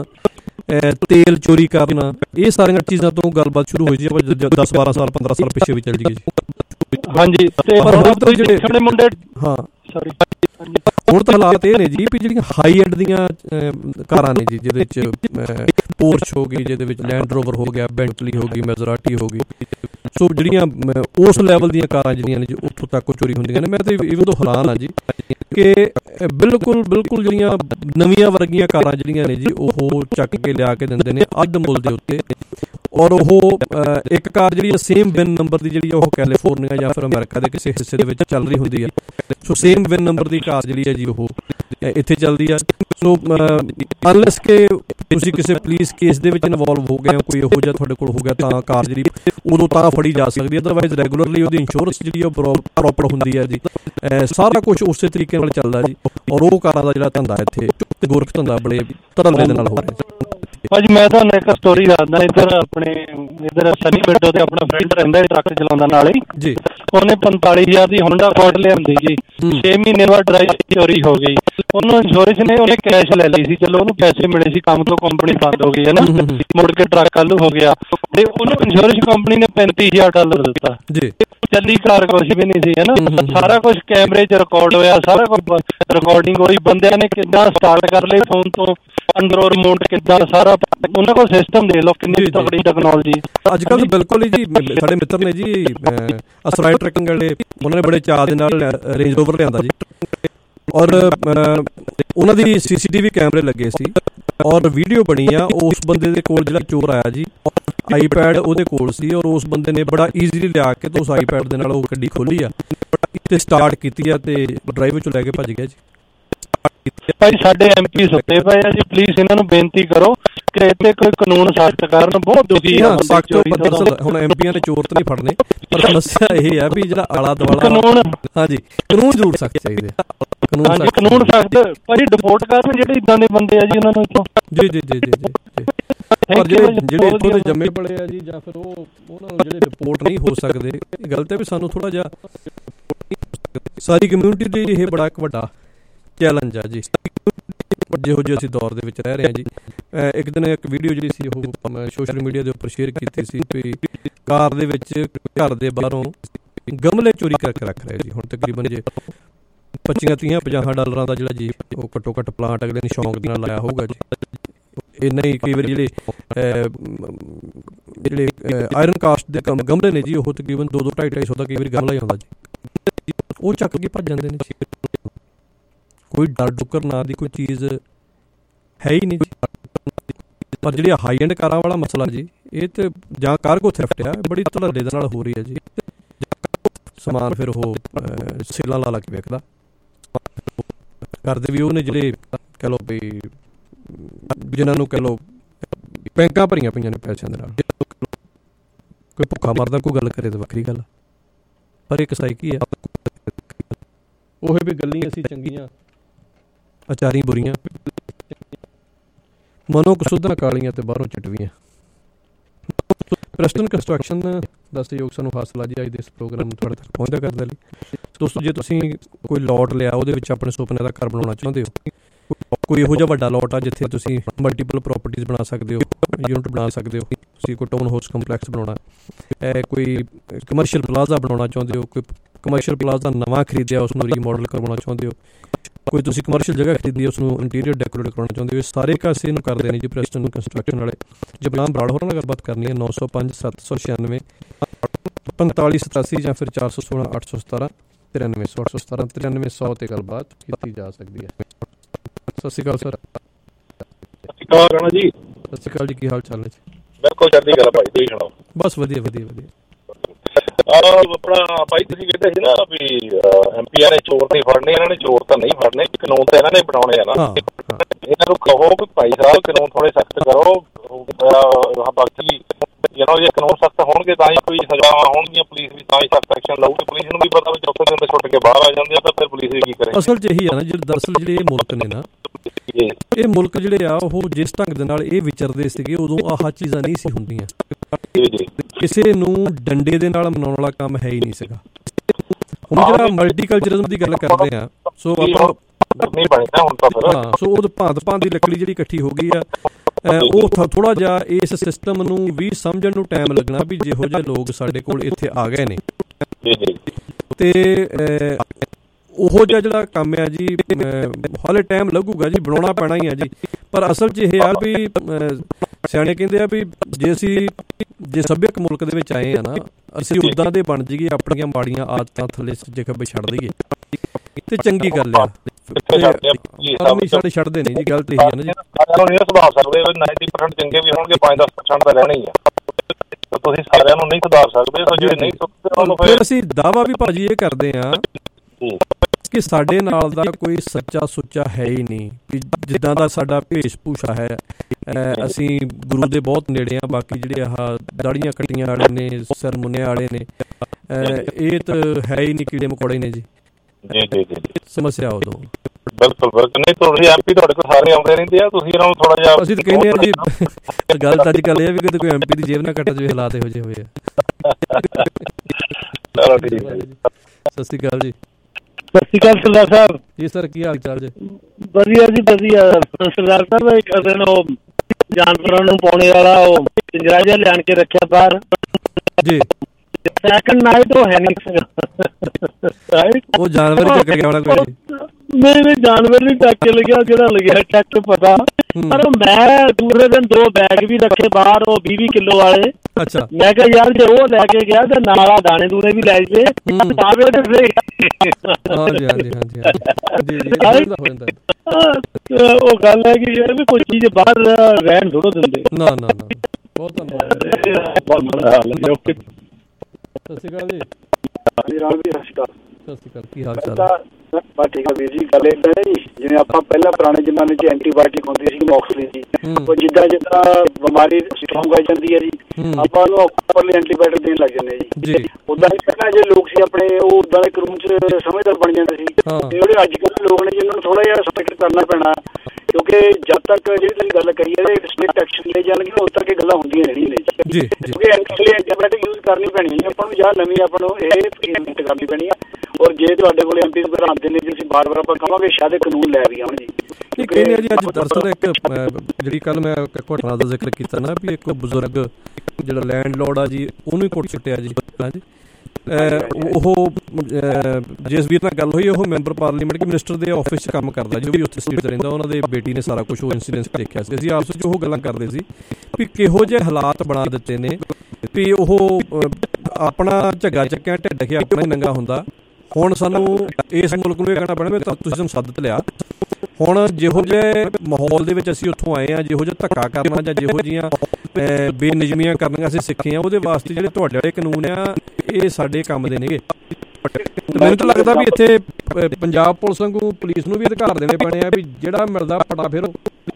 ਤੇਲ ਚੋਰੀ ਕਰਨਾ, ਇਹ ਸਾਰੀਆਂ ਚੀਜ਼ਾਂ ਤੋਂ ਗੱਲਬਾਤ ਸ਼ੁਰੂ ਹੋਈ ਜੀ। 10-12 ਸਾਲ 15 ਸਾਲ ਪਿੱਛੇ ਵੀ ਚੱਲ ਜਾਈਏ ਜੀ। ਹਾਂਜੀ, ਤੇ ਹੁਣ ਜਿਹੜੇ ਮੁੰਡੇ, ਹਾਂ ਸੌਰੀ, ਹੁਣ ਤਾਂ ਹਾਲਾਤ ਇਹ ਨੇ ਜੀ ਵੀ ਜਿਹੜੀਆਂ ਹਾਈ ਐਂਡ ਦੀਆਂ ਕਾਰਾਂ ਨੇ ਜੀ, ਜਿਹਦੇ ਵਿੱਚ ਪੋਰਸ਼ ਹੋ ਗਈ, ਜਿਹਦੇ ਵਿੱਚ ਲੈਂਡ ਰੋਵਰ ਹੋ ਗਿਆ, ਬੈਂਟਲੀ ਹੋ ਗਈ, ਮੈਜ਼ਰਾਟੀ ਹੋ ਗਈ, ਸੋ ਜਿਹੜੀਆਂ ਉਸ ਲੈਵਲ ਦੀਆਂ ਕਾਰਾਂ ਜਿਹੜੀਆਂ ਨੇ ਜੀ, ਉੱਥੋਂ ਤੱਕ ਚੋਰੀ ਹੁੰਦੀਆਂ ਨੇ। ਮੈਂ ਤਾਂ ਇਵਨ ਤੋਂ ਹੈਰਾਨ ਹਾਂ ਜੀ ਕਿ ਬਿਲਕੁਲ ਜਿਹੜੀਆਂ ਨਵੀਆਂ ਵਰਗੀਆਂ ਕਾਰਾਂ ਜਿਹੜੀਆਂ ਨੇ ਜੀ, ਉਹ ਚੱਕ ਕੇ ਲਿਆ ਕੇ ਦਿੰਦੇ ਨੇ ਅੱਧ ਮੁੱਲ ਦੇ ਉੱਤੇ। ਔਰ ਉਹ ਇੱਕ ਕਾਰ ਜਿਹੜੀ ਸੇਮ ਵਿਨ ਨੰਬਰ ਦੀ ਜਿਹੜੀ ਉਹ ਕੈਲੀਫੋਰਨੀਆ ਜਾਂ ਫਿਰ ਅਮਰੀਕਾ ਦੇ ਕਿਸੇ ਹਿੱਸੇ ਦੇ ਵਿੱਚ ਚੱਲ ਰਹੀ ਹੁੰਦੀ ਹੈ। ਸੋ ਸੇਮ ਵਿਨ ਨੰਬਰ ਦੀ ਕਾਰ ਜਿਹੜੀ ਹੈ ਜੀ ਉਹ ਇੱਥੇ ਚੱਲਦੀ ਆ। ਸੋ ਅਨਲੈਸ ਕਿ ਤੁਸੀਂ ਕਿਸੇ ਪੁਲਿਸ ਕੇਸ ਦੇ ਵਿੱਚ ਇਨਵੋਲਵ ਹੋ ਗਏ ਹੋ, ਕੋਈ ਇਹੋ ਜਿਹਾ ਤੁਹਾਡੇ ਕੋਲ ਹੋ ਗਿਆ, ਤਾਂ ਕਾਰ ਜਿਹੜੀ ਉਦੋਂ ਤਾਂ ਫੜੀ ਜਾ ਸਕਦੀ ਹੈ। ਅਦਰਵਾਈਜ਼ ਰੈਗੂਲਰਲੀ ਉਹਦੀ ਇੰਸ਼ੋਰੈਂਸ ਜਿਹੜੀ ਉਹ ਪ੍ਰੋਪਰ ਹੁੰਦੀ ਹੈ ਜੀ। ਸਾਰਾ ਕੁਛ ਉਸੇ ਤਰੀਕੇ ਨਾਲ ਚੱਲਦਾ ਜੀ। ਔਰ ਉਹ ਕਾਰਾਂ ਦਾ ਜਿਹੜਾ ਧੰਦਾ ਇੱਥੇ ਗੋਰਖ ਧੰਦਾ ਬੜੇ ਧੜੱਲੇ ਦੇ ਨਾਲ ਹੋ ਰਿਹਾ। ਭਾਜੀ ਮੈਂ ਤੁਹਾਨੂੰ ਇੱਕ ਸਟੋਰੀ ਦੱਸਦਾ। ਇੱਧਰ ਸਨੀ ਬੈਡੋ ਤੇ ਆਪਣਾ ਫਰੈਂਡ ਰਹਿੰਦਾ, ਟਰੱਕ ਚਲਾਉਂਦਾ ਨਾਲ ਹੀ ਜੀ। ਉਹਨੇ 45,000 ਦੀ ਹੋਂਡਾ ਫੋਰਡ ਲਿਆਂਦੀ ਜੀ, 6 ਮਹੀਨੇ ਬਾਅਦ ਡਰਾਈਵ ਚੋਰੀ ਹੋ ਗਈ। ਉਹਨੂੰ ਇੰਸ਼ੋਰੈਂਸ ਨੇ ਉਹਨੇ ਕੈਸ਼ ਲੈ ਲਈ ਸੀ, ਚਲੋ ਉਹਨੂੰ ਪੈਸੇ ਮਿਲੇ ਸੀ ਕੰਮ ਤੋਂ, ਕੰਪਨੀ ਬੰਦ ਹੋ ਗਈ ਹੈ ਨਾ, ਮੁੜ ਕੇ ਟਰੱਕ ਚਾਲੂ ਹੋ ਗਿਆ ਤੇ ਉਹਨੂੰ ਇੰਸ਼ੋਰੈਂਸ ਕੰਪਨੀ ਨੇ $35,000 ਦਿੱਤਾ ਜੀ। ਚੱਲੀ ਕਾਰ ਕੁਛ ਵੀ ਨਹੀਂ ਸੀ, ਹੈ ਨਾ। ਸਾਰਾ ਕੁਛ ਕੈਮਰੇ 'ਚ ਰਿਕਾਰਡ ਹੋਇਆ, ਸਾਰਾ ਕੁਛ ਰਿਕਾਰਡਿੰਗ ਹੋਈ, ਬੰਦਿਆਂ ਨੇ ਕਿੱਦਾਂ ਸਟਾਰਟ ਕਰ ਲਏ ਫੋਨ ਤੋਂ, ਅੰਦਰੋਂ ਰਿਮੋਟ ਕਿੱਦਾਂ, ਸਾਰਾ ਉਹਨਾਂ ਕੋਲ ਸਿਸਟਮ ਦੇਖ ਲਓ ਕਿੰਨੀ ਤਕੜੀ ਟੈਕਨੋਲੋਜੀ ਅੱਜ ਕੱਲ੍ਹ। ਬਿਲਕੁਲ ਹੀ ਜੀ। ਸਾਡੇ ਮਿੱਤਰ ਨੇ ਜੀ ਅਸਰਾਏ ਟਰੈਕਿੰਗ ਵਾਲੇ, ਉਹਨਾਂ ਨੇ ਬੜੇ ਚਾਅ ਦੇ ਨਾਲ ਰੇਂਜ ਰੋਵਰ ਲਿਆਂਦਾ ਜੀ। ਔਰ ਉਹਨਾਂ ਦੀ CCTV ਕੈਮਰੇ ਲੱਗੇ ਸੀ, ਔਰ ਵੀਡੀਓ ਬਣੀ ਆ। ਉਸ ਬੰਦੇ ਦੇ ਕੋਲ ਜਿਹੜਾ ਚੋਰ ਆਇਆ ਜੀ, ਆਈਪੈਡ ਉਹਦੇ ਕੋਲ ਸੀ, ਔਰ ਉਸ ਬੰਦੇ ਨੇ ਬੜਾ ਈਜ਼ੀਲੀ ਲਿਆ ਕੇ ਤੇ ਉਸ ਆਈਪੈਡ ਦੇ ਨਾਲ ਉਹ ਗੱਡੀ ਖੋਲੀ ਆ ਤੇ ਸਟਾਰਟ ਕੀਤੀ ਆ ਤੇ ਡਰਾਈਵ 'ਚੋਂ ਲੈ ਕੇ ਭੱਜ ਗਿਆ ਜੀ। ਭਾਈ ਸਾਡੇ MP ਸੁੱਤੇ ਪਏ ਆ ਜੀ, ਪਲੀਜ਼ ਇਹਨਾਂ ਨੂੰ ਬੇਨਤੀ ਕਰੋ ਕਿ ਇੱਥੇ ਕੋਈ ਕਾਨੂੰਨ ਸਖਤ ਕਰਨ। ਬਹੁਤ ਦੁਖੀ ਆ। ਹੁਣ MPਆਂ ਨੇ ਚੋਰ ਤਾਂ ਨਹੀਂ ਫੜਨੇ, ਪਰ ਸਮੱਸਿਆ ਇਹ ਆ ਵੀ ਜਿਹੜਾ ਆਲਾ ਦੁਆਲਾ ਕਾਨੂੰਨ, ਹਾਂਜੀ ਕਾਨੂੰਨ ਜ਼ਰੂਰ ਸਖਤ ਚਾਹੀਦੇ। ਕਾਨੂੰਨ ਸਖਤ ਭਾਜੀ ਡਿਪੋਰਟ ਕਰਨ ਜਿਹੜੇ ਇਦਾਂ ਦੇ ਬੰਦੇ ਆ ਜੀ ਉਹਨਾਂ ਨੂੰ ਇੱਥੋਂ। ਜੀ ਜੀ ਜੀ ਜੀ ਜੀ ਪਰ ਜਿਹੜੇ ਇੱਥੋਂ ਦੇ ਜੰਮੇ ਪਲੇ ਆ ਜੀ ਜਾਂ ਫਿਰ ਉਹਨਾਂ ਨੂੰ ਜਿਹੜੇ ਰਿਪੋਰਟ ਨਹੀਂ ਹੋ ਸਕਦੇ, ਇਹ ਗਲਤ ਹੈ ਵੀ ਸਾਨੂੰ ਥੋੜਾ ਜਿਹਾ ਸਾਰੀ ਕਮਿਊਨਿਟੀ ਲਈ ਇਹ ਬੜਾ ਇੱਕ ਵੱਡਾ ਚੈਲੰਜ ਆ ਜੀ ਜਿਹੋ ਜਿਹੇ ਅਸੀਂ ਦੌਰ ਦੇ ਵਿੱਚ ਰਹਿ ਰਹੇ ਹਾਂ ਜੀ। ਇੱਕ ਦਿਨ ਇੱਕ ਵੀਡੀਓ ਜਿਹੜੀ ਸੀ ਉਹ ਸੋਸ਼ਲ ਮੀਡੀਆ ਦੇ ਉੱਪਰ ਸ਼ੇਅਰ ਕੀਤੀ ਸੀ ਵੀ ਕਾਰ ਦੇ ਵਿੱਚ ਘਰ ਦੇ ਬਾਹਰੋਂ ਗਮਲੇ ਚੋਰੀ ਕਰਕੇ ਰੱਖ ਰਹੇ ਜੀ। ਹੁਣ ਤਕਰੀਬਨ ਜੇ 25-50 ਡਾਲਰਾਂ ਦਾ ਜਿਹੜਾ ਜੀ ਉਹ ਘੱਟੋ ਘੱਟ ਪਲਾਂਟ ਅਗਲੇ ਨੇ ਸ਼ੌਂਕ ਦੇ ਨਾਲ ਲਾਇਆ ਹੋਊਗਾ ਜੀ। ਇੰਨਾ ਹੀ ਕਈ ਵਾਰੀ ਜਿਹੜੇ ਆਇਰਨ ਕਾਸਟ ਦੇ ਗਮਲੇ ਨੇ ਜੀ ਉਹ ਤਕਰੀਬਨ 200-250 ਦਾ ਕਈ ਵਾਰੀ ਗਮਲਾ ਹੀ ਆਉਂਦਾ ਜੀ, ਉਹ ਚੱਕ ਕੇ ਭੱਜ ਜਾਂਦੇ ਨੇ ਜੀ। ਕੋਈ ਡਰ ਡੁੱਕਰ ਨਾਂ ਦੀ ਕੋਈ ਚੀਜ਼ ਹੈ ਹੀ ਨਹੀਂ ਜੀ। ਪਰ ਜਿਹੜੀ ਹਾਈ ਐਂਡ ਕਾਰਾਂ ਵਾਲਾ ਮਸਲਾ ਜੀ, ਇਹ ਤੇ ਜਾਂ ਕਾਰਗੋ ਥੈਫਟ ਆ, ਬੜੀ ਧੜੱਲੇ ਦੇ ਨਾਲ ਹੋ ਰਹੀ ਹੈ ਜੀ। ਸਮਾਨ ਫਿਰ ਉਹ ਸੇਲਾਂ ਲਾ ਕੇ ਵੇਖਦਾ ਕਰਦੇ ਵੀ ਉਹ ਨੇ ਜਿਹੜੇ ਕਹਿ ਲਓ ਵੀ ਜਿਹਨਾਂ ਨੂੰ ਕਹਿ ਲਓ ਬੈਂਕਾਂ ਭਰੀਆਂ ਪਈਆਂ ਨੇ ਪੈਸਿਆਂ ਦੇ ਨਾਲ। ਕੋਈ ਭੁੱਖਾ ਮਰਦਾ ਕੋਈ ਗੱਲ ਕਰੇ ਤਾਂ ਵੱਖਰੀ ਗੱਲ, ਪਰ ਇੱਕ ਸਾਈਕੀ ਆ ਉਹ ਵੀ ਗੱਲਾਂ ਅਸੀਂ ਚੰਗੀਆਂ ਅਚਾਰੀ ਬੁਰੀਆਂ, ਮਨੋਂ ਕਸੁੱਧਾਂ ਕਾਲੀਆਂ ਤੇ ਬਾਹਰੋਂ ਚਟਵੀਆਂ। ਪ੍ਰੈਸਟਨ ਕੰਸਟਰਕਸ਼ਨ ਦਾ ਸਹਿਯੋਗ ਸਾਨੂੰ ਹਾਸਲ ਆ ਜੀ ਅੱਜ ਦੇ ਇਸ ਪ੍ਰੋਗਰਾਮ ਨੂੰ ਤੁਹਾਡੇ ਤੱਕ ਪਹੁੰਚਦਾ ਕਰਨ ਦੇ ਲਈ। ਦੋਸਤੋ, ਜੇ ਤੁਸੀਂ ਕੋਈ ਲੋਟ ਲਿਆ ਉਹਦੇ ਵਿੱਚ ਆਪਣੇ ਸੁਪਨੇ ਦਾ ਘਰ ਬਣਾਉਣਾ ਚਾਹੁੰਦੇ ਹੋ, ਕੋਈ ਇਹੋ ਜਿਹਾ ਵੱਡਾ ਲੋਟ ਆ ਜਿੱਥੇ ਤੁਸੀਂ ਮਲਟੀਪਲ ਪ੍ਰੋਪਰਟੀਜ਼ ਬਣਾ ਸਕਦੇ ਹੋ, ਯੂਨਿਟ ਬਣਾ ਸਕਦੇ ਹੋ, ਤੁਸੀਂ ਕੋਈ ਟਾਊਨ ਹਾਊਸ ਕੰਪਲੈਕਸ ਬਣਾਉਣਾ, ਕੋਈ ਕਮਰਸ਼ੀਅਲ ਪਲਾਜ਼ਾ ਬਣਾਉਣਾ ਚਾਹੁੰਦੇ ਹੋ, ਕੋਈ ਕਮਰਸ਼ੀਅਲ ਪਲਾਜ਼ਾ ਨਵਾਂ ਖਰੀਦਿਆ ਉਸ ਨੂੰ ਰੀਮੋਡਲ ਕਰਵਾਉਣਾ ਚਾਹੁੰਦੇ ਹੋ, ਕੋਈ ਤੁਸੀਂ ਕਮਰਸ਼ੀਅਲ ਜਗ੍ਹਾ ਖਰੀਦੀ ਉਸ ਨੂੰ ਇੰਟੀਰੀਅਰ ਡੈਕੋਰੇਟ ਕਰਾਉਣਾ ਚਾਹੁੰਦੇ ਹੋ, ਇਹ ਸਾਰੇ ਕਾਸੇ ਇਹਨੂੰ ਕਰਦੇ ਨੇ ਜੀ ਪ੍ਰੈਸਟਨ ਕੰਸਟਰਕਸ਼ਨ ਵਾਲੇ। ਜੇ ਬਲਾਮ ਬਰਾੜ ਹੋਰਾਂ ਨਾਲ ਗੱਲਬਾਤ ਕਰਨੀ ਹੈ 905 796 4587 ਜਾਂ ਫਿਰ 416 817 93 817 93 100 ਤੇ ਗੱਲਬਾਤ ਕੀਤੀ ਜਾ ਸਕਦੀ ਹੈ। ਸਤਿ ਸ਼੍ਰੀ ਅਕਾਲ ਸਰ। ਸਤਿ ਸ਼੍ਰੀ ਅਕਾਲ ਰਾਣਾ ਜੀ। ਸਤਿ ਸ਼੍ਰੀ ਅਕਾਲ ਜੀ, ਕੀ ਹਾਲ ਚਾਲ ਨੇ ਜੀ? ਬਿਲਕੁਲ ਚੜ੍ਹਦੀ ਕਲਾ ਭਾਈ, ਤੁਸੀਂ ਸੁਣਾਓ? ਬਸ ਵਧੀਆ ਵਧੀਆ ਵਧੀਆ। ਆਪਣਾ ਭਾਈ ਤੁਸੀਂ ਕਹਿੰਦੇ ਸੀ ਨਾ ਵੀ ਐਮਪੀਆਂ ਨੇ ਚੋਰ ਨਹੀਂ ਫੜਨੇ, ਇਹਨਾਂ ਨੇ ਚੋਰ ਤਾਂ ਨਹੀਂ ਫੜਨੇ, ਕਾਨੂੰਨ ਤਾਂ ਇਹਨਾਂ ਨੇ ਬਣਾਉਣੇ ਆ ਨਾ। ਇਹਨਾਂ ਨੂੰ ਕਹੋ ਵੀ ਭਾਈ ਸਾਹਿਬ ਕਾਨੂੰਨ ਥੋੜੇ ਸਖਤ ਕਰੋ, ਬਾਕੀ ਜੇ ਕਾਨੂੰਨ ਸਖਤ ਹੋਣਗੇ ਤਾਂ ਹੀ ਕੋਈ ਸਜ਼ਾਵਾਂ ਹੋਣਗੀਆਂ, ਪੁਲਿਸ ਵੀ ਤਾਂ ਹੀ ਸਖਤ ਐਕਸ਼ਨ ਲਊਗੀ। ਪੁਲਿਸ ਨੂੰ ਵੀ ਪਤਾ ਵੀ ਚੌਥੇ ਦਿਨ ਛੁੱਟ ਕੇ ਬਾਹਰ ਆ ਜਾਂਦੇ ਆ ਤਾਂ ਫਿਰ ਪੁਲਿਸ ਵੀ ਕੀ ਕਰੇ। ਅਸਲ 'ਚ ਇਹੀ ਆ ਨਾ, ਦਰਅਸਲ ਜਿਹੜੇ ਇਹ ਮੁਲਕ ਨੇ ਨਾ, ਇਹ ਮੁਲਕ ਜਿਹੜੇ ਆ ਉਹ ਜਿਸ ਢੰਗ ਦੇ ਨਾਲ ਇਹ ਵਿਚਰਦੇ ਸੀਗੇ ਉਦੋਂ ਆਹ ਚੀਜ਼ਾਂ ਨਹੀਂ ਸੀ ਹੁੰਦੀਆਂ। ਕਿਸੇ ਨੂੰ ਡੰਡੇ ਦੇ ਨਾਲ ਮਨਾਉਣ ਵਾਲਾ ਕੰਮ ਹੈ ਹੀ ਨਹੀਂ ਸੀਗਾ। ਹੁਣ ਜਿਹੜਾ ਮਲਟੀਕਲਚਰਿਜ਼ਮ ਦੀ ਗੱਲ ਕਰਦੇ ਆ, ਸੋ ਆਪਾਂ ਸੋ ਉਹ ਭਾਂਤ ਦੀ ਲੱਕੜੀ ਜਿਹੜੀ ਇਕੱਠੀ ਹੋ ਗਈ ਆ, ਉਹ ਥੋੜਾ ਜਿਹਾ ਇਸ ਸਿਸਟਮ ਨੂੰ ਵੀ ਸਮਝਣ ਨੂੰ ਟਾਈਮ ਲੱਗਣਾ ਵੀ ਜਿਹੋ ਜਿਹੇ ਲੋਕ ਸਾਡੇ ਕੋਲ ਇੱਥੇ ਆ ਗਏ ਨੇ ਤੇ ਉਹੋ ਜਿਹਾ ਜਿਹੜਾ ਕੰਮ ਆ ਜੀ ਹਾਲੇ ਟਾਈਮ ਲੱਗੂਗਾ ਜੀ, ਬਣਾਉਣਾ ਪੈਣਾ ਹੀ ਆ ਜੀ। ਪਰ ਅਸਲ 'ਚ ਇਹ ਆ ਵੀ ਸਿਆਣੇ ਕਹਿੰਦੇ ਆ ਵੀ ਜੇ ਸੱਭਿਅਕ ਮੁਲਕ ਦੇ ਵਿੱਚ ਆਏ ਆ ਨਾ, ਅਸੀਂ ਉੱਦਾਂ ਦੇ ਬਣ ਜਾਈਏ, ਆਪਣੀਆਂ ਮਾੜੀਆਂ ਆਦਤਾਂ ਥੱਲੇ ਸੱਜੇ ਖੱਬੇ ਛੱਡ ਦਈਏ ਤੇ ਚੰਗੀ ਗੱਲ ਆ। ਸਾਡੇ ਛੱਡਦੇ ਨਹੀਂ ਜੀ, ਗਲਤ ਇਹੀ ਆ ਨਾ ਜੀ। ਸੁਧਾਰ ਸਕਦੇ 90% ਚੰਗੇ ਵੀ ਹੋਣਗੇ, 5-10% ਤਾਂ ਰਹਿਣਾ ਹੀ ਆ। ਤੁਸੀਂ ਸਾਰਿਆਂ ਨੂੰ ਨਹੀਂ ਸੁਧਾਰ ਸਕਦੇ, ਜਿਹੜੇ ਨਹੀਂ ਸੁਧਰਦੇ ਫਿਰ ਅਸੀਂ ਦਾਅਵਾ ਵੀ ਭਾਜੀ ਇਹ ਕਰਦੇ ਆ ਕਿ ਸਾਡੇ ਨਾਲ ਦਾ ਕੋਈ ਸੱਚਾ ਸੁੱਚਾ ਹੈ ਹੀ ਨਹੀਂ, ਵੀ ਜਿੱਦਾਂ ਦਾ ਸਾਡਾ ਭੇਸ਼ ਭੂਸ਼ਾ ਹੈ, ਅਸੀਂ ਗੁਰੂ ਦੇ ਬਹੁਤ ਨੇੜੇ ਆ। ਬਾਕੀ ਜਿਹੜੇ ਆਹ ਦਾੜੀਆਂ ਕੱਟੀਆਂ ਵਾਲੇ ਨੇ, ਸਿਰ ਮੁੰਨਿਆਂ ਵਾਲੇ ਨੇ, ਇਹ ਤਾਂ ਹੈ ਹੀ ਨਹੀਂ, ਕੀੜੇ ਮਕੌੜੇ ਨੇ ਜੀ। ਸਮੱਸਿਆ ਉਦੋਂ ਬਿਲਕੁਲ ਬਿਲਕੁਲ ਨਹੀਂ, ਤੁਸੀਂ ਐਮਪੀ ਤੁਹਾਡੇ ਕੋਲ ਸਾਰੇ ਆਉਂਦੇ ਰਹਿੰਦੇ ਆ, ਤੁਸੀਂ ਇਹਨਾਂ ਨੂੰ ਥੋੜਾ ਜਿਹਾ ਅਸੀਂ ਤਾਂ ਕਹਿੰਦੇ ਆ ਜੀ। ਗੱਲ ਤਾਂ ਅੱਜ ਕੱਲ੍ਹ ਇਹ ਵੀ ਕਿਤੇ ਕੋਈ ਐਮਪੀ ਦੀ ਜੇਬ ਨਾ ਕੱਟ ਜਾਵੇ, ਹਾਲਾਤ ਇਹੋ ਜਿਹੇ ਹੋਏ ਆ। ਚਲੋ ਠੀਕ ਹੈ ਜੀ, ਸਤਿ ਸ਼੍ਰੀ ਅਕਾਲ ਜੀ। ਸਤਿ ਸ਼੍ਰੀ ਅਕਾਲ ਸਰਦਾਰ ਸਾਹਿਬ ਜੀ। ਸਰ ਕੀ ਹਾਲ ਚਾਲ ਜੀ? ਵਧੀਆ ਜੀ ਵਧੀਆ। ਸਰਦਾਰ ਸਾਹਿਬ ਇੱਕ ਦਿਨ ਉਹ ਜਾਨਵਰਾਂ ਨੂੰ ਪਾਉਣੇ ਵਾਲਾ ਉਹ ਪਿੰਜਰਾ ਜਿਹਾ ਲਿਆਣ ਕੇ ਰੱਖਿਆ ਬਾਹਰ ਜੀ, ਸੈਕੰਡ ਨਾਈਟ ਉਹ ਹੈ ਨਹੀਂ ਉਹ ਜਾਨਵਰ ਹੀ ਚੱਕ ਗਿਆ ਹੋਣਾ ਕੋਈ। ਨਹੀਂ ਜਾਨਵਰ ਨਹੀਂ ਚੱਕ ਕੇ ਲੱਗਿਆ, ਜਿਹੜਾ ਲੱਗਿਆ ਚੱਕ ਪਤਾ। ਪਰ ਮੈਂ ਦੂਸਰੇ ਦਿਨ 2 ਬੈਗ ਵੀ ਰੱਖੇ ਬਾਹਰ, ਉਹ 20 ਕਿਲੋ ਵਾਲੇ। ਅੱਛਾ, ਮੈਂ ਕਿਹਾ ਯਾਰ ਜੇ ਉਹ ਲੈ ਕੇ ਗਿਆ ਤੇ ਨਾਲ ਆ ਦਾਣੇ ਦੂਣੇ ਵੀ ਲੈ ਜੇ ਪਾਵੇ ਤੇ ਸਹੀ। ਹਾਂਜੀ ਹਾਂਜੀ ਹਾਂਜੀ ਜੀ। ਉਹ ਗੱਲ ਹੈ ਕਿ ਯਾਰ ਵੀ ਕੋਈ ਚੀਜ਼ ਬਾਹਰ ਰਹਿਣ ਥੋੜ੍ਹਾ ਦਿੰਦੇ। ਨਾ ਨਾ ਨਾ, ਬਹੁਤ ਧੰਨਵਾਦ। ਸਤਿ ਸ਼੍ਰੀ ਅਕਾਲ ਜੀ। ਸਤਿ ਸ਼੍ਰੀ ਅਕਾਲ, ਕੀ ਹਾਲ ਚਾਲ? ਬਸ ਠੀਕ ਆ ਵੀਰ ਜੀ। ਗੱਲ ਏਦਾਂ ਹੈ ਜੀ, ਜਿਵੇਂ ਆਪਾਂ ਪਹਿਲਾਂ ਪੁਰਾਣੇ ਜ਼ਮਾਨੇ 'ਚ ਐਂਟੀਬਾਇਓਟਿਕ ਹੁੰਦੀ ਸੀ ਮੌਕਸਲੀ ਦੀ, ਉਹ ਜਿੱਦਾਂ ਜਿੱਦਾਂ ਬਿਮਾਰੀ ਸਟਰੋਂਗ ਆ ਜਾਂਦੀ ਹੈ ਜੀ, ਆਪਾਂ ਉਹਨੂੰ ਉੱਪਰਲੀ ਐਂਟੀਬਾਇਓਟਿਕ ਦੇਣ ਲੱਗ ਜਾਂਦੇ ਜੀ। ਉਦਾਂ ਹੀ ਪਹਿਲਾਂ ਜੇ ਲੋਕ ਸੀ ਆਪਣੇ, ਉਹ ਉਦਾਂ ਦੇ ਰੂਮ 'ਚ ਸਮਝਦਾਰ ਬਣ ਜਾਂਦੇ ਸੀ। ਜਿਹੜੇ ਅੱਜ ਕੱਲ੍ਹ ਲੋਕ ਨੇ ਜਿਹਨਾਂ ਨੂੰ ਥੋੜਾ ਜਿਹਾ ਰਿਸਪੈਕਟ ਕਰਨਾ ਪੈਣਾ, ਕਿਉਂਕਿ ਜਦ ਤੱਕ ਜਿਹੜੀ ਤੁਸੀਂ ਗੱਲ ਕਰੀ ਹੈ ਸਟ੍ਰਿਕਟ ਐਕਸ਼ਨ ਲਏ ਜਾਣਗੇ, ਉਦੋਂ ਤੱਕ ਇਹ ਗੱਲਾਂ ਹੁੰਦੀਆਂ ਨਹੀਂ ਨੇ ਜੀ। ਕਿਉਂਕਿ ਐਂਟੀਬਾਇਓਟਿਕ ਯੂਜ਼ ਕਰਨੀ ਪੈਣੀ ਹੈ ਆਪਾਂ ਨੂੰ, ਜਾਂ ਨਵੀਂ ਆਪਾਂ ਨੂੰ ਇਹ ਇੰਪਲੀਮੈਂਟ ਕਰਨੀ ਪੈਣੀ ਹੈ। ਔਰ ਜੇ ਤੁਹਾਡੇ ਕੋਲ MP ਬਣਾਉਂਦੇ ਨੇ, ਜੇ ਬਾਰ-ਬਾਰ ਆਪਾਂ ਕਹਾਂਗੇ ਸ਼ਾਇਦ ਕਾਨੂੰਨ ਲੈ ਵੀ ਆਉਣ ਜੀ। ਇਹ ਕਹਿੰਦੇ ਆ ਜੀ, ਅੱਜ ਦਰਅਸਲ ਇੱਕ ਜਿਹੜੀ ਕੱਲ ਮੈਂ ਘਟਨਾ ਦਾ ਜ਼ਿਕਰ ਕੀਤਾ ਨਾ, ਵੀ ਇੱਕ ਬਜ਼ੁਰਗ ਜਿਹੜਾ ਲੈਂਡਲੋਰਡ ਆ ਜੀ, ਉਹਨੂੰ ਹੀ ਕੁੱਟ ਸੁੱਟਿਆ ਜੀ। ਹਾਂਜੀ, ਉਹ ਜਸਵੀਰ ਨਾਲ ਗੱਲ ਹੋਈ, ਉਹ ਮੈਂਬਰ ਪਾਰਲੀਮੈਂਟ ਕੇ ਮਿਨਿਸਟਰ ਦੇ ਆਫਿਸ 'ਚ ਕੰਮ ਕਰਦਾ ਜੀ, ਉਹ ਵੀ ਉੱਥੇ ਸੀਟ 'ਤੇ ਰਹਿੰਦਾ, ਉਹਨਾਂ ਦੇ ਬੇਟੀ ਨੇ ਸਾਰਾ ਕੁਛ ਉਹ ਇੰਸੀਡੈਂਸ ਦੇਖਿਆ ਸੀ। ਅਸੀਂ ਆਪਸ 'ਚ ਉਹ ਗੱਲਾਂ ਕਰਦੇ ਸੀ ਵੀ ਕਿਹੋ ਜਿਹੇ ਹਾਲਾਤ ਬਣਾ ਦਿੱਤੇ ਨੇ ਵੀ ਉਹ ਆਪਣਾ ਝੱਗਾ ਚੱਕਿਆ, ਢਿੱਡ ਕੇ ਆਪਣਾ ਹੀ ਨੰਗਾ ਹੁੰਦਾ। ਹੁਣ ਸਾਨੂੰ ਇਸ ਮੁਲਕ ਨੂੰ ਇਹ ਕਹਿਣਾ ਪੈਣਾ ਵੀ ਤੁਸੀਂ ਸਾਨੂੰ ਸੱਦ ਲਿਆ। ਹੁਣ ਜਿਹੋ ਜਿਹੇ ਮਾਹੌਲ ਦੇ ਵਿੱਚ ਅਸੀਂ ਉੱਥੋਂ ਆਏ ਹਾਂ, ਜਿਹੋ ਜਿਹਾ ਧੱਕਾ ਕਰਨਾ ਜਾਂ ਜਿਹੋ ਜਿਹੀਆਂ ਬੇਨਿਯਮੀਆਂ ਕਰਨੀਆਂ ਅਸੀਂ ਸਿੱਖੇ ਹਾਂ, ਉਹਦੇ ਵਾਸਤੇ ਜਿਹੜੇ ਤੁਹਾਡੇ ਵਾਲੇ ਕਾਨੂੰਨ ਆ, ਇਹ ਸਾਡੇ ਕੰਮ ਦੇ ਨੇਗੇ। ਮੈਨੂੰ ਤਾਂ ਲੱਗਦਾ ਵੀ ਇੱਥੇ ਪੰਜਾਬ ਪੁਲਿਸ ਵਾਂਗੂ ਪੁਲਿਸ ਨੂੰ ਵੀ ਅਧਿਕਾਰ ਦੇਣੇ ਪੈਣੇ ਆ ਵੀ ਜਿਹੜਾ ਮਿਲਦਾ ਫਟਾ ਫੇਰੋ।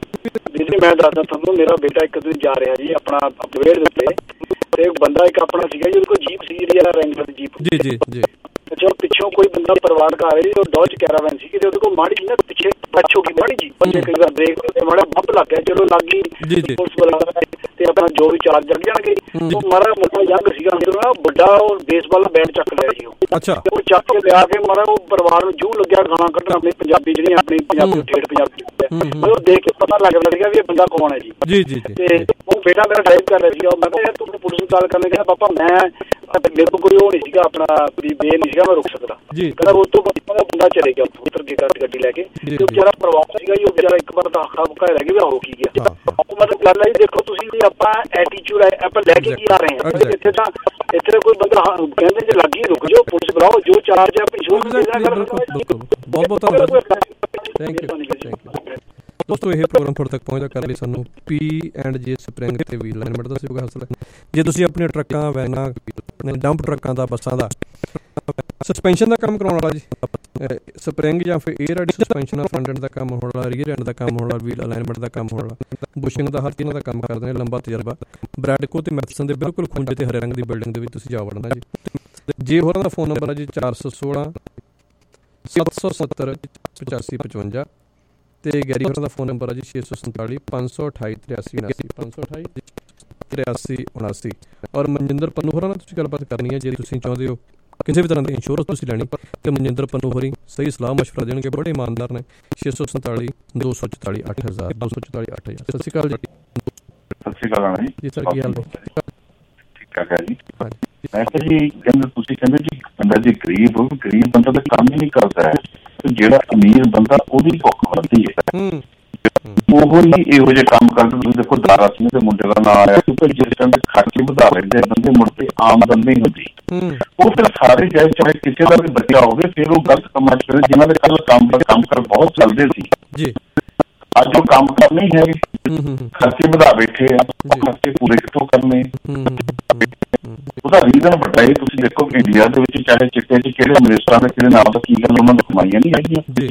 ਜੀ ਮੈਂ ਦੱਸਦਾ ਤੁਹਾਨੂੰ, ਮੇਰਾ ਬੇਟਾ ਇੱਕ ਦਿਨ ਜਾ ਰਿਹਾ ਜੀ ਆਪਣਾ ਵੇੜ ਦੇ ਉੱਤੇ, ਤੇ ਬੰਦਾ ਇੱਕ ਆਪਣਾ ਸੀਗਾ ਜੀ, ਉਹਦੇ ਕੋਲ ਜੀਪ ਸੀ ਜਿਹੜੀ ਰੈਂਗਲਰ ਦੀ ਜੀਪ। ਜੀ ਜੀ ਜੀ। ਅੱਛਾ, ਪਿੱਛੋਂ ਕੋਈ ਬੰਦਾ ਪਰਿਵਾਰ ਘਰ ਜੀ, ਉਹ ਡੋਜ ਕੈਰਾਵੈਨ ਸੀ, ਉਹਦੇ ਕੋਲ ਮਾੜੀ ਜੀ ਨਾ ਪਿੱਛੇ ਟੱਚ ਹੋ ਗਈ ਮਾੜੀ ਜੀ, ਬੰਦੇ ਕਈ ਵਾਰ ਬ੍ਰੇਕ ਮਾੜਾ ਬੰਬ ਲੱਗ ਗਿਆ, ਚਲੋ ਲੱਗ ਗਈ ਪੁਲਿਸ ਵਾਲਾ ਤੇ ਆਪਣਾ ਜੋ ਵੀ ਚਾਰਜ ਲੱਗ ਜਾਣਗੇ। ਉਹ ਮਾਰਾ ਮੁੰਡਾ ਯੰਗ ਸੀਗਾ, ਵੱਡਾ ਉਹ ਬੇਸਬਾਲ ਬੈਟ ਚੱਕ ਲਿਆ ਜੀ ਉਹ। ਅੱਛਾ, ਉਹ ਚੱਕ ਕੇ ਲਿਆ ਕੇ ਮਾਰਾ ਉਹ ਪਰਿਵਾਰ ਨੂੰ ਜੂ ਲੱਗਿਆ ਗਾਲਾਂ ਕੱਢਣ, ਆਪਣੀ ਪੰਜਾਬੀ ਜਿਹੜੀ ਆਪਣੀ ਪੰਜਾਬੀ ਠੇਠ ਪੰਜਾਬੀ, ਉਹ ਦੇਖ ਕੇ ਪਤਾ ਲੱਗ ਗਿਆ ਵੀ ਇਹ ਬੰਦਾ ਕੌਣ ਹੈ ਜੀ। ਜੀ ਜੀ। ਤੇ ਉਹ ਬੇਟਾ ਮੇਰਾ ਡਰਾਈਵ ਕਰ ਰਿਹਾ ਸੀ, ਮੈਂ ਕਿਹਾ ਯਾਰ ਤੂੰ ਪੁਲਿਸ ਨੂੰ ਕਾਲ ਕਰਨੇ, ਕਹਿੰਦਾ ਪਾਪਾ ਮੈਂ ਮੇਰੇ ਕੋਲ ਕੋਈ ਉਹ ਨਹੀਂ ਸੀਗਾ, ਆਪਣਾ ਬੇ ਨਹੀਂ ਸੀਗਾ, ਮੈਂ ਰੁਕ ਸਕਦਾ। ਕਹਿੰਦਾ ਉਸ ਤੋਂ ਬਾਅਦ ਬੰਦਾ ਚਲੇ ਗਿਆ ਉਤਰ ਕੇ ਗੱਡੀ ਲੈ ਕੇ, ਤੇ ਉਹ ਵਿਚਾਰਾ ਪਰਿਵਾਰ ਸੀਗਾ ਜੀ, ਉਹ ਵਿਚਾਰਾ ਇੱਕ ਵਾਰ ਤਾਂ ਅੱਖਾਂ ਬੁੱਕਾ ਰਹਿ ਗਿਆ ਵੀ ਹੋ ਕੀ ਗਿਆ। ਮਤਲਬ ਗੱਲ ਹੈ ਜੀ, ਦੇਖੋ ਤੁਸੀਂ ਵੀ ਆਪਾਂ ਐਟੀਟਿਊਡ ਆਪਾਂ ਲੈ ਕੇ ਕੀ ਆ ਰਹੇ ਹਾਂ। ਇੱਥੇ ਤਾਂ ਇੱਥੇ ਕੋਈ ਬੰਦਾ ਕਹਿੰਦੇ ਜੇ ਲੱਗੀ ਰੁਕ ਜਾਓ, ਪੁਲਿਸ ਬੁਲਾਓ, ਜੋ ਚਾਰਜ ਹੈ ਆਪਣੀ ਸ਼ੋਅ ਬਹੁਤ ਬਹੁਤ ਧੰਨਵਾਦ। ਥੈਂਕ ਯੂ ਦੋਸਤੋ। ਇਹ ਪ੍ਰੋਗਰਾਮ ਤੁਹਾਡੇ ਤੱਕ ਪਹੁੰਚਦਾ ਕਰਨ ਲਈ ਸਾਨੂੰ P&J ਸਪਰਿੰਗ ਤੇ ਵੀ ਅਲਾਈਨਮੈਂਟ ਦਾ ਸਹਿਯੋਗ ਹਾਸਲ ਹੈ। ਜੇ ਤੁਸੀਂ ਆਪਣੀਆਂ ਟਰੱਕਾਂ, ਵੈਨਾਂ, ਡੰਪ ਟਰੱਕਾਂ ਦਾ, ਬੱਸਾਂ ਦਾ ਸਸਪੈਂਸ਼ਨ ਦਾ ਕੰਮ ਕਰਾਉਣ ਵਾਲਾ ਜੀ, ਸਪਰਿੰਗ ਜਾਂ ਫਿਰ air and suspension, front end ਦਾ ਕੰਮ ਹੋਣ ਵਾਲਾ, ਰੀਅਰ ਐਂਡ ਦਾ ਕੰਮ ਹੋਣ ਵਾਲਾ, ਵੀਲ ਅਲਾਈਨਮੈਂਟ ਦਾ ਕੰਮ ਹੋਣ ਵਾਲਾ, ਬੁਸ਼ਿੰਗ ਦਾ, ਹਰ ਚੀਜ਼ ਦਾ ਕੰਮ ਕਰਦੇ ਨੇ, ਲੰਬਾ ਤਜਰਬਾ। ਬ੍ਰੈਡਕੋ ਤੇ ਮੈਥਸਨ ਦੇ ਬਿਲਕੁਲ ਖੁੰਝੇ ਤੇ ਹਰੇ ਰੰਗ ਦੀ ਬਿਲਡਿੰਗ ਦੇ ਵਿੱਚ ਤੁਸੀਂ ਜਾ ਵੜਨਾ ਜੀ। ਜੇ ਹੋਰਾਂ ਦਾ ਫੋਨ ਨੰਬਰ ਹੈ ਜੀ 416 770 8555 ਤੇ ਗੈਰੀ ਹੋਰਾਂ ਦਾ ਫੋਨ ਨੰਬਰ ਹੈ ਜੀ 647 528 8379 528 8379। ਔਰ ਮਨਜਿੰਦਰ ਪੰਨੂ ਹੋਰਾਂ ਨਾਲ ਤੁਸੀਂ ਗੱਲਬਾਤ ਕਰਨੀ ਹੈ ਜੇ ਤੁਸੀਂ ਚਾਹੁੰਦੇ ਹੋ ਕਿਸੇ ਵੀ ਤਰ੍ਹਾਂ ਦੀ ਇੰਸ਼ੋਰੈਂਸ ਤੁਸੀਂ ਲੈਣੀ, ਤੇ ਮਨਜਿੰਦਰ ਪੰਨੂ ਹੋਰੀ ਸਹੀ ਸਲਾਹ ਮਸ਼ਵਰਾ ਦੇਣਗੇ, ਬੜੇ ਇਮਾਨਦਾਰ ਨੇ। 647 244 8000 244 8000। ਸਤਿ ਸ਼੍ਰੀ ਅਕਾਲ ਜੀ। ਸਤਿ ਸ਼੍ਰੀ ਅਕਾਲ ਜੀ ਸਰ, ਕੀ ਹਾਲ ਹੈ? ਠੀਕ ਠਾਕ ਹੈ ਜੀ। ਮੈਂ ਕਿਹਾ ਜੀ, ਕਹਿੰਦੇ ਤੁਸੀਂ ਕਹਿੰਦੇ ਜੀ ਬੰਦਾ ਜੀ ਗਰੀਬ ਬੰਦਾ ਤਾਂ ਕੰਮ ਹੀ ਨਹੀਂ ਕਰਦਾ ਹੈ, ਜਿਹੜਾ ਅਮੀਰ ਬੰਦਾ ਉਹਦੀ ਭੁੱਖ ਵੱਧਦੀ ਹੈ, ਉਹ ਹੀ ਇਹੋ ਜਿਹੇ ਕੰਮ ਕਰਦੇ। ਤੁਸੀਂ ਦੇਖੋ ਦਾਰਾ ਸਿੰਘ ਦੇ ਮੁੰਡੇ ਦਾ ਨਾਂ ਆਇਆ, ਕਿਉਂਕਿ ਜਿਸ ਟਾਈਮ ਦੇ ਖਰਚੇ ਵਧਾ ਲੈਂਦੇ ਬੰਦੇ, ਮੁੜ ਕੇ ਆਮਦਨ ਨਹੀਂ ਹੁੰਦੀ, ਉਹ ਫਿਰ ਸਾਰੇ ਚਾਹੇ ਕਿਸੇ ਦਾ ਵੀ ਬੱਚਾ ਹੋਵੇ, ਫਿਰ ਉਹ ਗਲਤ ਕੰਮਾਂ ਚ ਕਰੇ। ਜਿਹਨਾਂ ਦੇ ਕੱਲ ਕੰਮ ਕਰ ਬਹੁਤ ਚੱਲਦੇ ਸੀ ਜੀ, ਅੱਜ ਉਹ ਕੰਮ ਕਰ ਨਹੀਂ ਹੈਗੇ, ਖਰਚੇ ਵਧਾ ਬੈਠੇ ਆ, ਖਰਚੇ ਪੂਰੇ ਕਿੱਥੋਂ ਕਰਨੇ? ਉਹਦਾ ਰੀਜ਼ਨ ਵੱਡਾ ਹੈ। ਤੁਸੀਂ ਦੇਖੋ ਕਿ ਇੰਡੀਆ ਦੇ ਵਿੱਚ ਚਾਹੇ ਚਿੱਟੇ ਚ ਕਿਹੜੇ ਮਿਨਿਸਟਰਾਂ ਦੇ ਕਿਹੜੇ ਨਾਮ ਦਾ ਕੀ ਗੱਲ, ਉਹਨਾਂ ਨੂੰ ਕਮਾਈਆਂ ਨਹੀਂ ਹੈਗੀਆਂ।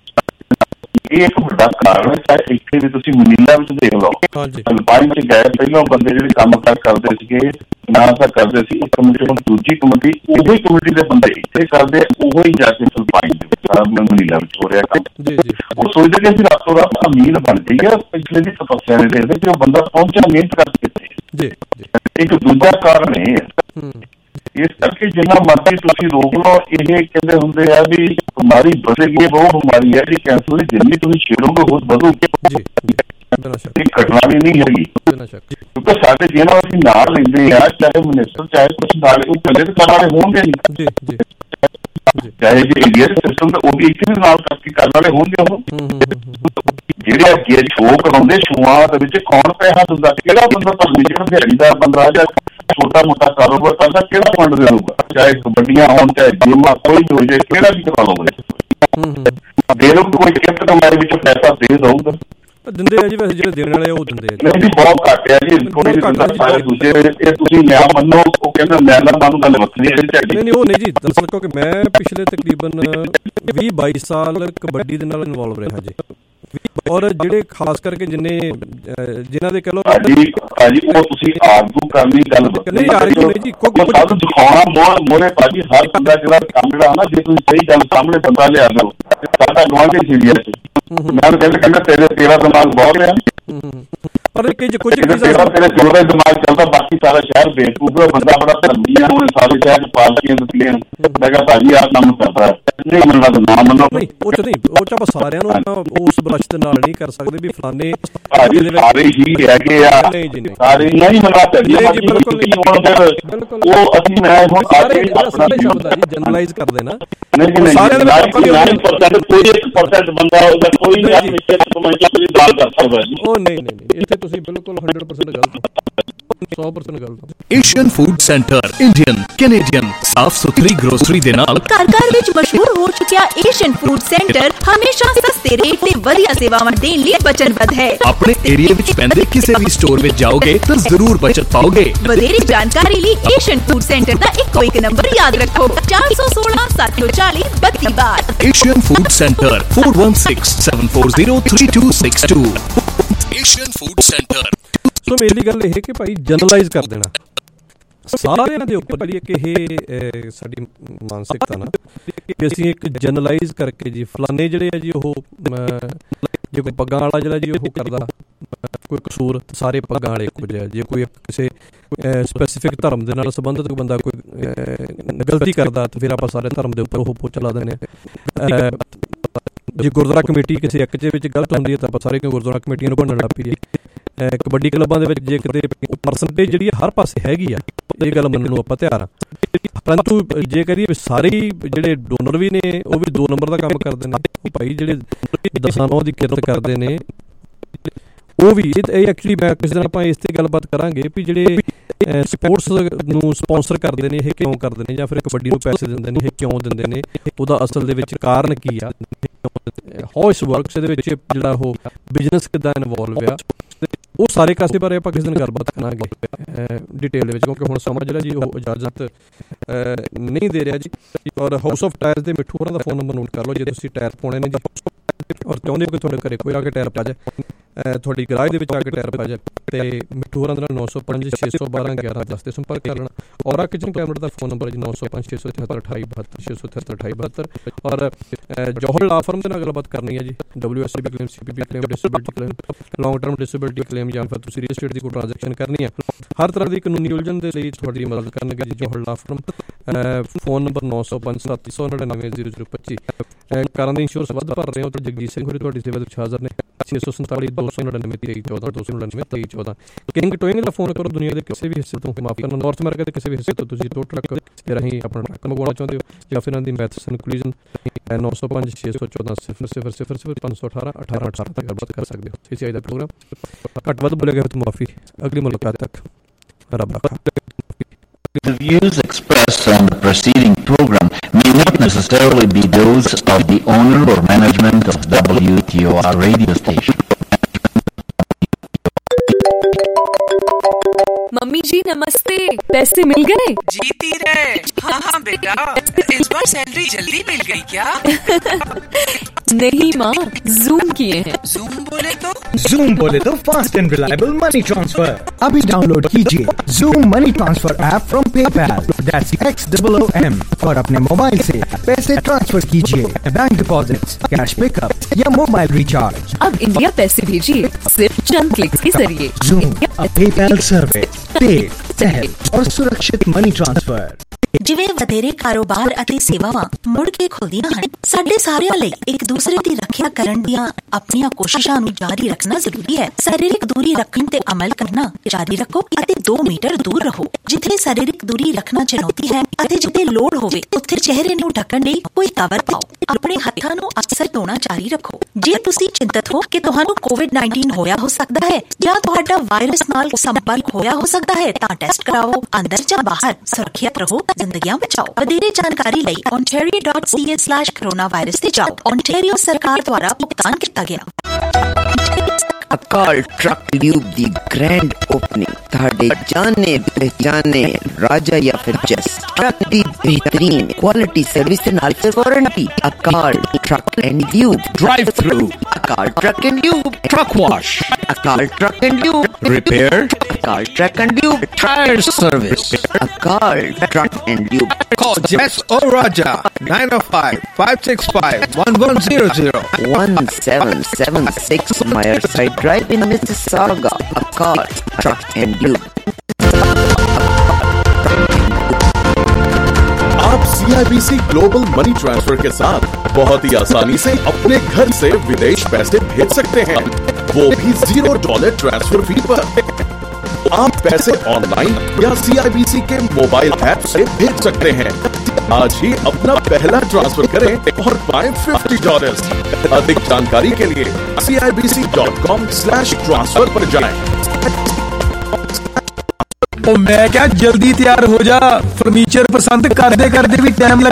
ਇਹ ਇੱਕ ਵੱਡਾ ਕਾਰਨ ਹੈ। ਚਾਹੇ ਇੱਥੇ ਵੀ ਤੁਸੀਂ ਮਨੀਲਾ ਵਿੱਚ ਦੇਖ ਲਓ, ਫਿਲਪਾਈਨ ਚ ਗਏ ਪਹਿਲਾਂ ਬੰਦੇ ਜਿਹੜੇ ਕੰਮ ਕਰਦੇ ਸੀਗੇ, ਨਾ ਤਾਂ ਕਰਦੇ ਸੀ ਇੱਕ ਕਮੇਟੀ, ਹੁਣ ਦੂਜੀ ਕਮੇਟੀ, ਉਹੀ ਕਮੇਟੀ ਦੇ ਬੰਦੇ ਇੱਥੇ ਕਰਦੇ, ਉਹੋ ਹੀ ਜਾ ਕੇ ਫਿਲਪਾਈਨ ਦੇ ਵਿੱਚ ਮਨੀਲਾ ਵਿੱਚ ਹੋ ਰਿਹਾ ਕੰਮ। ਉਹ ਸੋਚਦੇ ਕਿ ਅਸੀਂ ਰਾਤੋਂ ਰਾਤ ਅਮੀਰ ਬਣ ਜਾਈਏ, ਪਿਛਲੇ ਦੀ ਤਪੱਸਿਆ ਨਹੀਂ ਦੇਖਦੇ ਕਿ ਉਹ ਬੰਦਾ ਪਹੁੰਚਿਆ ਮਿਹਨਤ ਕਰਕੇ। ਇੱਕ ਦੂਜਾ ਕਾਰਨ ਇਹ ਹੈ, ਇਸ ਕਰਕੇ ਜਿੰਨਾ ਮਰਜ਼ੀ ਤੁਸੀਂ ਰੋਕ ਲਓ, ਇਹ ਕਹਿੰਦੇ ਹੁੰਦੇ ਆ ਵੀ ਬਿਮਾਰੀ ਵਧੇਗੀ, ਉਹ ਬਿਮਾਰੀ ਹੈ ਜੀ ਕੈਂਸਰ ਦੀ, ਜਿੰਨੀ ਤੁਸੀਂ ਛੇੜੋਗੇ ਉਹ ਵਧੂਗੀ। ਇਹ ਘਟਨਾ ਵੀ ਨਹੀਂ ਹੈਗੀ, ਕਿਉਂਕਿ ਸਾਡੇ ਜਿਹਨਾਂ ਅਸੀਂ ਨਾਲ ਲੈਂਦੇ ਆ, ਚਾਹੇ ਮਿਨਿਸਟਰ ਚਾਹੇ ਕੁਛ ਨਾਲ, ਉਹ ਪਹਿਲੇ ਤਾਂ ਕਰਨ ਵਾਲੇ ਹੋਣਗੇ ਨਹੀਂ, ਚਾਹੇ ਜੇ ਇੰਡੀਆ ਦੇ ਸਿਸਟਮ ਦਾ ਉਹ ਵੀ ਇੱਥੇ ਵੀ ਨਾਲ ਕਰਕੇ ਕਰਨ ਵਾਲੇ ਹੋਣਗੇ। ਉਹ ਜਿਹੜੇ ਅੱਗੇ ਸ਼ੋਅ ਕਰਾਉਂਦੇ, ਸ਼ੋਆਂ ਦੇ ਵਿੱਚ ਕੌਣ ਪੈਸਾ ਦਿੰਦਾ? ਕਿਹੜਾ ਬੰਦਾ ਤੁਹਾਨੂੰ ਜਿਹੜਾ ਦਿਹਾੜੀਦਾਰ 15,000 ਛੋਟਾ ਮੋਟਾ ਕਾਰੋਬਾਰ ਕਰਦਾ, ਕਿਹੜਾ ਫੰਡ ਦੇ ਦਊਗਾ? ਚਾਹੇ ਕਬੱਡੀਆਂ ਹੋਣ, ਚਾਹੇ ਗੇਮਾਂ, ਕੋਈ ਹੋ ਜਾਏ, ਕਿਹੜਾ ਵੀ ਕਰਾ ਲਓਗੇ? ਦੇ ਲਓ ਕੋਈ ਕਿਰਤ ਕਮਾਈ ਵਿੱਚੋਂ ਪੈਸਾ ਦੇ ਦਊਗਾ। ਦਿੰਦੇ ਆ ਜੀ, ਵੈਸੇ ਜਿਹੜੇ ਦੇਣ ਵਾਲੇ ਉਹ ਦਿੰਦੇ ਆ ਨਹੀਂ ਜੀ, ਬਹੁਤ ਘੱਟ ਆ ਜੀ, ਥੋੜੀ ਸਾਰੇ ਦੂਜੇ ਇਹ ਤੁਸੀਂ ਨਾ ਮੰਨੋ, ਉਹ ਕਹਿੰਦਾ ਮੈਂ ਨਾ ਮੰਨੂ, ਗੱਲ ਵੱਖਰੀ ਹੈ। ਨਹੀਂ ਉਹ ਨਹੀਂ ਜੀ, ਦਰਅਸਲ ਕਿਉਂਕਿ ਮੈਂ ਪਿਛਲੇ ਤਕਰੀਬਨ 20-22 ਸਾਲ ਕਬੱਡੀ ਦੇ ਨਾਲ ਇਨਵੋਲਵ ਰਿਹਾ ਜੀ, ਔਰ ਜਿਹੜੇ ਖਾਸ ਕਰਕੇ ਜਿਨ੍ਹਾਂ ਦੇ ਕਹ ਲਓ ਭਾਜੀ ਉਹ ਤੁਸੀਂ ਆਰਗੂ ਕਰਨੀ ਗੱਲ ਨਹੀਂ ਆਰਗੂ ਨਹੀਂ ਜੀ, ਸਭ ਦਿਖਾਉਣਾ ਮੋਰੇ ਭਾਜੀ ਹਰ ਬੰਦਾ ਜਿਹੜਾ ਕੰਮ ਜਿਹੜਾ ਨਾ, ਜੇ ਤੁਸੀਂ ਸਹੀ ਗੱਲ ਸਾਹਮਣੇ ਬੰਦਾ ਲਿਆ ਦਿਓ, ਸਾਡਾ ਐਡਵਾਂਟੇਜ ਇੰਡੀਆ 'ਚ। ਮੈਂ ਕਹਿੰਦਾ ਤੇਰਾ ਦਿਮਾਗ ਬਹੁਤ ਰਿਹਾ, ਪਰ ਕੁਝ ਤੇਰੇ ਪਿਓ ਦਾ ਦਿਮਾਗ ਚੱਲਦਾ, ਬਾਕੀ ਸਾਰਾ ਸ਼ਹਿਰ ਬੇਵਕੂਫ ਹੈ, ਬੰਦਾ ਬੜਾ ਧਰਮੀ ਆ, ਉਹਨੇ ਸਾਰੇ ਸ਼ਹਿਰ 'ਚ ਪਾਲਕੀਆਂ ਦਿੱਤੀਆਂ। ਮੈਂ ਕਿਹਾ ਭਾਜੀ ਆਹ ਕੰਮ ਕਰਦਾ ਨਹੀਂ ਮੰਨਣਾ ਤਾਂ ਨਾ ਮੰਨੋ। ਨਹੀਂ ਉਹ ਚ ਨਹੀਂ, ਉਹ ਚ ਆਪਾਂ ਸਾਰਿਆਂ ਨੂੰ ਉਸ ਬਰਸ਼ ਦੇ ਨਾਲ ਨਹੀਂ ਕਰ ਸਕਦੇ ਵੀ ਫਲਾਣੇ ਭਾਜੀ ਸਾਰੇ ਹੀ ਹੈਗੇ ਆ, ਸਾਰੇ ਨਹੀਂ ਮੰਨਣਾ ਚਾਹੀਦਾ ਜੀ, ਬਿਲਕੁਲ ਨਹੀਂ। ਉਹ ਅਸੀਂ ਮੈਂ ਹੁਣ ਸਾਰੇ ਸ਼ਬਦ ਆ ਜੀ ਜਨਰਲਾਈਜ਼ ਕਰਦੇ ਨਾ, ਨਹੀਂ ਸਾਰਿਆਂ ਦੇ 9% ਕੋਈ 1% ਬੰਦਾ ਉਹਦਾ ਕੋਈ ਨਹੀਂ ਆਪਣੀ ਖੇਤ ਕਮਾਈ ਚ ਕੋਈ ਦਾਲ ਕਰ ਸਕਦਾ ਜੀ। ਉਹ ਨਹੀਂ ਇੱਥੇ ਤੁਸੀਂ ਬਿਲਕੁਲ 100% ਗਲਤ ਹੋ, 100% ਗਲਤ ਹੋ। Asian food centre Indian Canadian ਸਾਫ ਸੁਥਰੀ ਗਰੋਸਰੀ ਦੇ ਨਾਲ ਘਰ ਵਿੱਚ ਮਸ਼ਹੂਰ ਹੋ ਚੁੱਕਿਆ ਏਸ਼ੀਅਨ ਫੂਡ ਸੈਂਟਰ ਹਮੇਸ਼ਾ ਸਸਤੇ ਰੇਟ ਤੇ ਵਧੀਆ ਸੇਵਾਵਾਂ ਦੇਣ ਲਈ ਵਚਨਬੱਧ ਹੈ। ਆਪਣੇ ਏਰੀਆ ਵਿੱਚ ਪੈਂਦੇ ਕਿਸੇ ਵੀ ਸਟੋਰ ਵਿੱਚ ਜਾਓਗੇ ਤਾਂ ਜ਼ਰੂਰ ਬਚਤ ਪਾਓਗੇ। ਵਧੇਰੇ ਜਾਣਕਾਰੀ ਲਈ ਏਸ਼ੀਅਨ ਫੂਡ ਸੈਂਟਰ ਦਾ ਇੱਕੋ ਇੱਕ ਨੰਬਰ ਯਾਦ ਰੱਖੋ, 416 740 32 Asian food centre 4167403262 Asian food centre. So ਮੇਰੀ ਗੱਲ ਇਹ ਕਿ ਭਾਈ ਜਨਰਲਾਈਜ਼ ਕਰ ਦੇਣਾ ਸਾਰਿਆਂ ਦੇ ਉੱਪਰ ਜਿਹੜੀ ਕਿ ਇਹ ਸਾਡੀ ਮਾਨਸਿਕਤਾ ਨਾ ਕਿ ਅਸੀਂ ਇੱਕ ਜਨਰਲਾਈਜ਼ ਕਰਕੇ ਜੀ ਫਲਾਣੇ ਜਿਹੜੇ ਆ ਜੀ ਉਹ ਜੇ ਕੋਈ ਪੱਗਾਂ ਵਾਲਾ ਜਿਹੜਾ ਜੀ ਉਹ ਕਰਦਾ ਕੋਈ ਕਸੂਰ, ਸਾਰੇ ਪੱਗਾਂ ਵਾਲੇ ਇੱਕੋ ਜਿਹੇ। ਜੇ ਕੋਈ ਕਿਸੇ ਸਪੈਸੀਫਿਕ ਧਰਮ ਦੇ ਨਾਲ ਸੰਬੰਧਿਤ ਬੰਦਾ ਕੋਈ ਗਲਤੀ ਕਰਦਾ ਤਾਂ ਫਿਰ ਆਪਾਂ ਸਾਰੇ ਧਰਮ ਦੇ ਉੱਪਰ ਉਹ ਪੋਚਾ ਲਾ ਦਿੰਦੇ ਹਾਂ। ਜੇ ਗੁਰਦੁਆਰਾ ਕਮੇਟੀ ਕਿਸੇ ਇੱਕ ਦੇ ਵਿੱਚ ਗਲਤ ਹੁੰਦੀ ਹੈ ਤਾਂ ਆਪਾਂ ਸਾਰੇ ਗੁਰਦੁਆਰਾ ਕਮੇਟੀਆਂ ਨੂੰ ਭੰਨਣ ਲੱਗ ਪਈਏ। ਕਬੱਡੀ ਕਲੱਬਾਂ ਦੇ ਵਿੱਚ ਜੇ ਕਿਤੇ ਪਰਸੈਂਟੇਜ ਜਿਹੜੀ ਹਰ ਪਾਸੇ ਹੈਗੀ ਆ, ਇਹ ਗੱਲ ਮੰਨਣ ਨੂੰ ਆਪਾਂ ਤਿਆਰ ਆ, ਪਰੰਤੂ ਜੇ ਕਰੀਏ ਸਾਰੇ ਜਿਹੜੇ ਡੋਨਰ ਵੀ ਨੇ ਉਹ ਵੀ 2 ਨੰਬਰ ਦਾ ਕੰਮ ਕਰਦੇ ਨੇ। ਉਹ ਭਾਈ ਜਿਹੜੇ ਦਸਾਂ ਨੌਂ ਦੀ ਕਿਰਤ ਕਰਦੇ ਨੇ ਉਹ ਵੀ ਇਹ ਐਕਚੁਅਲੀ ਮੈਂ ਕਿਸੇ ਦਿਨ ਆਪਾਂ ਇਸ ਤੇ ਗੱਲਬਾਤ ਕਰਾਂਗੇ ਵੀ ਜਿਹੜੇ ਸਪੋਰਟਸ ਨੂੰ ਸਪੋਂਸਰ ਕਰਦੇ ਨੇ ਇਹ ਕਿਉਂ ਕਰਦੇ ਨੇ, ਜਾਂ ਫਿਰ ਕਬੱਡੀ ਨੂੰ ਪੈਸੇ ਦਿੰਦੇ ਨੇ ਇਹ ਕਿਉਂ ਦਿੰਦੇ ਨੇ, ਉਹਦਾ ਅਸਲ ਦੇ ਵਿੱਚ ਕਾਰਨ ਕੀ ਆ, ਹਾਊ ਇਟਸ ਵਰਕਸ, ਇਹਦੇ ਵਿੱਚ ਜਿਹੜਾ ਉਹ ਬਿਜ਼ਨਸ ਕਿੱਦਾਂ ਇਨਵੋਲਵ ਆ, ਉਹ ਸਾਰੇ ਕਾਸੇ ਬਾਰੇ ਆਪਾਂ ਕਿਸੇ ਦਿਨ ਗੱਲਬਾਤ ਕਰਾਂਗੇ ਡਿਟੇਲ ਦੇ ਵਿੱਚ, ਕਿਉਂਕਿ ਹੁਣ ਸਮਾਂ ਜਿਹੜਾ ਜੀ ਉਹ ਇਜਾਜ਼ਤ ਨਹੀਂ ਦੇ ਰਿਹਾ ਜੀ। ਔਰ ਹਾਊਸ ਆਫ ਟਾਇਰਸ ਦੇ ਮਿੱਠੂ ਹੋਰਾਂ ਦਾ ਫੋਨ ਨੰਬਰ ਨੋਟ ਕਰ ਲਓ ਜੇ ਤੁਸੀਂ ਟਾਇਰ ਪਾਉਣੇ ਨੇ ਜੀ, ਔਰ ਚਾਹੁੰਦੇ ਹੋ ਕਿ ਤੁਹਾਡੇ ਘਰੇ ਕੋਈ ਆ ਕੇ ਟਾਇਰ ਪਾ ਜਾਏ, ਤੁਹਾਡੀ ਗਰਾਜ ਦੇ ਵਿੱਚ ਆ ਕੇ ਟਾਇਰ ਪਾ ਜਾਏ, ਤੇ ਮਿੱਠੂ ਹੋਰਾਂ ਦਾ 905 612 1110 ਤੇ ਸੰਪਰਕ ਕਰ ਲੈਣਾ। ਔਰ ਕਿਚਨ ਕੈਮਰਾ ਦਾ ਫੋਨ ਨੰਬਰ ਜੀ 905 673 2872 673 2872। ਔਰ ਜੋਹਲ ਲਾ ਫਰਮ ਦੇ ਨਾਲ ਗੱਲਬਾਤ ਕਰਨੀ ਹੈ ਜੀ, WSCB claim, CPP claim, disability claim, long term disability claim, ਜਾਂ ਫਿਰ ਤੁਸੀਂ ਰੀਅਲ ਏਸਟੇਟ ਦੀ ਕੋਈ ਟ੍ਰਾਂਜੈਕਸ਼ਨ ਕਰਨੀ ਹੈ, ਹਰ ਤਰ੍ਹਾਂ ਦੀ ਕਾਨੂੰਨੀ ਉਲਝਣ ਦੇ ਲਈ ਤੁਹਾਡੀ ਮਦਦ ਕਰਨਗੇ ਜੀ ਜੋਹਲ ਲਾ ਫਰਮ। Phone number 905 799 0025। ਕਾਰਾਂ ਦੀ ਇੰਸ਼ੋਰੈਂਸ ਵੱਧ ਭਰ ਰਹੇ ਹੋ ਤਾਂ ਜਗਜੀਤ ਸਿੰਘ ਹੋਰੀ ਤੁਹਾਡੀ ਸੇਵਾ ਵਿੱਚ ਹਾਜ਼ਰ ਨੇ, 647 299 2314 299 2314। ਕਿੰਗ ਟੋਇੰਗ ਦਾ ਫੋਨ ਕਰੋ, ਦੁਨੀਆ ਦੇ ਕਿਸੇ ਵੀ ਹਿੱਸੇ ਤੋਂ, ਮਾਫ ਕਰਨਾ ਨਾਰਥ ਅਮਰੀਕਾ ਦੇ ਕਿਸੇ ਵੀ ਹਿੱਸੇ ਤੋਂ ਤੁਸੀਂ ਟੋ ਟਰੱਕ ਦੇ ਰਾਹੀਂ ਆਪਣਾ ਟਰੱਕ ਮੰਗਵਾਉਣਾ ਚਾਹੁੰਦੇ ਹੋ, ਜਾਂ ਫਿਰ ਇਹਨਾਂ ਦੀ ਮੈਥਸ ਇਨਕਲੂਜਨ 905 614 0000 518 1818 ਤੇ ਗੱਲਬਾਤ ਕਰ ਸਕਦੇ ਹੋ। CCI ਦਾ ਪ੍ਰੋਗਰਾਮ ਘੱਟ ਵੱਧ ਬੋਲਿਆ ਗਿਆ ਤਾਂ ਮਾਫੀ, ਅਗਲੀ ਮੁਲਾਕਾਤ ਤੱਕ ਰੱਬ ਰੱਖਾ। The views expressed on the preceding program may not necessarily be those of the owner or management of WTOR radio station. मम्मी जी नमस्ते, पैसे मिल गए? जीती रहे। हाँ बेटा, इस बार सैलरी जल्दी मिल गई क्या? नहीं माँ, जूम किए हैं। जूम बोले तो fast and reliable money transfer. अभी डाउनलोड कीजिए Xoom money transfer app from PayPal, that's XOOM, और अपने मोबाइल से पैसे ट्रांसफर कीजिए, बैंक डिपॉजिट्स, कैश पिकअप या मोबाइल रिचार्ज। अब इंडिया पैसे भेजिए सिर्फ चंद क्लिक्स के जरिए। जूम, पेपैल सर्विस, तेज, सहज और सुरक्षित मनी ट्रांसफर। ਜਿਵੇਂ ਵਧੇਰੇ ਕਾਰੋਬਾਰ ਅਤੇ ਸੇਵਾਵਾਂ ਮੁੜ ਕੇ ਖੁੱਲਦੀਆਂ ਹਨ, ਸਾਡੇ ਸਾਰਿਆਂ ਲਈ ਇੱਕ ਦੂਸਰੇ ਦੀ ਰੱਖਿਆ ਕਰਨ ਦੀਆਂ ਆਪਣੀਆਂ ਕੋਸ਼ਿਸ਼ਾਂ ਨੂੰ ਜਾਰੀ ਰੱਖਣਾ ਜ਼ਰੂਰੀ ਹੈ। ਸਰੀਰਕ ਦੂਰੀ ਰੱਖਣ ਤੇ ਅਮਲ ਕਰਨਾ ਜਾਰੀ ਰੱਖੋ ਅਤੇ 2 ਮੀਟਰ ਦੂਰ ਰਹੋ। ਜਿੱਥੇ ਸਰੀਰਕ ਦੂਰੀ ਰੱਖਣਾ ਚੁਣੌਤੀ ਹੈ ਅਤੇ ਜਿੱਥੇ ਲੋੜ ਹੋਵੇ ਉੱਥੇ ਚਿਹਰੇ ਨੂੰ ਢੱਕਣ ਲਈ ਕੋਈ ਕਵਰ ਪਾਓ। ਆਪਣੇ ਹੱਥਾਂ ਨੂੰ ਅਕਸਰ ਧੋਣਾ ਜਾਰੀ ਰੱਖੋ। ਜੇ ਤੁਸੀਂ ਚਿੰਤਤ ਹੋ ਕਿ ਤੁਹਾਨੂੰ COVID-19 ਹੋਇਆ ਹੋ ਸਕਦਾ ਹੈ ਜਾਂ ਤੁਹਾਡਾ ਵਾਇਰਸ ਨਾਲ ਸੰਪਰਕ ਹੋਇਆ ਹੋ ਸਕਦਾ ਹੈ ਤਾਂ ਟੈਸਟ ਕਰਾਓ। ਅੰਦਰ ਜਾਂ ਬਾਹਰ ਸੁਰੱਖਿਅਤ ਰਹੋ, ਜ਼ਿੰਦਗੀਆਂ ਬਚਾਓ। ਵਧੇਰੇ ਜਾਣਕਾਰੀ ਲਈ ontario.ca/coronavirus ਤੇ ਜਾਓ। ontario ਸਰਕਾਰ ਦੁਆਰਾ ਭੁਗਤਾਨ ਕੀਤਾ ਗਿਆ। Akal truck tube the grand opening ਤੁਹਾਡੇ ਜਾਣੇ ਪਹਿਚਾਨੇ ਰਾਜਾ ਜਾਂ ਫਿਰ ਜਸ ट्रक दी बेहतरीन क्वालिटी सर्विस के नाल warranty Akal truck and tube drive through Akal truck and tube truck wash Akal truck and tube repair Akal truck and tube tyre service Akal truck and tube Call Jess or Raja 905-565-1100 1776 Meyerside Drive in Mississauga. Akkal Truck and Tube. आप CIBC global money transfer के साथ बहुत ही आसानी से अपने घर से विदेश पैसे भेज सकते हैं, वो भी $0 ट्रांसफर फी पर। आप पैसे ऑनलाइन या CIBC के मोबाइल ऐप से भेज सकते हैं। आज ही अपना पहला ट्रांसफर करें और पाएं $50। अधिक जानकारी के लिए CIBC.com/transfer पर जाएं। मैं क्या जल्दी तैयार हो जा, फर्नीचर पसंद करते करते भी टाइम लग